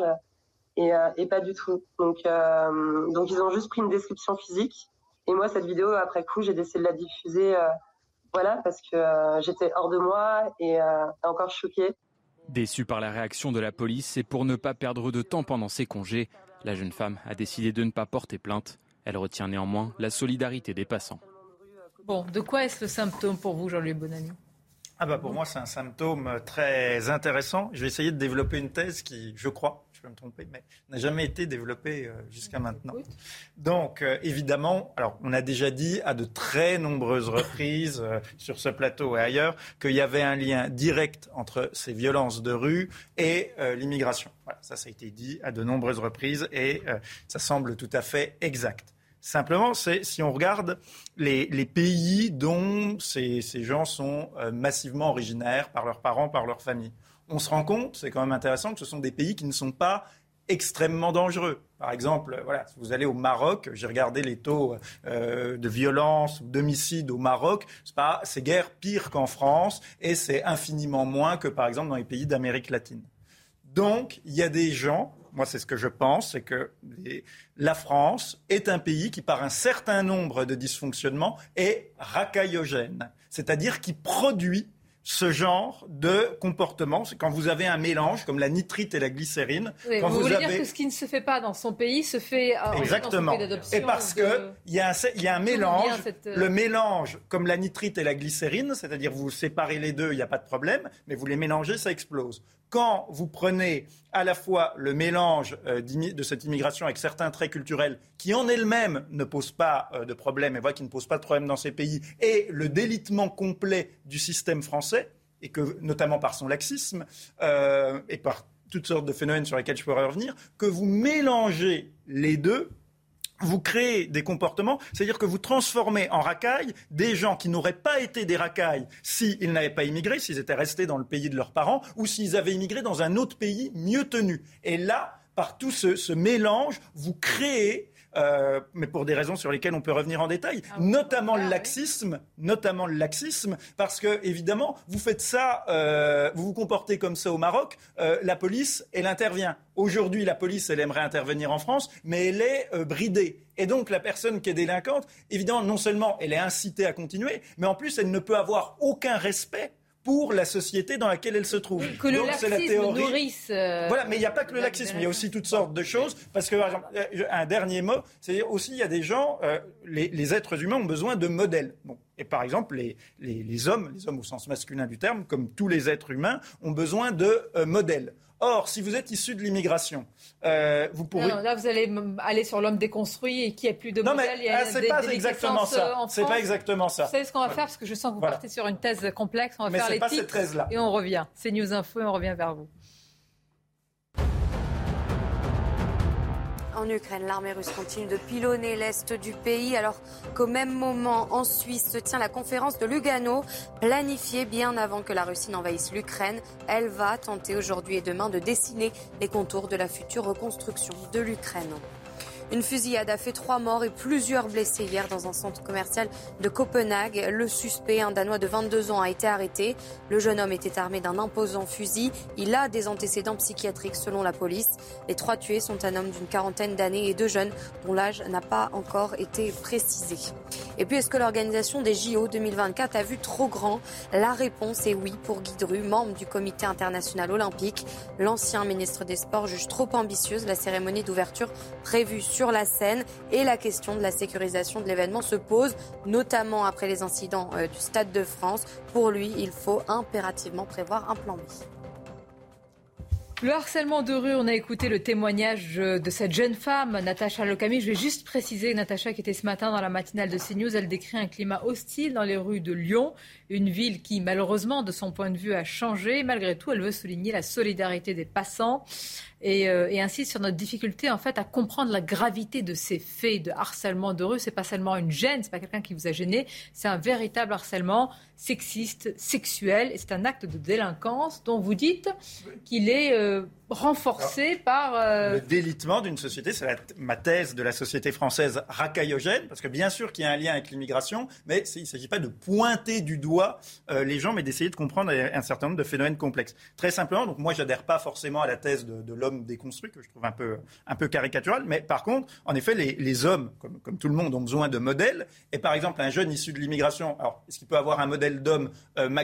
et pas du tout. Donc ils ont juste pris une description physique. Et moi, cette vidéo, après coup, j'ai décidé de la diffuser parce que j'étais hors de moi et encore choquée. Déçue par la réaction de la police et pour ne pas perdre de temps pendant ses congés, la jeune femme a décidé de ne pas porter plainte. Elle retient néanmoins la solidarité des passants. Bon, de quoi est-ce le symptôme pour vous, Jean-Louis Bonamy ? Pour moi, c'est un symptôme très intéressant. Je vais essayer de développer une thèse qui, je crois, je peux me tromper, mais n'a jamais été développée jusqu'à maintenant. Donc, évidemment, on a déjà dit à de très nombreuses reprises sur ce plateau et ailleurs qu'il y avait un lien direct entre ces violences de rue et l'immigration. Voilà, ça a été dit à de nombreuses reprises et ça semble tout à fait exact. Simplement, si on regarde les pays dont ces gens sont massivement originaires par leurs parents, par leur famille, on se rend compte, c'est quand même intéressant, que ce sont des pays qui ne sont pas extrêmement dangereux. Par exemple, si vous allez au Maroc, j'ai regardé les taux de violence ou d'homicide au Maroc, c'est guère pire qu'en France et c'est infiniment moins que par exemple dans les pays d'Amérique latine. Donc, il y a des gens... Moi, c'est ce que je pense, c'est que la France est un pays qui, par un certain nombre de dysfonctionnements, est racaillogène, c'est-à-dire qui produit ce genre de comportement. C'est quand vous avez un mélange, comme la nitrite et la glycérine. Oui, quand vous voulez dire que ce qui ne se fait pas dans son pays se fait exactement. Dans son pays d'adoption. Et parce qu'il y a un mélange, le mélange, comme la nitrite et la glycérine, c'est-à-dire vous séparez les deux, il n'y a pas de problème, mais vous les mélangez, ça explose. Quand vous prenez à la fois le mélange de cette immigration avec certains traits culturels qui en elles-mêmes ne posent pas de problème, et qui ne posent pas de problème dans ces pays, et le délitement complet du système français, et que notamment par son laxisme et par toutes sortes de phénomènes sur lesquels je pourrais revenir, que vous mélangez les deux, vous créez des comportements, c'est-à-dire que vous transformez en racailles des gens qui n'auraient pas été des racailles s'ils n'avaient pas immigré, s'ils étaient restés dans le pays de leurs parents ou s'ils avaient immigré dans un autre pays mieux tenu. Et là, par tout ce mélange, vous créez... mais pour des raisons sur lesquelles on peut revenir en détail, notamment le laxisme, parce que évidemment vous faites ça, vous vous comportez comme ça au Maroc, la police elle intervient. Aujourd'hui la police elle aimerait intervenir en France, mais elle est bridée. Et donc la personne qui est délinquante, évidemment non seulement elle est incitée à continuer, mais en plus elle ne peut avoir aucun respect pour la société dans laquelle elle se trouve. Que le laxisme nourrisse... Voilà, mais il n'y a pas que le laxisme, il y a aussi toutes sortes de choses. Parce que, par exemple, un dernier mot, c'est-à-dire aussi, il y a des gens, les êtres humains ont besoin de modèles. Bon. Et par exemple, les hommes au sens masculin du terme, comme tous les êtres humains, ont besoin de modèles. Or, si vous êtes issu de l'immigration, vous pourrez... Non, là, vous allez aller sur l'homme déconstruit et qui a plus de modèles. Il y a c'est pas exactement ça. C'est pas exactement ça. Vous savez ce qu'on va faire, parce que je sens que vous partez sur une thèse complexe. On va faire les titres et on revient. C'est News Info et on revient vers vous. En Ukraine, l'armée russe continue de pilonner l'est du pays, alors qu'au même moment, en Suisse, se tient la conférence de Lugano, planifiée bien avant que la Russie n'envahisse l'Ukraine. Elle va tenter aujourd'hui et demain de dessiner les contours de la future reconstruction de l'Ukraine. Une fusillade a fait 3 morts et plusieurs blessés hier dans un centre commercial de Copenhague. Le suspect, un Danois de 22 ans, a été arrêté. Le jeune homme était armé d'un imposant fusil. Il a des antécédents psychiatriques selon la police. Les 3 tués sont un homme d'une quarantaine d'années et 2 jeunes dont l'âge n'a pas encore été précisé. Et puis, est-ce que l'organisation des JO 2024 a vu trop grand ? La réponse est oui pour Guy Dru, membre du comité international olympique. L'ancien ministre des Sports juge trop ambitieuse la cérémonie d'ouverture prévue sur la scène, et la question de la sécurisation de l'événement se pose, notamment après les incidents du Stade de France. Pour lui, il faut impérativement prévoir un plan B. Le harcèlement de rue, on a écouté le témoignage de cette jeune femme, Natacha Lecamille. Je vais juste préciser, Natacha qui était ce matin dans la matinale de CNews, elle décrit un climat hostile dans les rues de Lyon, une ville qui malheureusement de son point de vue a changé. Malgré tout, elle veut souligner la solidarité des passants et insiste sur notre difficulté en fait à comprendre la gravité de ces faits de harcèlement de rue. C'est pas seulement une gêne, c'est pas quelqu'un qui vous a gêné, c'est un véritable harcèlement sexiste, sexuel, et c'est un acte de délinquance dont vous dites qu'il est renforcé par... Le délitement d'une société, c'est ma thèse de la société française racaillogène, parce que bien sûr qu'il y a un lien avec l'immigration, mais il ne s'agit pas de pointer du doigt les gens, mais d'essayer de comprendre un certain nombre de phénomènes complexes. Très simplement, donc moi je n'adhère pas forcément à la thèse de l'homme déconstruit, que je trouve un peu caricatural, mais par contre, en effet, les hommes, comme tout le monde, ont besoin de modèles, et par exemple, un jeune issu de l'immigration, alors est-ce qu'il peut avoir un modèle d'homme maghrébin ?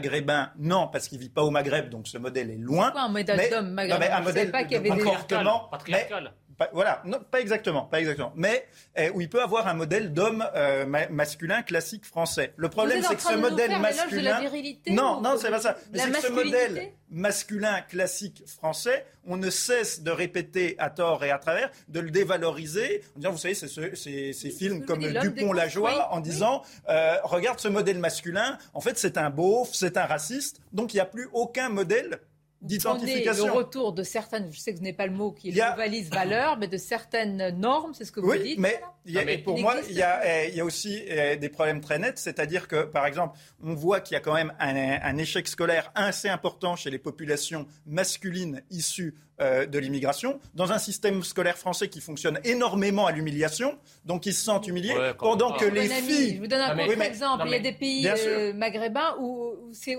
Non, parce qu'il ne vit pas au Maghreb, donc ce modèle est loin. Pourquoi un modèle d'homme maghrébin ? Pas qu'il y avait comportement patriarcal. Voilà, non, pas exactement. Mais où il peut avoir un modèle d'homme masculin classique français. Le problème, c'est que ce modèle masculin, non, c'est pas ça. Mais c'est que ce modèle masculin classique français, on ne cesse de répéter à tort et à travers, de le dévaloriser, en disant, vous savez, ces films comme Dupont-Lajoie, en disant, regarde ce modèle masculin, en fait, c'est un beauf, c'est un raciste, donc il n'y a plus aucun modèle d'identification. Le retour de certaines, je sais que ce n'est pas le mot qui valise valeur, mais de certaines normes, c'est ce que vous dites. Mais pour moi, il y a aussi des problèmes très nets, c'est-à-dire que, par exemple, on voit qu'il y a quand même un échec scolaire assez important chez les populations masculines issues de l'immigration, dans un système scolaire français qui fonctionne énormément à l'humiliation, donc ils se sentent humiliés, pendant que les filles... Je vous donne un contre-exemple. Il y a des pays maghrébins où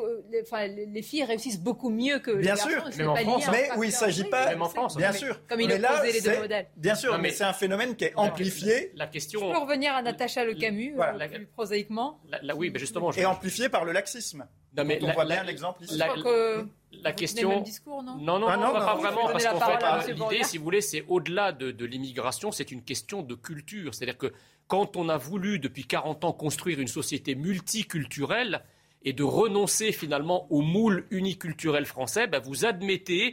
les filles réussissent beaucoup mieux que les garçons. Même en France, mais où il ne s'agit pas... Même en France. Bien sûr. Comme il opposait les deux modèles. Bien sûr, mais c'est un phénomène qui est amplifié. La question... Je peux revenir à Natacha Lecamus, plus prosaïquement. Oui, mais justement... Et amplifié par le laxisme. On voit bien l'exemple ici. La question... Même discours, non, pas vraiment, parce qu'en fait, l'idée, si vous voulez, c'est au-delà de l'immigration, c'est une question de culture. C'est-à-dire que quand on a voulu, depuis 40 ans, construire une société multiculturelle et de renoncer finalement au moule uniculturel français, vous admettez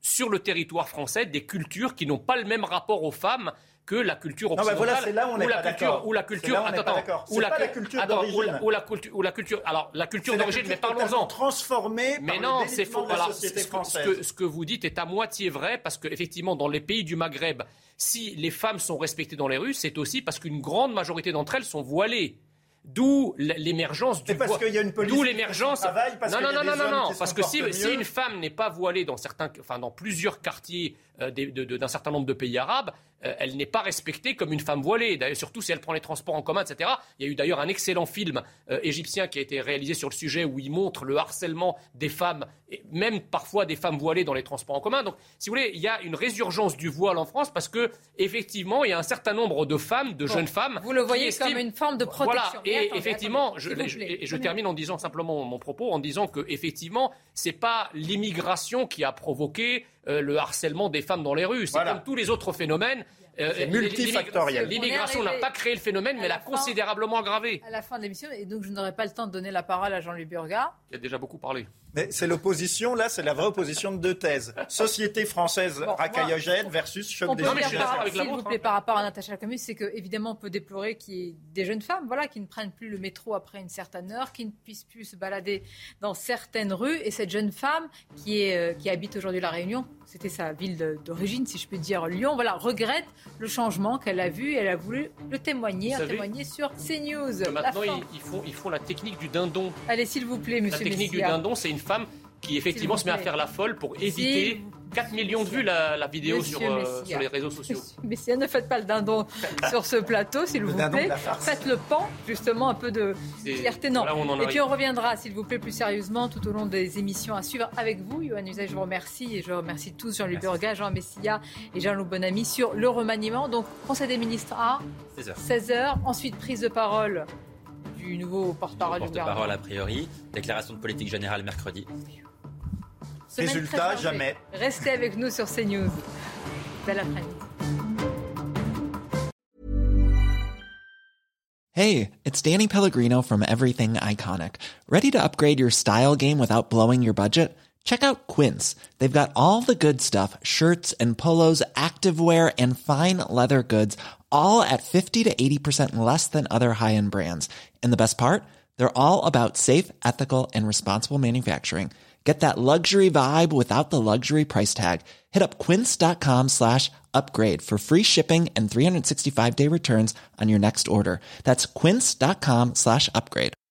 sur le territoire français des cultures qui n'ont pas le même rapport aux femmes que la culture occidentale. Non, voilà, c'est là où on n'est pas d'accord. Ou la culture. C'est pas la culture d'origine. Ou la culture. Alors, la culture d'origine, mais parlons-en. Transformée par le délitement de la société française. Ce que vous dites est à moitié vrai, parce qu'effectivement, dans les pays du Maghreb, si les femmes sont respectées dans les rues, c'est aussi parce qu'une grande majorité d'entre elles sont voilées. D'où l'émergence du parce qu'il y a une police qui travaille, non, parce que si une femme n'est pas voilée dans plusieurs quartiers d'un certain nombre de pays arabes, elle n'est pas respectée comme une femme voilée. D'ailleurs, surtout si elle prend les transports en commun, etc. Il y a eu d'ailleurs un excellent film égyptien qui a été réalisé sur le sujet où il montre le harcèlement des femmes, et même parfois des femmes voilées dans les transports en commun. Donc, si vous voulez, il y a une résurgence du voile en France parce que effectivement, il y a un certain nombre de femmes, de jeunes femmes. Vous le voyez comme une forme de protection. Voilà. Et effectivement, je termine en disant simplement mon propos en disant que effectivement, c'est pas l'immigration qui a provoqué le harcèlement des femmes dans les rues. C'est comme tous les autres phénomènes. C'est multifactoriel. L'immigration n'a pas créé le phénomène, mais l'a considérablement aggravé. À la fin de l'émission, et donc je n'aurai pas le temps de donner la parole à Jean-Louis Burgat. Il a déjà beaucoup parlé. Mais c'est l'opposition, là, c'est la vraie opposition de deux thèses. Société française racaillogène versus choc des générations. S'il vous plaît, par rapport à Natacha Camus, c'est qu'évidemment, on peut déplorer qu'il y ait des jeunes femmes qui ne prennent plus le métro après une certaine heure, qui ne puissent plus se balader dans certaines rues. Et cette jeune femme qui habite aujourd'hui La Réunion, c'était sa ville d'origine, si je peux dire, Lyon, regrette le changement qu'elle a vu et elle a voulu le témoigner sur CNews. Maintenant, ils font la technique du dindon. Allez, s'il vous plaît, monsieur Messia. La technique du dindon, c'est une femme qui effectivement se met à faire la folle pour éviter 4 millions de vues la vidéo sur les réseaux sociaux. Messia, ne faites pas le dindon sur ce plateau, s'il vous plaît. Faites le pan, justement, un peu de fierté. Non. Et puis on reviendra, s'il vous plaît, plus sérieusement, tout au long des émissions à suivre avec vous. Yohann Usaï, je vous remercie. Et je remercie tous, Jean-Louis Burgat, Jean Messia et Jean-Loup Bonamy, sur le remaniement. Donc, Conseil des ministres à 16h. Ensuite, prise de parole du nouveau porte-parole du gouvernement. Porte-parole a priori. Déclaration de politique générale mercredi. Résultat, jamais. Restez avec nous sur CNews. Belle après-midi. Hey, it's Danny Pellegrino from Everything Iconic. Ready to upgrade your style game without blowing your budget? Check out Quince. They've got all the good stuff, shirts and polos, activewear, and fine leather goods, all at 50 to 80% less than other high-end brands. And the best part? They're all about safe, ethical, and responsible manufacturing. Get that luxury vibe without the luxury price tag. Hit up quince.com/upgrade for free shipping and 365-day returns on your next order. That's quince.com/upgrade.